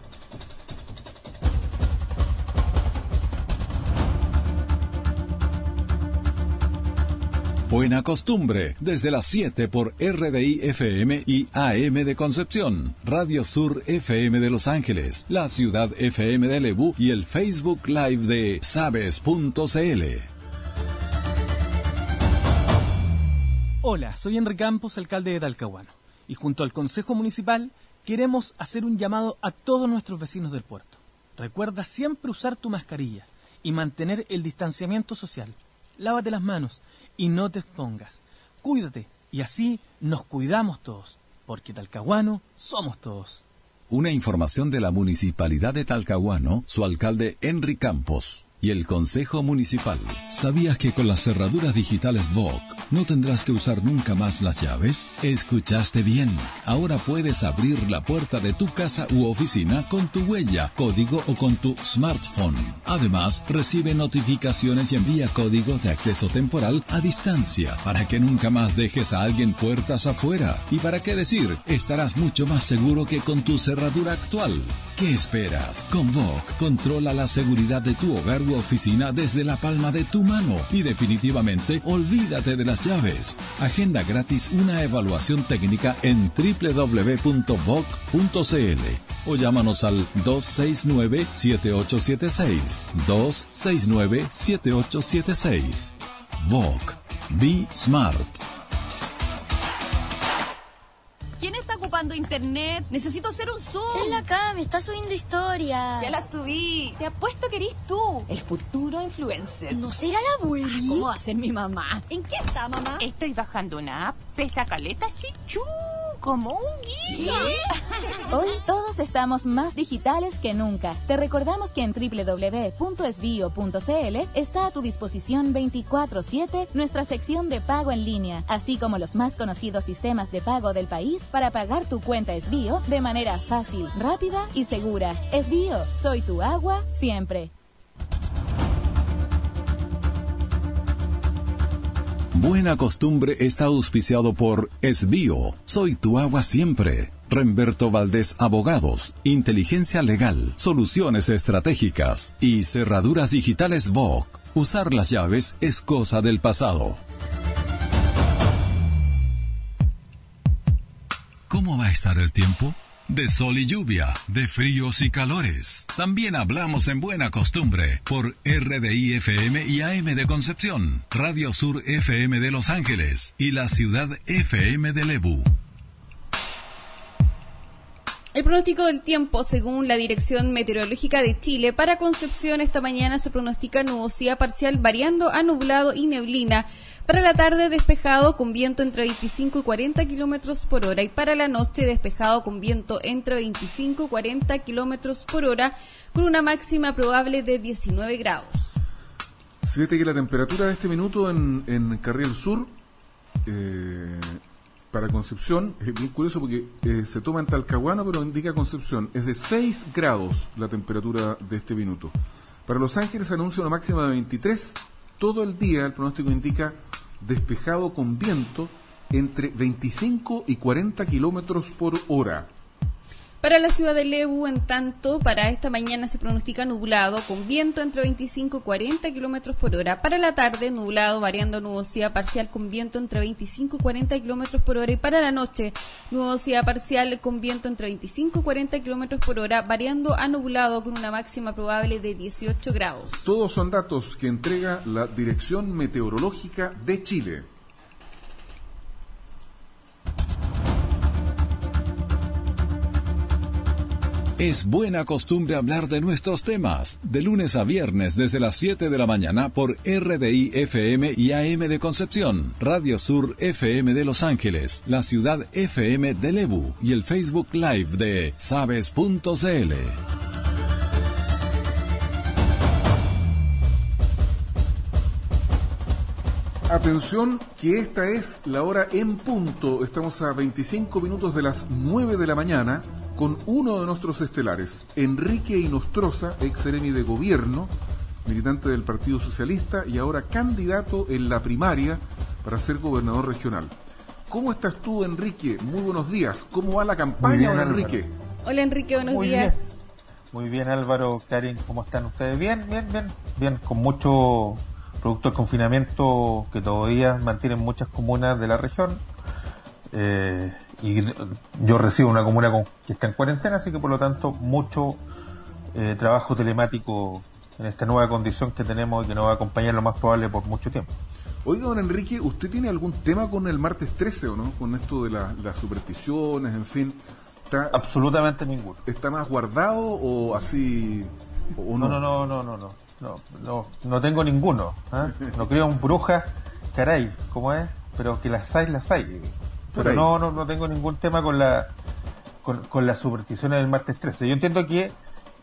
Buena costumbre, desde las siete por R D I F M y A M de Concepción, Radio Sur F M de Los Ángeles, La Ciudad F M de Lebu y el Facebook Live de sabes punto c l. Hola, soy Enrique Campos, alcalde de Talcahuano, y junto al Consejo Municipal queremos hacer un llamado a todos nuestros vecinos del puerto. Recuerda siempre usar tu mascarilla y mantener el distanciamiento social. Lávate las manos y no te expongas. Cuídate y así nos cuidamos todos, porque Talcahuano somos todos. Una información de la Municipalidad de Talcahuano, su alcalde Enrique Campos y el Consejo Municipal. ¿Sabías que con las cerraduras digitales V O C no tendrás que usar nunca más las llaves? Escuchaste bien. Ahora puedes abrir la puerta de tu casa u oficina con tu huella, código o con tu smartphone. Además, recibe notificaciones y envía códigos de acceso temporal a distancia para que nunca más dejes a alguien puertas afuera. ¿Y para qué decir? Estarás mucho más seguro que con tu cerradura actual. ¿Qué esperas? Con V O C controla la seguridad de tu hogar u oficina desde la palma de tu mano y definitivamente olvídate de las llaves. Agenda gratis una evaluación técnica en doble u doble u doble u punto voc punto c l o llámanos al dos seis nueve, siete ocho siete seis, dos seis nueve, siete ocho siete seis. V O C. Be Smart. ¿Quién está ocupando internet? Necesito hacer un zoom. Es la Cami, está subiendo historia. Ya la subí. Te apuesto que eres tú, el futuro influencer. ¿No será la abuela? ¿Cómo va a ser mi mamá? ¿En qué está, mamá? Estoy bajando una app. Pesa caleta, sí. ¡Chú! Como un guía. Hoy todos estamos más digitales que nunca. Te recordamos que en doble u doble u doble u punto esbio punto c l está a tu disposición veinticuatro siete nuestra sección de pago en línea, así como los más conocidos sistemas de pago del país para pagar tu cuenta Esbio de manera fácil, rápida y segura. Esbio, soy tu agua siempre. Buena costumbre está auspiciado por Esbio, soy tu agua siempre. Remberto Valdés Abogados, Inteligencia Legal, Soluciones Estratégicas y Cerraduras Digitales V O C. Usar las llaves es cosa del pasado. a estar el tiempo? De sol y lluvia, de fríos y calores. También hablamos en Buena Costumbre por R D I F M y A M de Concepción, Radio Sur F M de Los Ángeles y la Ciudad F M de Lebu. El pronóstico del tiempo, según la Dirección Meteorológica de Chile, para Concepción esta mañana se pronostica nubosidad parcial variando a nublado y neblina. Para la tarde, despejado con viento entre veinticinco y cuarenta kilómetros por hora. Y para la noche, despejado con viento entre veinticinco y cuarenta kilómetros por hora, con una máxima probable de diecinueve grados. Fíjate que la temperatura de este minuto en, en Carriel Sur, eh, para Concepción, es bien curioso porque eh, se toma en Talcahuano, pero indica Concepción. Es de seis grados la temperatura de este minuto. Para Los Ángeles se anuncia una máxima de veintitrés. Todo el día el pronóstico indica despejado con viento entre veinticinco y cuarenta kilómetros por hora. Para la ciudad de Lebu, en tanto, para esta mañana se pronostica nublado con viento entre veinticinco y cuarenta kilómetros por hora. Para la tarde, nublado, variando nubosidad parcial con viento entre veinticinco y cuarenta kilómetros por hora. Y para la noche, nubosidad parcial con viento entre veinticinco y cuarenta kilómetros por hora, variando a nublado con una máxima probable de dieciocho grados. Todos son datos que entrega la Dirección Meteorológica de Chile. Es buena costumbre hablar de nuestros temas, de lunes a viernes desde las siete de la mañana por R D I F M y A M de Concepción, Radio Sur F M de Los Ángeles, la Ciudad F M de Lebu y el Facebook Live de sabes punto c l. Atención, que esta es la hora en punto. Estamos a veinticinco minutos de las nueve de la mañana con uno de nuestros estelares, Enrique Inostroza, ex seremi de gobierno, militante del Partido Socialista y ahora candidato en la primaria para ser gobernador regional. ¿Cómo estás tú, Enrique? Muy buenos días. ¿Cómo va la campaña, don Enrique? Hola, Enrique, buenos Muy días. Bien. Muy bien, Álvaro, Karin, ¿cómo están ustedes? Bien, bien, bien, bien, con mucho producto del confinamiento que todavía mantienen muchas comunas de la región. Eh, y yo resido en una comuna con, que está en cuarentena, así que por lo tanto mucho eh, trabajo telemático en esta nueva condición que tenemos y que nos va a acompañar lo más probable por mucho tiempo. Oiga, don Enrique, ¿usted tiene algún tema con el martes trece o no? Con esto de la, las supersticiones, en fin. Está, Absolutamente ninguno. ¿Está más guardado o así? O no? No, no, no, no, no, no, no, no, no tengo ninguno. ¿eh? No creo en brujas, caray, ¿cómo es? Pero que las hay, las hay. Pero no, no, no tengo ningún tema con la con, con las supersticiones del martes trece. Yo entiendo que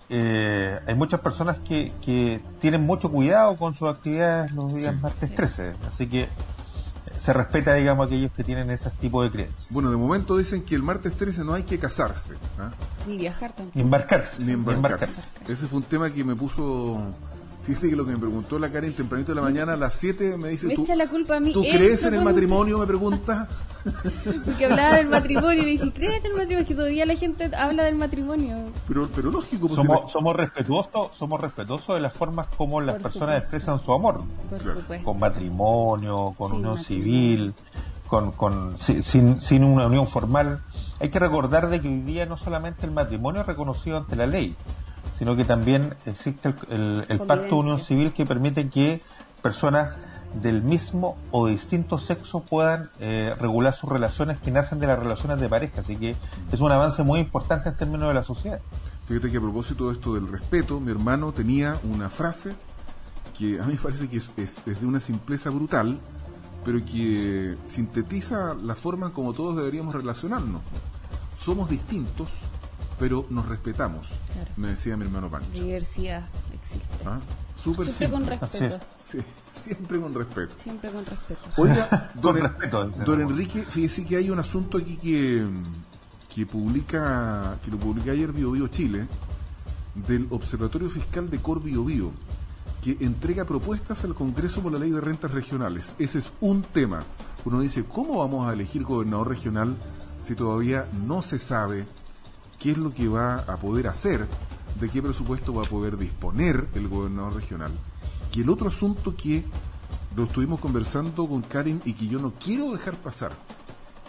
eh, hay muchas personas que, que tienen mucho cuidado con sus actividades los días sí, martes sí. trece, así que se respeta, digamos, a aquellos que tienen ese tipo de creencias. Bueno, de momento dicen que el martes trece no hay que casarse, ¿eh? Ni viajar tampoco. Ni embarcarse. Ni embarcarse. Ese fue un tema que me puso... Fíjate que lo que me preguntó la Karen tempranito de la mañana a las siete me dice, me ¿tú, echa la culpa a mí. ¿tú crees en el matrimonio? Me pregunta. Porque hablaba del matrimonio y le dije, ¿crees en el matrimonio? Es que todavía la gente habla del matrimonio. Pero, pero lógico. Pues somos, si somos respetuosos somos respetuosos de las formas como las Por personas supuesto. expresan su amor. Por supuesto. Con matrimonio, con Sin unión matrimonio. civil, con, con sin, sin una unión formal. Hay que recordar de que hoy día no solamente el matrimonio es reconocido ante la ley, sino que también existe el, el, el pacto de unión civil que permite que personas del mismo o de distinto sexo puedan eh, regular sus relaciones que nacen de las relaciones de pareja. Así que es un avance muy importante en términos de la sociedad. Fíjate que a propósito de esto del respeto, mi hermano tenía una frase que a mí me parece que es, es, es de una simpleza brutal, pero que sintetiza la forma en como todos deberíamos relacionarnos. Somos distintos, pero nos respetamos, claro. Me decía mi hermano Pancho. Diversidad existe. ¿Ah? Súper siempre simple. Con respeto. Sí, siempre con respeto. Siempre con respeto. Oiga, don, con respeto, don Enrique, fíjese que hay un asunto aquí que, que publica, que lo publica ayer Bio Bio Chile, del Observatorio Fiscal de Cor Bio Bio, que entrega propuestas al Congreso por la Ley de Rentas Regionales. Ese es un tema. Uno dice, ¿cómo vamos a elegir gobernador regional si todavía no se sabe qué es lo que va a poder hacer, de qué presupuesto va a poder disponer el gobernador regional? Y el otro asunto que lo estuvimos conversando con Karen y que yo no quiero dejar pasar,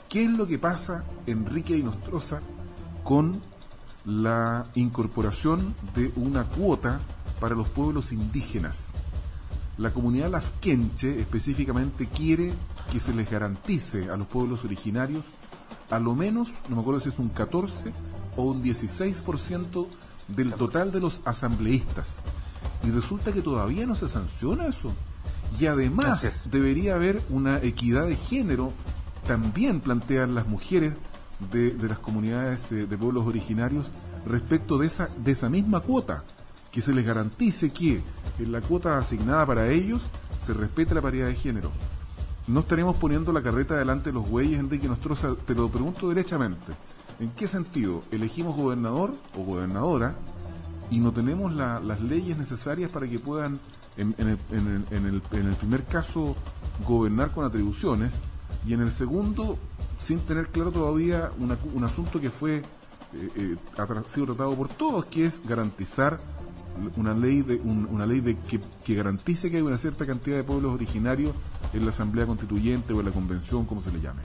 ¿Qué es lo que pasa, Enrique Inostroza, con la incorporación de una cuota para los pueblos indígenas? La comunidad lafkenche específicamente quiere que se les garantice a los pueblos originarios a lo menos, no me acuerdo si es un catorce o un dieciséis por ciento del total de los asambleístas. Y resulta que todavía no se sanciona eso. Y además Gracias. debería haber una equidad de género, también plantean las mujeres de, de las comunidades eh, de pueblos originarios respecto de esa, de esa misma cuota, que se les garantice que en la cuota asignada para ellos se respete la paridad de género. No estaremos poniendo la carreta delante de los bueyes, Enrique Nostroza. Te lo pregunto derechamente. ¿En qué sentido? Elegimos gobernador o gobernadora y no tenemos la, las leyes necesarias para que puedan, en, en, el, en, el, en, el, en el primer caso, gobernar con atribuciones, y en el segundo, sin tener claro todavía una, un asunto que fue eh, eh, ha sido tratado por todos, que es garantizar una ley de un, una ley de que, que garantice que hay una cierta cantidad de pueblos originarios en la Asamblea Constituyente o en la Convención, como se le llame.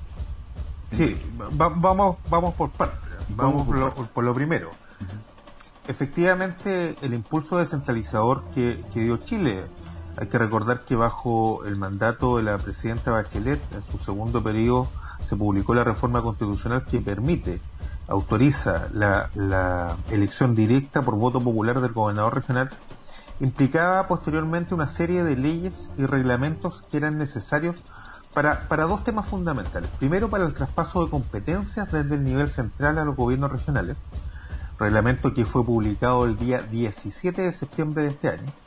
Sí, va, vamos vamos por partes. Vamos, vamos por, por, lo, por lo primero. Uh-huh. Efectivamente, el impulso descentralizador que, que dio Chile, hay que recordar que bajo el mandato de la presidenta Bachelet, en su segundo periodo, se publicó la reforma constitucional que permite, autoriza la, la elección directa por voto popular del gobernador regional, implicaba posteriormente una serie de leyes y reglamentos que eran necesarios para, para dos temas fundamentales. Primero, para el traspaso de competencias desde el nivel central a los gobiernos regionales, reglamento que fue publicado el día diecisiete de septiembre de este año,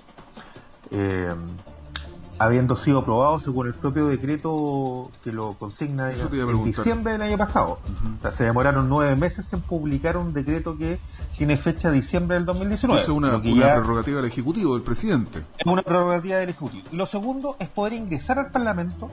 eh, habiendo sido aprobado según el propio decreto que lo consigna digamos, en diciembre del año pasado. Uh-huh. O sea, se demoraron nueve meses en publicar un decreto que tiene fecha diciembre del dos mil diecinueve. Eso es una, una ya... prerrogativa del Ejecutivo, del presidente. Es una prerrogativa del Ejecutivo. Y lo segundo es poder ingresar al Parlamento,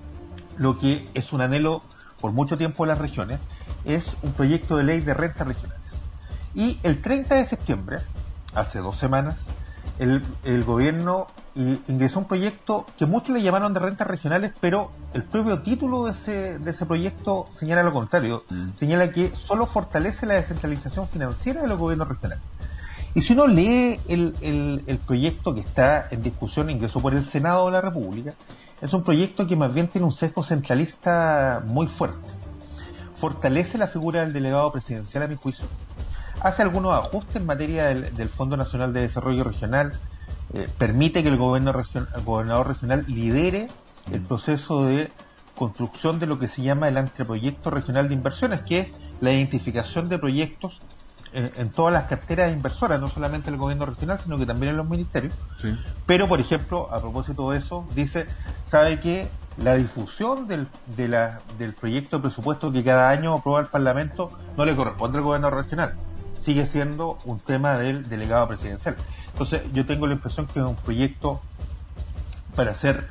lo que es un anhelo por mucho tiempo de las regiones, es un proyecto de ley de rentas regionales. Y el treinta de septiembre, hace dos semanas, el, el gobierno ingresó un proyecto que muchos le llamaron de rentas regionales, pero el propio título de ese, de ese proyecto señala lo contrario, mm. señala que solo fortalece la descentralización financiera de los gobiernos regionales. Y si uno lee el, el, el proyecto que está en discusión, ingresó por el Senado de la República, es un proyecto que más bien tiene un sesgo centralista muy fuerte. Fortalece la figura del delegado presidencial, a mi juicio, hace algunos ajustes en materia del, del Fondo Nacional de Desarrollo Regional, eh, permite que el, gobierno region, el gobernador regional lidere el proceso de construcción de lo que se llama el anteproyecto regional de inversiones, que es la identificación de proyectos en, en todas las carteras inversoras, no solamente en el gobierno regional, sino que también en los ministerios. Sí. Pero, por ejemplo, a propósito de eso, dice, ¿sabe qué? La difusión del, de la, del proyecto de presupuesto que cada año aprueba el Parlamento no le corresponde al gobernador regional, sigue siendo un tema del delegado presidencial. Entonces yo tengo la impresión que es un proyecto para ser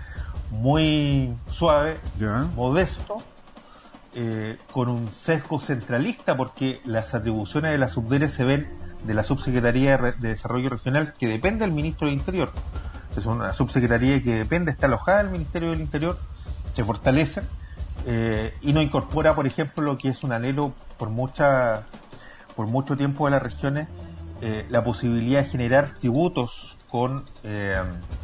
muy suave, ¿ya? Modesto, eh, con un sesgo centralista, porque las atribuciones de la Subdere se ven de la Subsecretaría de Desarrollo Regional, que depende del Ministro del Interior. Es una subsecretaría que depende, está alojada en el Ministerio del Interior, se fortalece eh, y no incorpora, por ejemplo, lo que es un anhelo por mucha por mucho tiempo de las regiones, eh, la posibilidad de generar tributos con eh,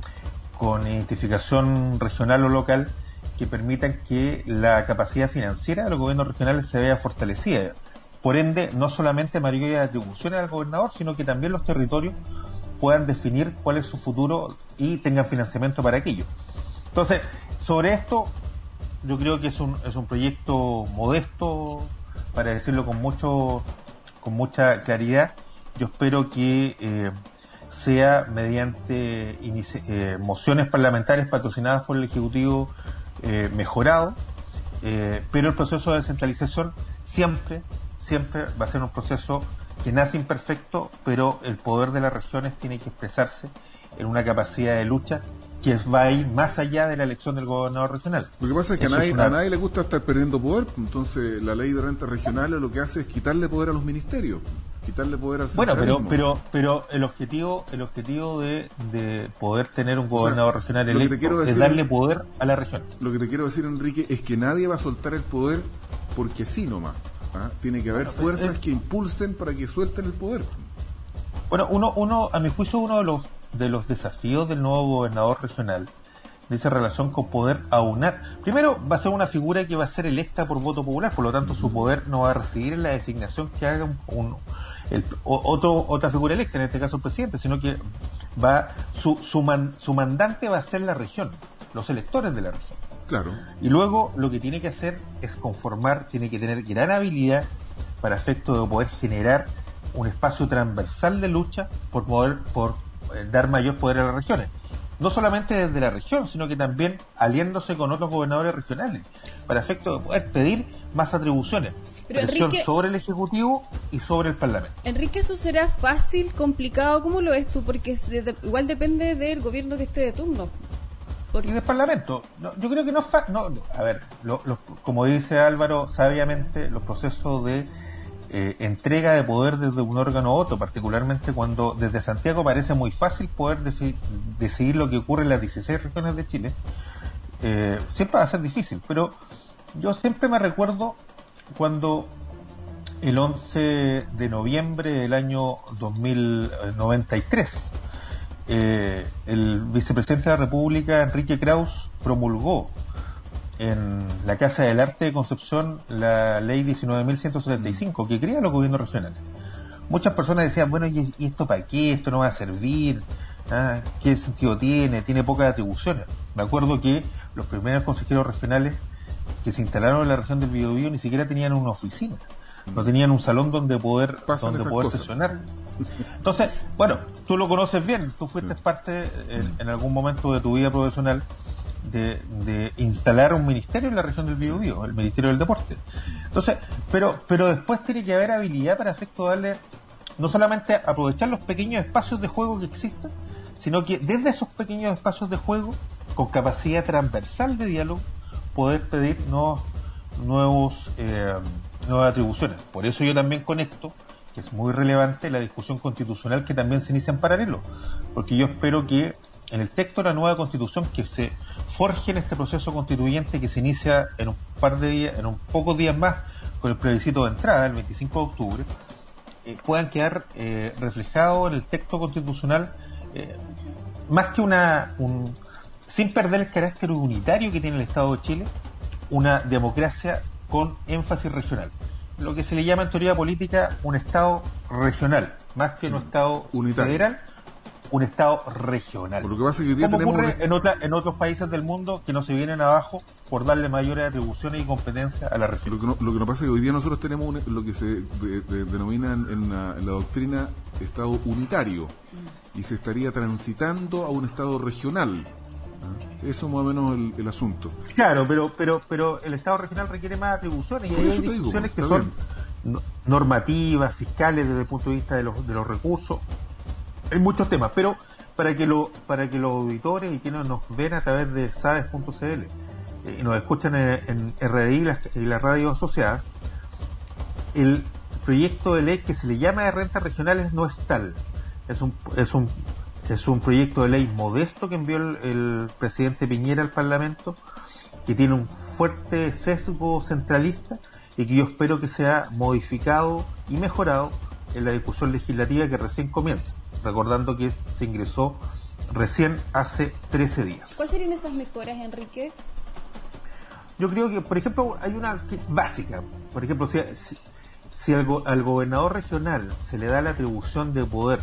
con identificación regional o local que permitan que la capacidad financiera de los gobiernos regionales se vea fortalecida. Por ende, no solamente mayores atribuciones al gobernador, sino que también los territorios puedan definir cuál es su futuro y tengan financiamiento para aquello. Entonces, sobre esto, yo creo que es un, es un proyecto modesto, para decirlo con mucho con mucha claridad. Yo espero que eh, sea mediante inici- eh, mociones parlamentarias patrocinadas por el Ejecutivo eh, mejorado, eh, pero el proceso de descentralización siempre, siempre va a ser un proceso que nace imperfecto, pero el poder de las regiones tiene que expresarse en una capacidad de lucha que va a ir más allá de la elección del gobernador regional. Lo que pasa es que a nadie, es una... a nadie le gusta estar perdiendo poder, entonces la ley de rentas regionales lo que hace es quitarle poder a los ministerios. quitarle poder al bueno, centralismo. pero pero pero el objetivo el objetivo de, de poder tener un gobernador o sea, regional electo decir, es darle poder a la región. Lo que te quiero decir, Enrique, es que nadie va a soltar el poder porque sí nomás. ¿ah? Tiene que haber bueno, fuerzas es, que impulsen para que suelten el poder. Bueno, uno uno a mi juicio uno de los de los desafíos del nuevo gobernador regional de esa relación con poder aunar. Primero, va a ser una figura que va a ser electa por voto popular, por lo tanto, su poder no va a recibir la designación que haga un, un el, otro, otra figura electa, en este caso el presidente, sino que va su su, man, su mandante va a ser la región, los electores de la región. Claro. Y luego lo que tiene que hacer es conformar, tiene que tener gran habilidad para efecto de poder generar un espacio transversal de lucha por poder por eh, dar mayor poder a las regiones. No solamente desde la región, sino que también aliándose con otros gobernadores regionales, para efecto de poder pedir más atribuciones, Pero presión Enrique, sobre el Ejecutivo y sobre el Parlamento. Enrique, ¿eso será fácil, complicado? ¿Cómo lo ves tú? Porque se, de, igual depende del gobierno que esté de turno. Porque... Y del Parlamento. No, yo creo que no es fácil. No, no, a ver, lo, lo, como dice Álvaro sabiamente, los procesos de Eh, entrega de poder desde un órgano a otro, particularmente cuando desde Santiago parece muy fácil poder defi- decidir lo que ocurre en las dieciséis regiones de Chile, eh, siempre va a ser difícil, pero yo siempre me recuerdo cuando el once de noviembre del año dos mil noventa y tres eh, el vicepresidente de la República, Enrique Kraus, promulgó en la Casa del Arte de Concepción la ley diecinueve mil ciento setenta y cinco que crea los gobiernos regionales. Muchas personas decían, bueno, ¿y, y esto para qué? ¿Esto no va a servir? ¿Ah? ¿Qué sentido tiene? Tiene pocas atribuciones. Me acuerdo que los primeros consejeros regionales que se instalaron en la región del Biobío ni siquiera tenían una oficina, no tenían un salón donde poder Pasan donde poder cosas. sesionar. Entonces, bueno, tú lo conoces bien, tú fuiste parte en, en algún momento de tu vida profesional De, de instalar un ministerio en la región del Biobío, el Ministerio del Deporte. Entonces, pero pero después tiene que haber habilidad para efecto darle, no solamente aprovechar los pequeños espacios de juego que existen, sino que desde esos pequeños espacios de juego, con capacidad transversal de diálogo, poder pedir nuevos, nuevos eh, nuevas atribuciones. Por eso yo también conecto que es muy relevante la discusión constitucional que también se inicia en paralelo, porque yo espero que en el texto de la nueva Constitución que se forje en este proceso constituyente que se inicia en un par de días, en un pocos días más, con el plebiscito de entrada, el veinticinco de octubre, eh, puedan quedar eh, reflejados en el texto constitucional, eh, más que una, un, sin perder el carácter unitario que tiene el Estado de Chile, una democracia con énfasis regional. Lo que se le llama en teoría política un Estado regional, más que sí, un Estado unitario. Federal, un Estado regional. Por lo que pasa es que hoy día como tenemos ocurre un... en, otra, en otros países del mundo que no se vienen abajo por darle mayores atribuciones y competencias a la región. Lo que no, lo que no pasa es que hoy día nosotros tenemos un, lo que se de, de, denomina en, en, la, en la doctrina Estado unitario y se estaría transitando a un Estado regional. ¿Ah? Eso más o menos el, el asunto. Claro, pero pero pero el Estado regional requiere más atribuciones y hay discusiones que son bien. normativas, fiscales desde el punto de vista de los de los recursos. Hay muchos temas, pero para que lo para que los auditores y quienes nos ven a través de sabes punto c l eh, y nos escuchan en, en R D I y las, y las radios asociadas, el proyecto de ley que se le llama de rentas regionales no es tal. Es un es un es un proyecto de ley modesto que envió el, el presidente Piñera al Parlamento, que tiene un fuerte sesgo centralista y que yo espero que sea modificado y mejorado en la discusión legislativa que recién comienza, recordando que se ingresó recién hace trece días. ¿Cuáles serían esas mejoras, Enrique? Yo creo que, por ejemplo, hay una que es básica. Por ejemplo, si, si, si al, go, al gobernador regional se le da la atribución de poder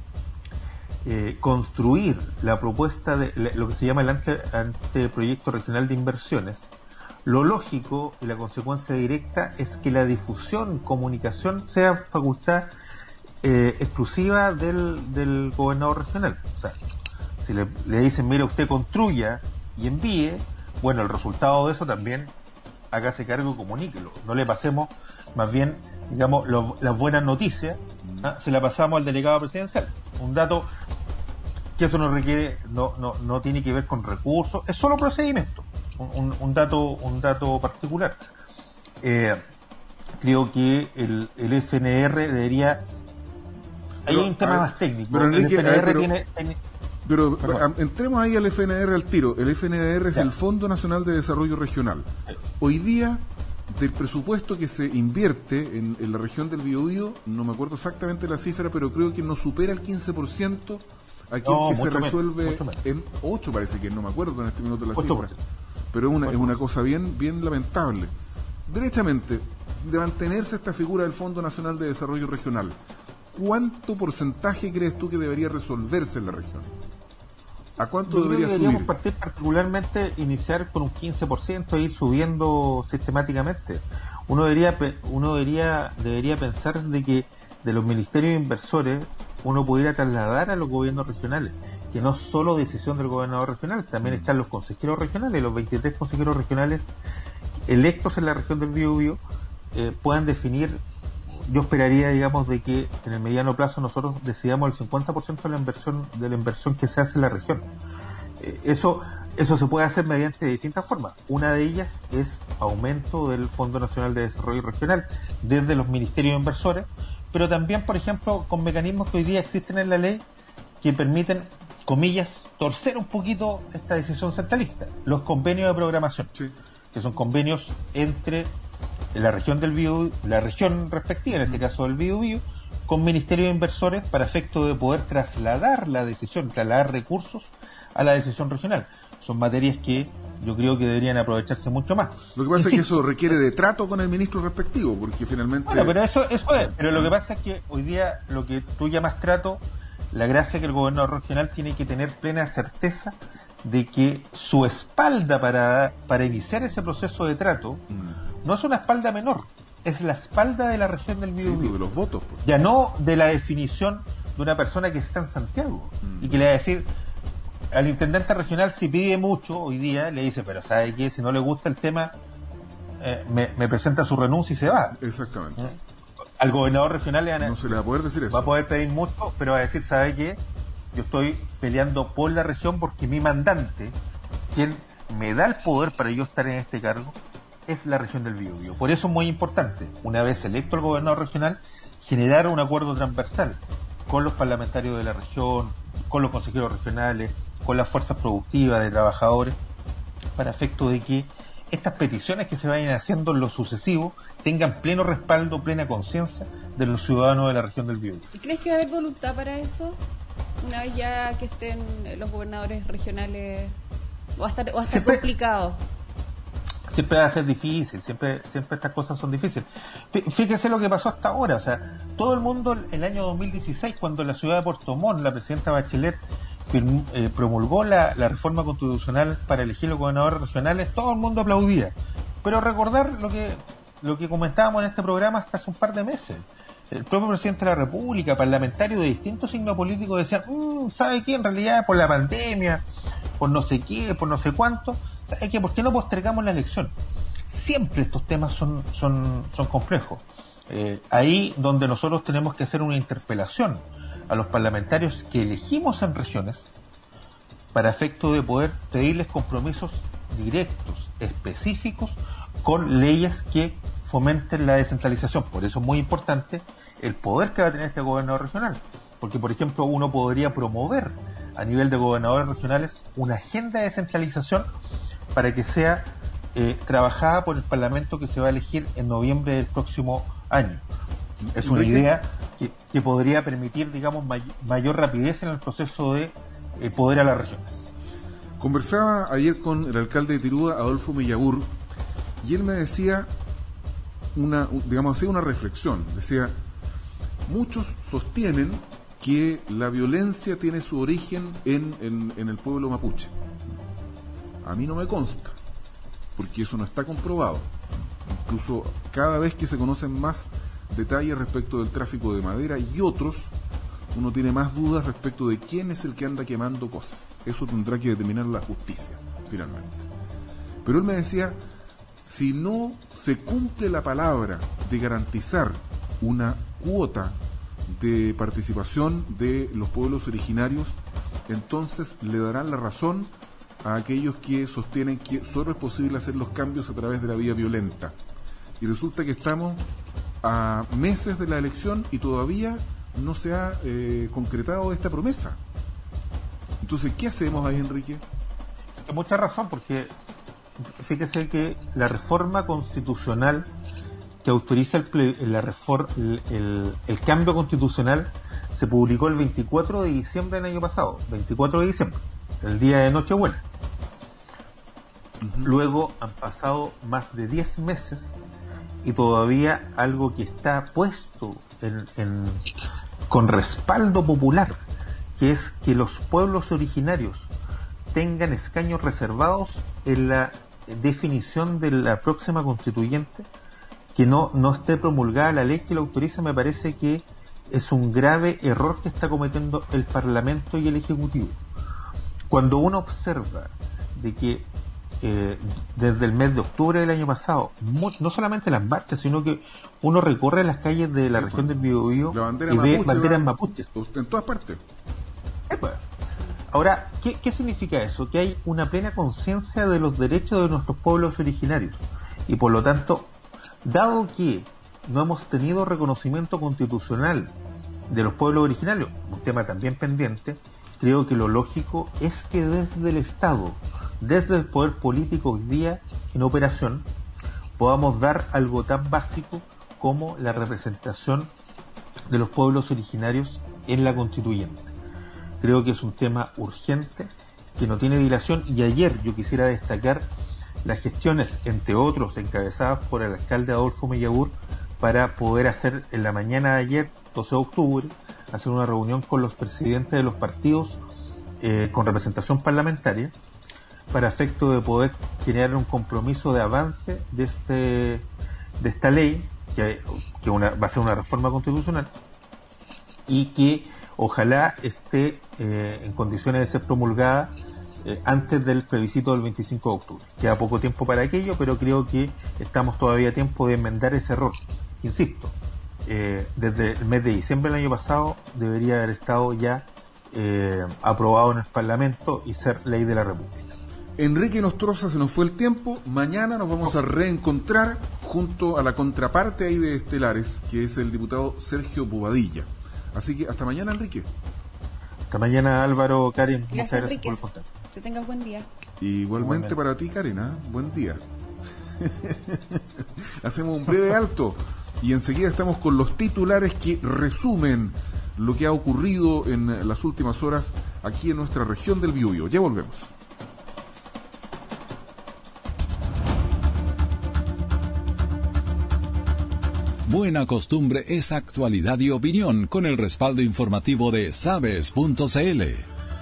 eh, construir la propuesta de lo que se llama el ante, anteproyecto regional de inversiones, lo lógico y la consecuencia directa es que la difusión, comunicación sea facultad eh, exclusiva del, del gobernador regional. O sea, si le, le dicen, mire, usted construya y envíe, bueno, el resultado de eso también hágase cargo y comuníquelo. No le pasemos, más bien, digamos, lo, las buenas noticias, ¿ah? Se la pasamos al delegado presidencial. Un dato que eso no requiere, no, no, no tiene que ver con recursos, es solo procedimiento. Un, un dato un dato particular. Eh, creo que el, el F N R debería hay un tema más técnico. Pero, Enrique, el F N R pero, tiene... pero a, entremos ahí al F N R al tiro. El F N R es ya. el Fondo Nacional de Desarrollo Regional. Hoy día, del presupuesto que se invierte en, en la región del Biobío, no me acuerdo exactamente la cifra, pero creo que no supera el quince por ciento aquel no, que se resuelve menos, en ocho, parece que no me acuerdo en este minuto la cifra. Pero es una, es una cosa bien, bien lamentable. Derechamente, de mantenerse esta figura del Fondo Nacional de Desarrollo Regional, ¿cuánto porcentaje crees tú que debería resolverse en la región? ¿A cuánto Yo debería creo que deberíamos subir? partir particularmente, iniciar con un quince por ciento e ir subiendo sistemáticamente. Uno debería uno debería debería pensar de que de los ministerios inversores uno pudiera trasladar a los gobiernos regionales, que no es solo decisión del gobernador regional, también están los consejeros regionales, los veintitrés consejeros regionales electos en la región del Biobío eh, puedan definir. Yo esperaría, digamos, de que en el mediano plazo nosotros decidamos el cincuenta por ciento de la inversión de la inversión que se hace en la región. Eh, eso eso se puede hacer mediante distintas formas. Una de ellas es aumento del Fondo Nacional de Desarrollo Regional desde los ministerios inversores, pero también, por ejemplo, con mecanismos que hoy día existen en la ley que permiten, comillas, torcer un poquito esta decisión centralista. Los convenios de programación, sí. que son convenios entre la región del Biobío, la región respectiva, en este caso del Biobío, con ministerios inversores para efecto de poder trasladar la decisión, trasladar recursos a la decisión regional. Son materias que yo creo que deberían aprovecharse mucho más. Lo que pasa es que eso requiere de trato con el ministro respectivo, porque finalmente... Bueno, pero eso, eso es, pero lo que pasa es que hoy día lo que tú llamas trato, la gracia es que el gobernador regional tiene que tener plena certeza de que su espalda para, para iniciar ese proceso de trato mm. no es una espalda menor, es la espalda de la región del Biobío. Sí, de los votos. Pues. Ya no de la definición de una persona que está en Santiago mm. y que le va a decir al intendente regional, si pide mucho hoy día, le dice, pero ¿sabe qué? Si no le gusta el tema, eh, me, me presenta su renuncia y se va. Exactamente. ¿Eh? Al gobernador regional le van a, no se le va a poder decir eso. Va a poder pedir mucho, pero va a decir, ¿sabe qué? Yo estoy peleando por la región porque mi mandante, quien me da el poder para yo estar en este cargo, es la región del Biobío. Por eso es muy importante, una vez electo el gobernador regional, generar un acuerdo transversal con los parlamentarios de la región, con los consejeros regionales, con las fuerzas productivas de trabajadores, para efecto de que estas peticiones que se vayan haciendo en lo sucesivo tengan pleno respaldo, plena conciencia de los ciudadanos de la región del Biobío. ¿Y crees que va a haber voluntad para eso? Una vez ya que estén los gobernadores regionales, o hasta, o hasta siempre, complicado. Siempre va a ser difícil, siempre siempre estas cosas son difíciles. Fíjese lo que pasó hasta ahora, o sea, todo el mundo en el año dos mil dieciséis, cuando en la ciudad de Puerto Montt la presidenta Bachelet firmó, eh, promulgó la, la reforma constitucional para elegir los gobernadores regionales, todo el mundo aplaudía. Pero recordar lo que lo que comentábamos en este programa hasta hace un par de meses. El propio presidente de la República, parlamentarios de distintos signos políticos decían, mmm, ¿sabe qué? En realidad por la pandemia, por no sé qué, por no sé cuánto, ¿sabe qué? ¿Por qué no postergamos la elección? Siempre estos temas son, son, son complejos. Eh, ahí donde nosotros tenemos que hacer una interpelación a los parlamentarios que elegimos en regiones para efecto de poder pedirles compromisos directos, específicos, con leyes que fomenten la descentralización. Por eso es muy importante el poder que va a tener este gobernador regional, porque por ejemplo uno podría promover a nivel de gobernadores regionales una agenda de descentralización para que sea eh, trabajada por el Parlamento que se va a elegir en noviembre del próximo año. Es una idea que, que podría permitir, digamos, may, mayor rapidez en el proceso de eh, poder a las regiones. Conversaba ayer con el alcalde de Tirúa, Adolfo Millabur, y él me decía una, digamos así, una reflexión. Decía, muchos sostienen que la violencia tiene su origen en, en, en el pueblo mapuche. A mí no me consta, porque eso no está comprobado. Incluso cada vez que se conocen más detalles respecto del tráfico de madera y otros, uno tiene más dudas respecto de quién es el que anda quemando cosas. Eso tendrá que determinar la justicia, finalmente. Pero él me decía, si no se cumple la palabra de garantizar una cuota de participación de los pueblos originarios, entonces le darán la razón a aquellos que sostienen que solo es posible hacer los cambios a través de la vía violenta. Y resulta que estamos a meses de la elección y todavía no se ha eh, concretado esta promesa. Entonces, ¿qué hacemos ahí, Enrique? Mucha razón, porque fíjese que la reforma constitucional que autoriza el, ple, la reform, el, el, el cambio constitucional se publicó el veinticuatro de diciembre del año pasado, veinticuatro de diciembre, el día de Nochebuena. Uh-huh. Luego han pasado más de diez meses y todavía algo que está puesto en, en, con respaldo popular, que es que los pueblos originarios tengan escaños reservados en la definición de la próxima constituyente, que no, no esté promulgada la ley que lo autoriza, me parece que es un grave error que está cometiendo el Parlamento y el Ejecutivo. Cuando uno observa de que eh, desde el mes de octubre del año pasado, muy, no solamente las marchas, sino que uno recorre las calles de la sí, región del Biobío y ve banderas mapuches en todas partes. Epa. Ahora, ¿qué, ¿qué significa eso? Que hay una plena conciencia de los derechos de nuestros pueblos originarios y por lo tanto, dado que no hemos tenido reconocimiento constitucional de los pueblos originarios, un tema también pendiente, creo que lo lógico es que desde el Estado, desde el poder político hoy día en operación, podamos dar algo tan básico como la representación de los pueblos originarios en la constituyente. Creo que es un tema urgente, que no tiene dilación, y ayer yo quisiera destacar las gestiones, entre otros, encabezadas por el alcalde Adolfo Mellabur, para poder hacer en la mañana de ayer, doce de octubre, hacer una reunión con los presidentes de los partidos eh, con representación parlamentaria, para efecto de poder generar un compromiso de avance de este de esta ley, que, que una, va a ser una reforma constitucional, y que ojalá esté eh, en condiciones de ser promulgada eh, antes del plebiscito del veinticinco de octubre. Queda poco tiempo para aquello, pero creo que estamos todavía a tiempo de enmendar ese error. Insisto, eh, desde el mes de diciembre del año pasado debería haber estado ya eh, aprobado en el Parlamento y ser ley de la República. Enrique Nostroza, se nos fue el tiempo. Mañana nos vamos a reencontrar junto a la contraparte ahí de Estelares, que es el diputado Sergio Bobadilla. Así que hasta mañana, Enrique. Hasta mañana, Álvaro, Karen. Gracias, muchas gracias Enrique. por el contacto. Que tengas buen día. Igualmente, Igualmente. Para ti, Karen, ¿eh? Buen día. Hacemos un breve alto y enseguida estamos con los titulares que resumen lo que ha ocurrido en las últimas horas aquí en nuestra región del Biobío. Ya volvemos. Buena costumbre es actualidad y opinión con el respaldo informativo de sabes punto c l.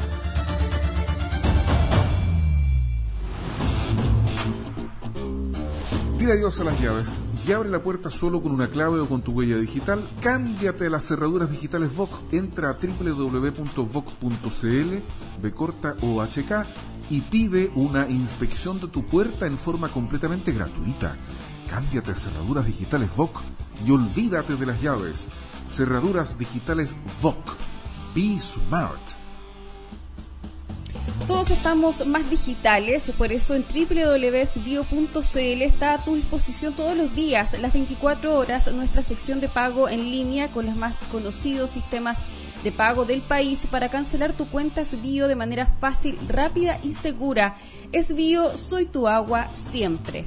Tira adiós a las llaves y abre la puerta solo con una clave o con tu huella digital. Cámbiate a las cerraduras digitales V O C. Entra a doble u doble u doble u punto v o c punto c l, B corta o H K, y pide una inspección de tu puerta en forma completamente gratuita. Cámbiate a cerraduras digitales V O C y olvídate de las llaves. Cerraduras digitales V O C. Be smart. Todos estamos más digitales, por eso en doble u doble u doble u punto esbio punto c l está a tu disposición todos los días, las veinticuatro horas, nuestra sección de pago en línea con los más conocidos sistemas de pago del país para cancelar tu cuenta Esbio de manera fácil, rápida y segura. Esbio, soy tu agua siempre.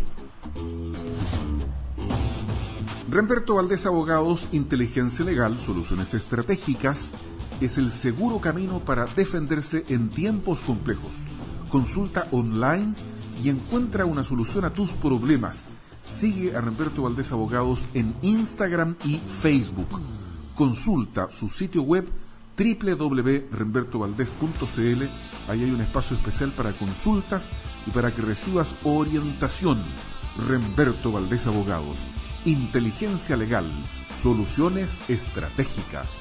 Remberto Valdés Abogados, inteligencia legal, soluciones estratégicas, es el seguro camino para defenderse en tiempos complejos. Consulta online y encuentra una solución a tus problemas. Sigue a Remberto Valdés Abogados en Instagram y Facebook. Consulta su sitio web doble u doble u doble u punto remberto valdés punto c l. Ahí hay un espacio especial para consultas y para que recibas orientación. Remberto Valdés Abogados, inteligencia legal, soluciones estratégicas.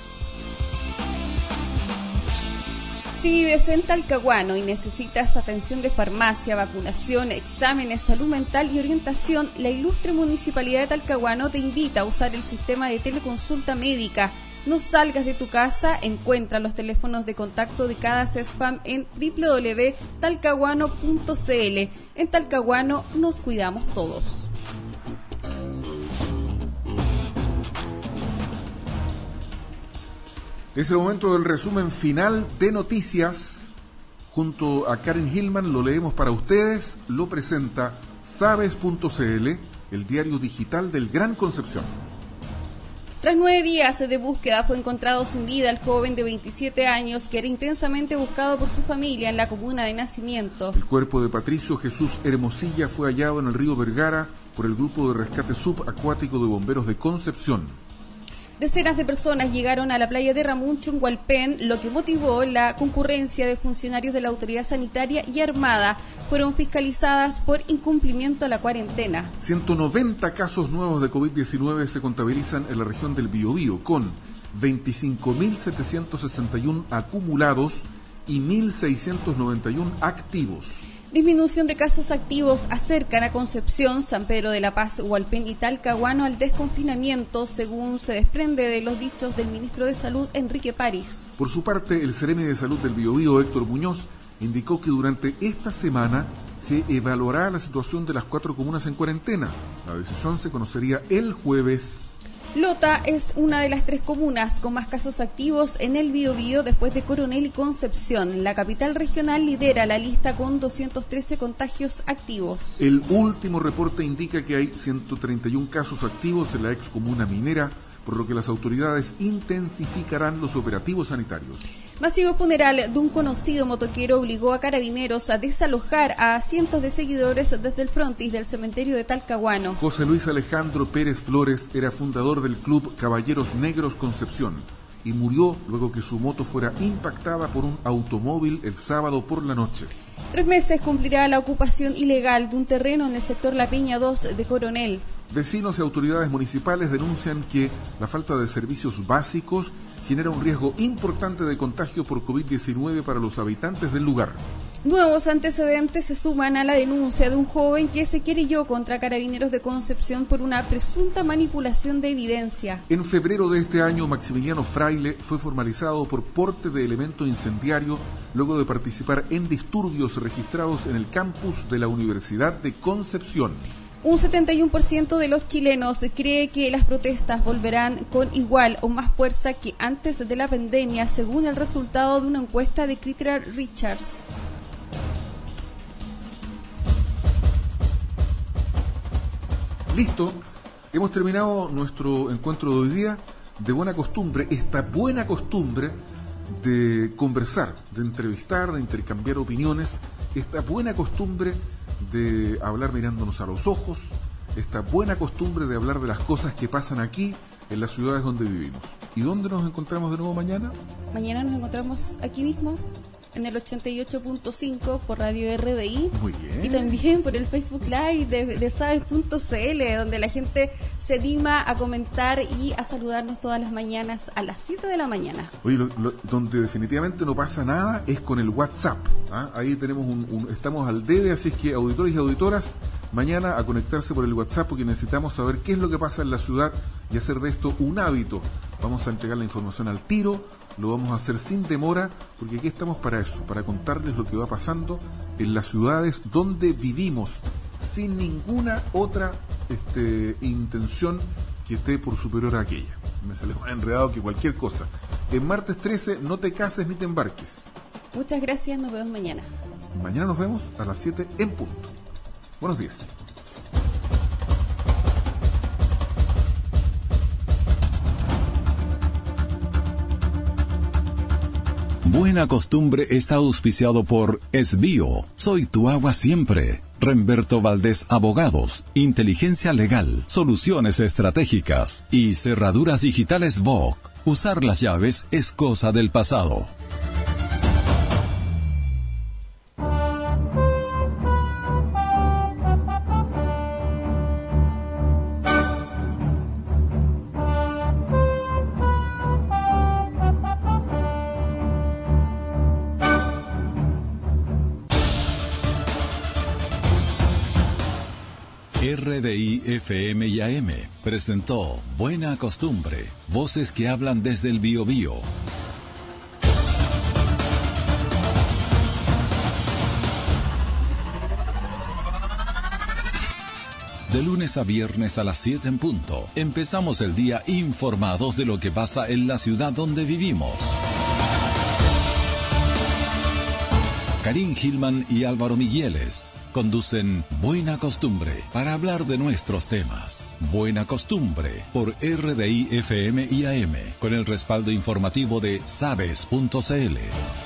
Si vives en Talcahuano y necesitas atención de farmacia, vacunación, exámenes, salud mental y orientación, la ilustre Municipalidad de Talcahuano te invita a usar el sistema de teleconsulta médica. No salgas de tu casa, encuentra los teléfonos de contacto de cada CESFAM en doble u doble u doble u punto talcahuano punto c l. En Talcahuano nos cuidamos todos. Es el momento del resumen final de noticias. Junto a Karen Hillman lo leemos para ustedes. Lo presenta sabes punto c l, el diario digital del Gran Concepción. Tras nueve días de búsqueda fue encontrado sin vida el joven de veintisiete años que era intensamente buscado por su familia en la comuna de Nacimiento. El cuerpo de Patricio Jesús Hermosilla fue hallado en el río Vergara por el grupo de rescate subacuático de bomberos de Concepción. Decenas de personas llegaron a la playa de Ramuncho en Hualpén, lo que motivó la concurrencia de funcionarios de la autoridad sanitaria y armada. Fueron fiscalizadas por incumplimiento a la cuarentena. ciento noventa casos nuevos de COVID diecinueve se contabilizan en la región del Biobío, con veinticinco mil setecientos sesenta y uno acumulados y mil seiscientos noventa y uno activos. Disminución de casos activos acercan a Concepción, San Pedro de la Paz, Hualpén y Talcahuano al desconfinamiento, según se desprende de los dichos del ministro de Salud, Enrique París. Por su parte, el Seremi de Salud del Biobío, Héctor Muñoz, indicó que durante esta semana se evaluará la situación de las cuatro comunas en cuarentena. La decisión se conocería el jueves. Lota es una de las tres comunas con más casos activos en el Biobío después de Coronel y Concepción. La capital regional lidera la lista con doscientos trece contagios activos. El último reporte indica que hay ciento treinta y uno casos activos en la ex comuna minera, por lo que las autoridades intensificarán los operativos sanitarios. Masivo funeral de un conocido motoquero obligó a carabineros a desalojar a cientos de seguidores desde el frontis del cementerio de Talcahuano. José Luis Alejandro Pérez Flores era fundador del club Caballeros Negros Concepción y murió luego que su moto fuera impactada por un automóvil el sábado por la noche. Tres meses cumplirá la ocupación ilegal de un terreno en el sector La Peña dos de Coronel. Vecinos y autoridades municipales denuncian que la falta de servicios básicos genera un riesgo importante de contagio por COVID diecinueve para los habitantes del lugar. Nuevos antecedentes se suman a la denuncia de un joven que se querelló contra Carabineros de Concepción por una presunta manipulación de evidencia. En febrero de este año, Maximiliano Fraile fue formalizado por porte de elemento incendiario luego de participar en disturbios registrados en el campus de la Universidad de Concepción. Un setenta y uno por ciento de los chilenos cree que las protestas volverán con igual o más fuerza que antes de la pandemia, según el resultado de una encuesta de Critter Richards. Listo, hemos terminado nuestro encuentro de hoy día. De buena costumbre, esta buena costumbre de conversar, de entrevistar, de intercambiar opiniones, esta buena costumbre de hablar mirándonos a los ojos, esta buena costumbre de hablar de las cosas que pasan aquí en las ciudades donde vivimos. ¿Y dónde nos encontramos de nuevo mañana? Mañana nos encontramos aquí mismo, en el ochenta y ocho punto cinco por Radio R D I. Muy bien. Y también por el Facebook Live de, de sabes punto c l, donde la gente se anima a comentar y a saludarnos todas las mañanas a las siete de la mañana. Oye, lo, lo, donde definitivamente no pasa nada es con el WhatsApp. ¿Ah? Ahí tenemos un, un, estamos al debe, así es que auditores y auditoras, mañana a conectarse por el WhatsApp porque necesitamos saber qué es lo que pasa en la ciudad y hacer de esto un hábito. Vamos a entregar la información al tiro, lo vamos a hacer sin demora, porque aquí estamos para eso, para contarles lo que va pasando en las ciudades donde vivimos, sin ninguna otra este, intención que esté por superior a aquella. Me salió más enredado que cualquier cosa. En martes trece, no te cases ni te embarques. Muchas gracias, nos vemos mañana. Mañana nos vemos a las siete en punto. Buenos días. Buena Costumbre está auspiciado por Esbío, Soy tu agua siempre. Remberto Valdés Abogados, Inteligencia Legal, Soluciones Estratégicas y Cerraduras Digitales V O C. Usar las llaves es cosa del pasado. R D I F M y A M presentó Buena Costumbre, voces que hablan desde el Biobío. De lunes a viernes a las siete en punto. Empezamos el día informados de lo que pasa en la ciudad donde vivimos. Karim Gilman y Álvaro Migueles conducen Buena Costumbre para hablar de nuestros temas. Buena Costumbre por R D I F M y A M con el respaldo informativo de sabes punto c l.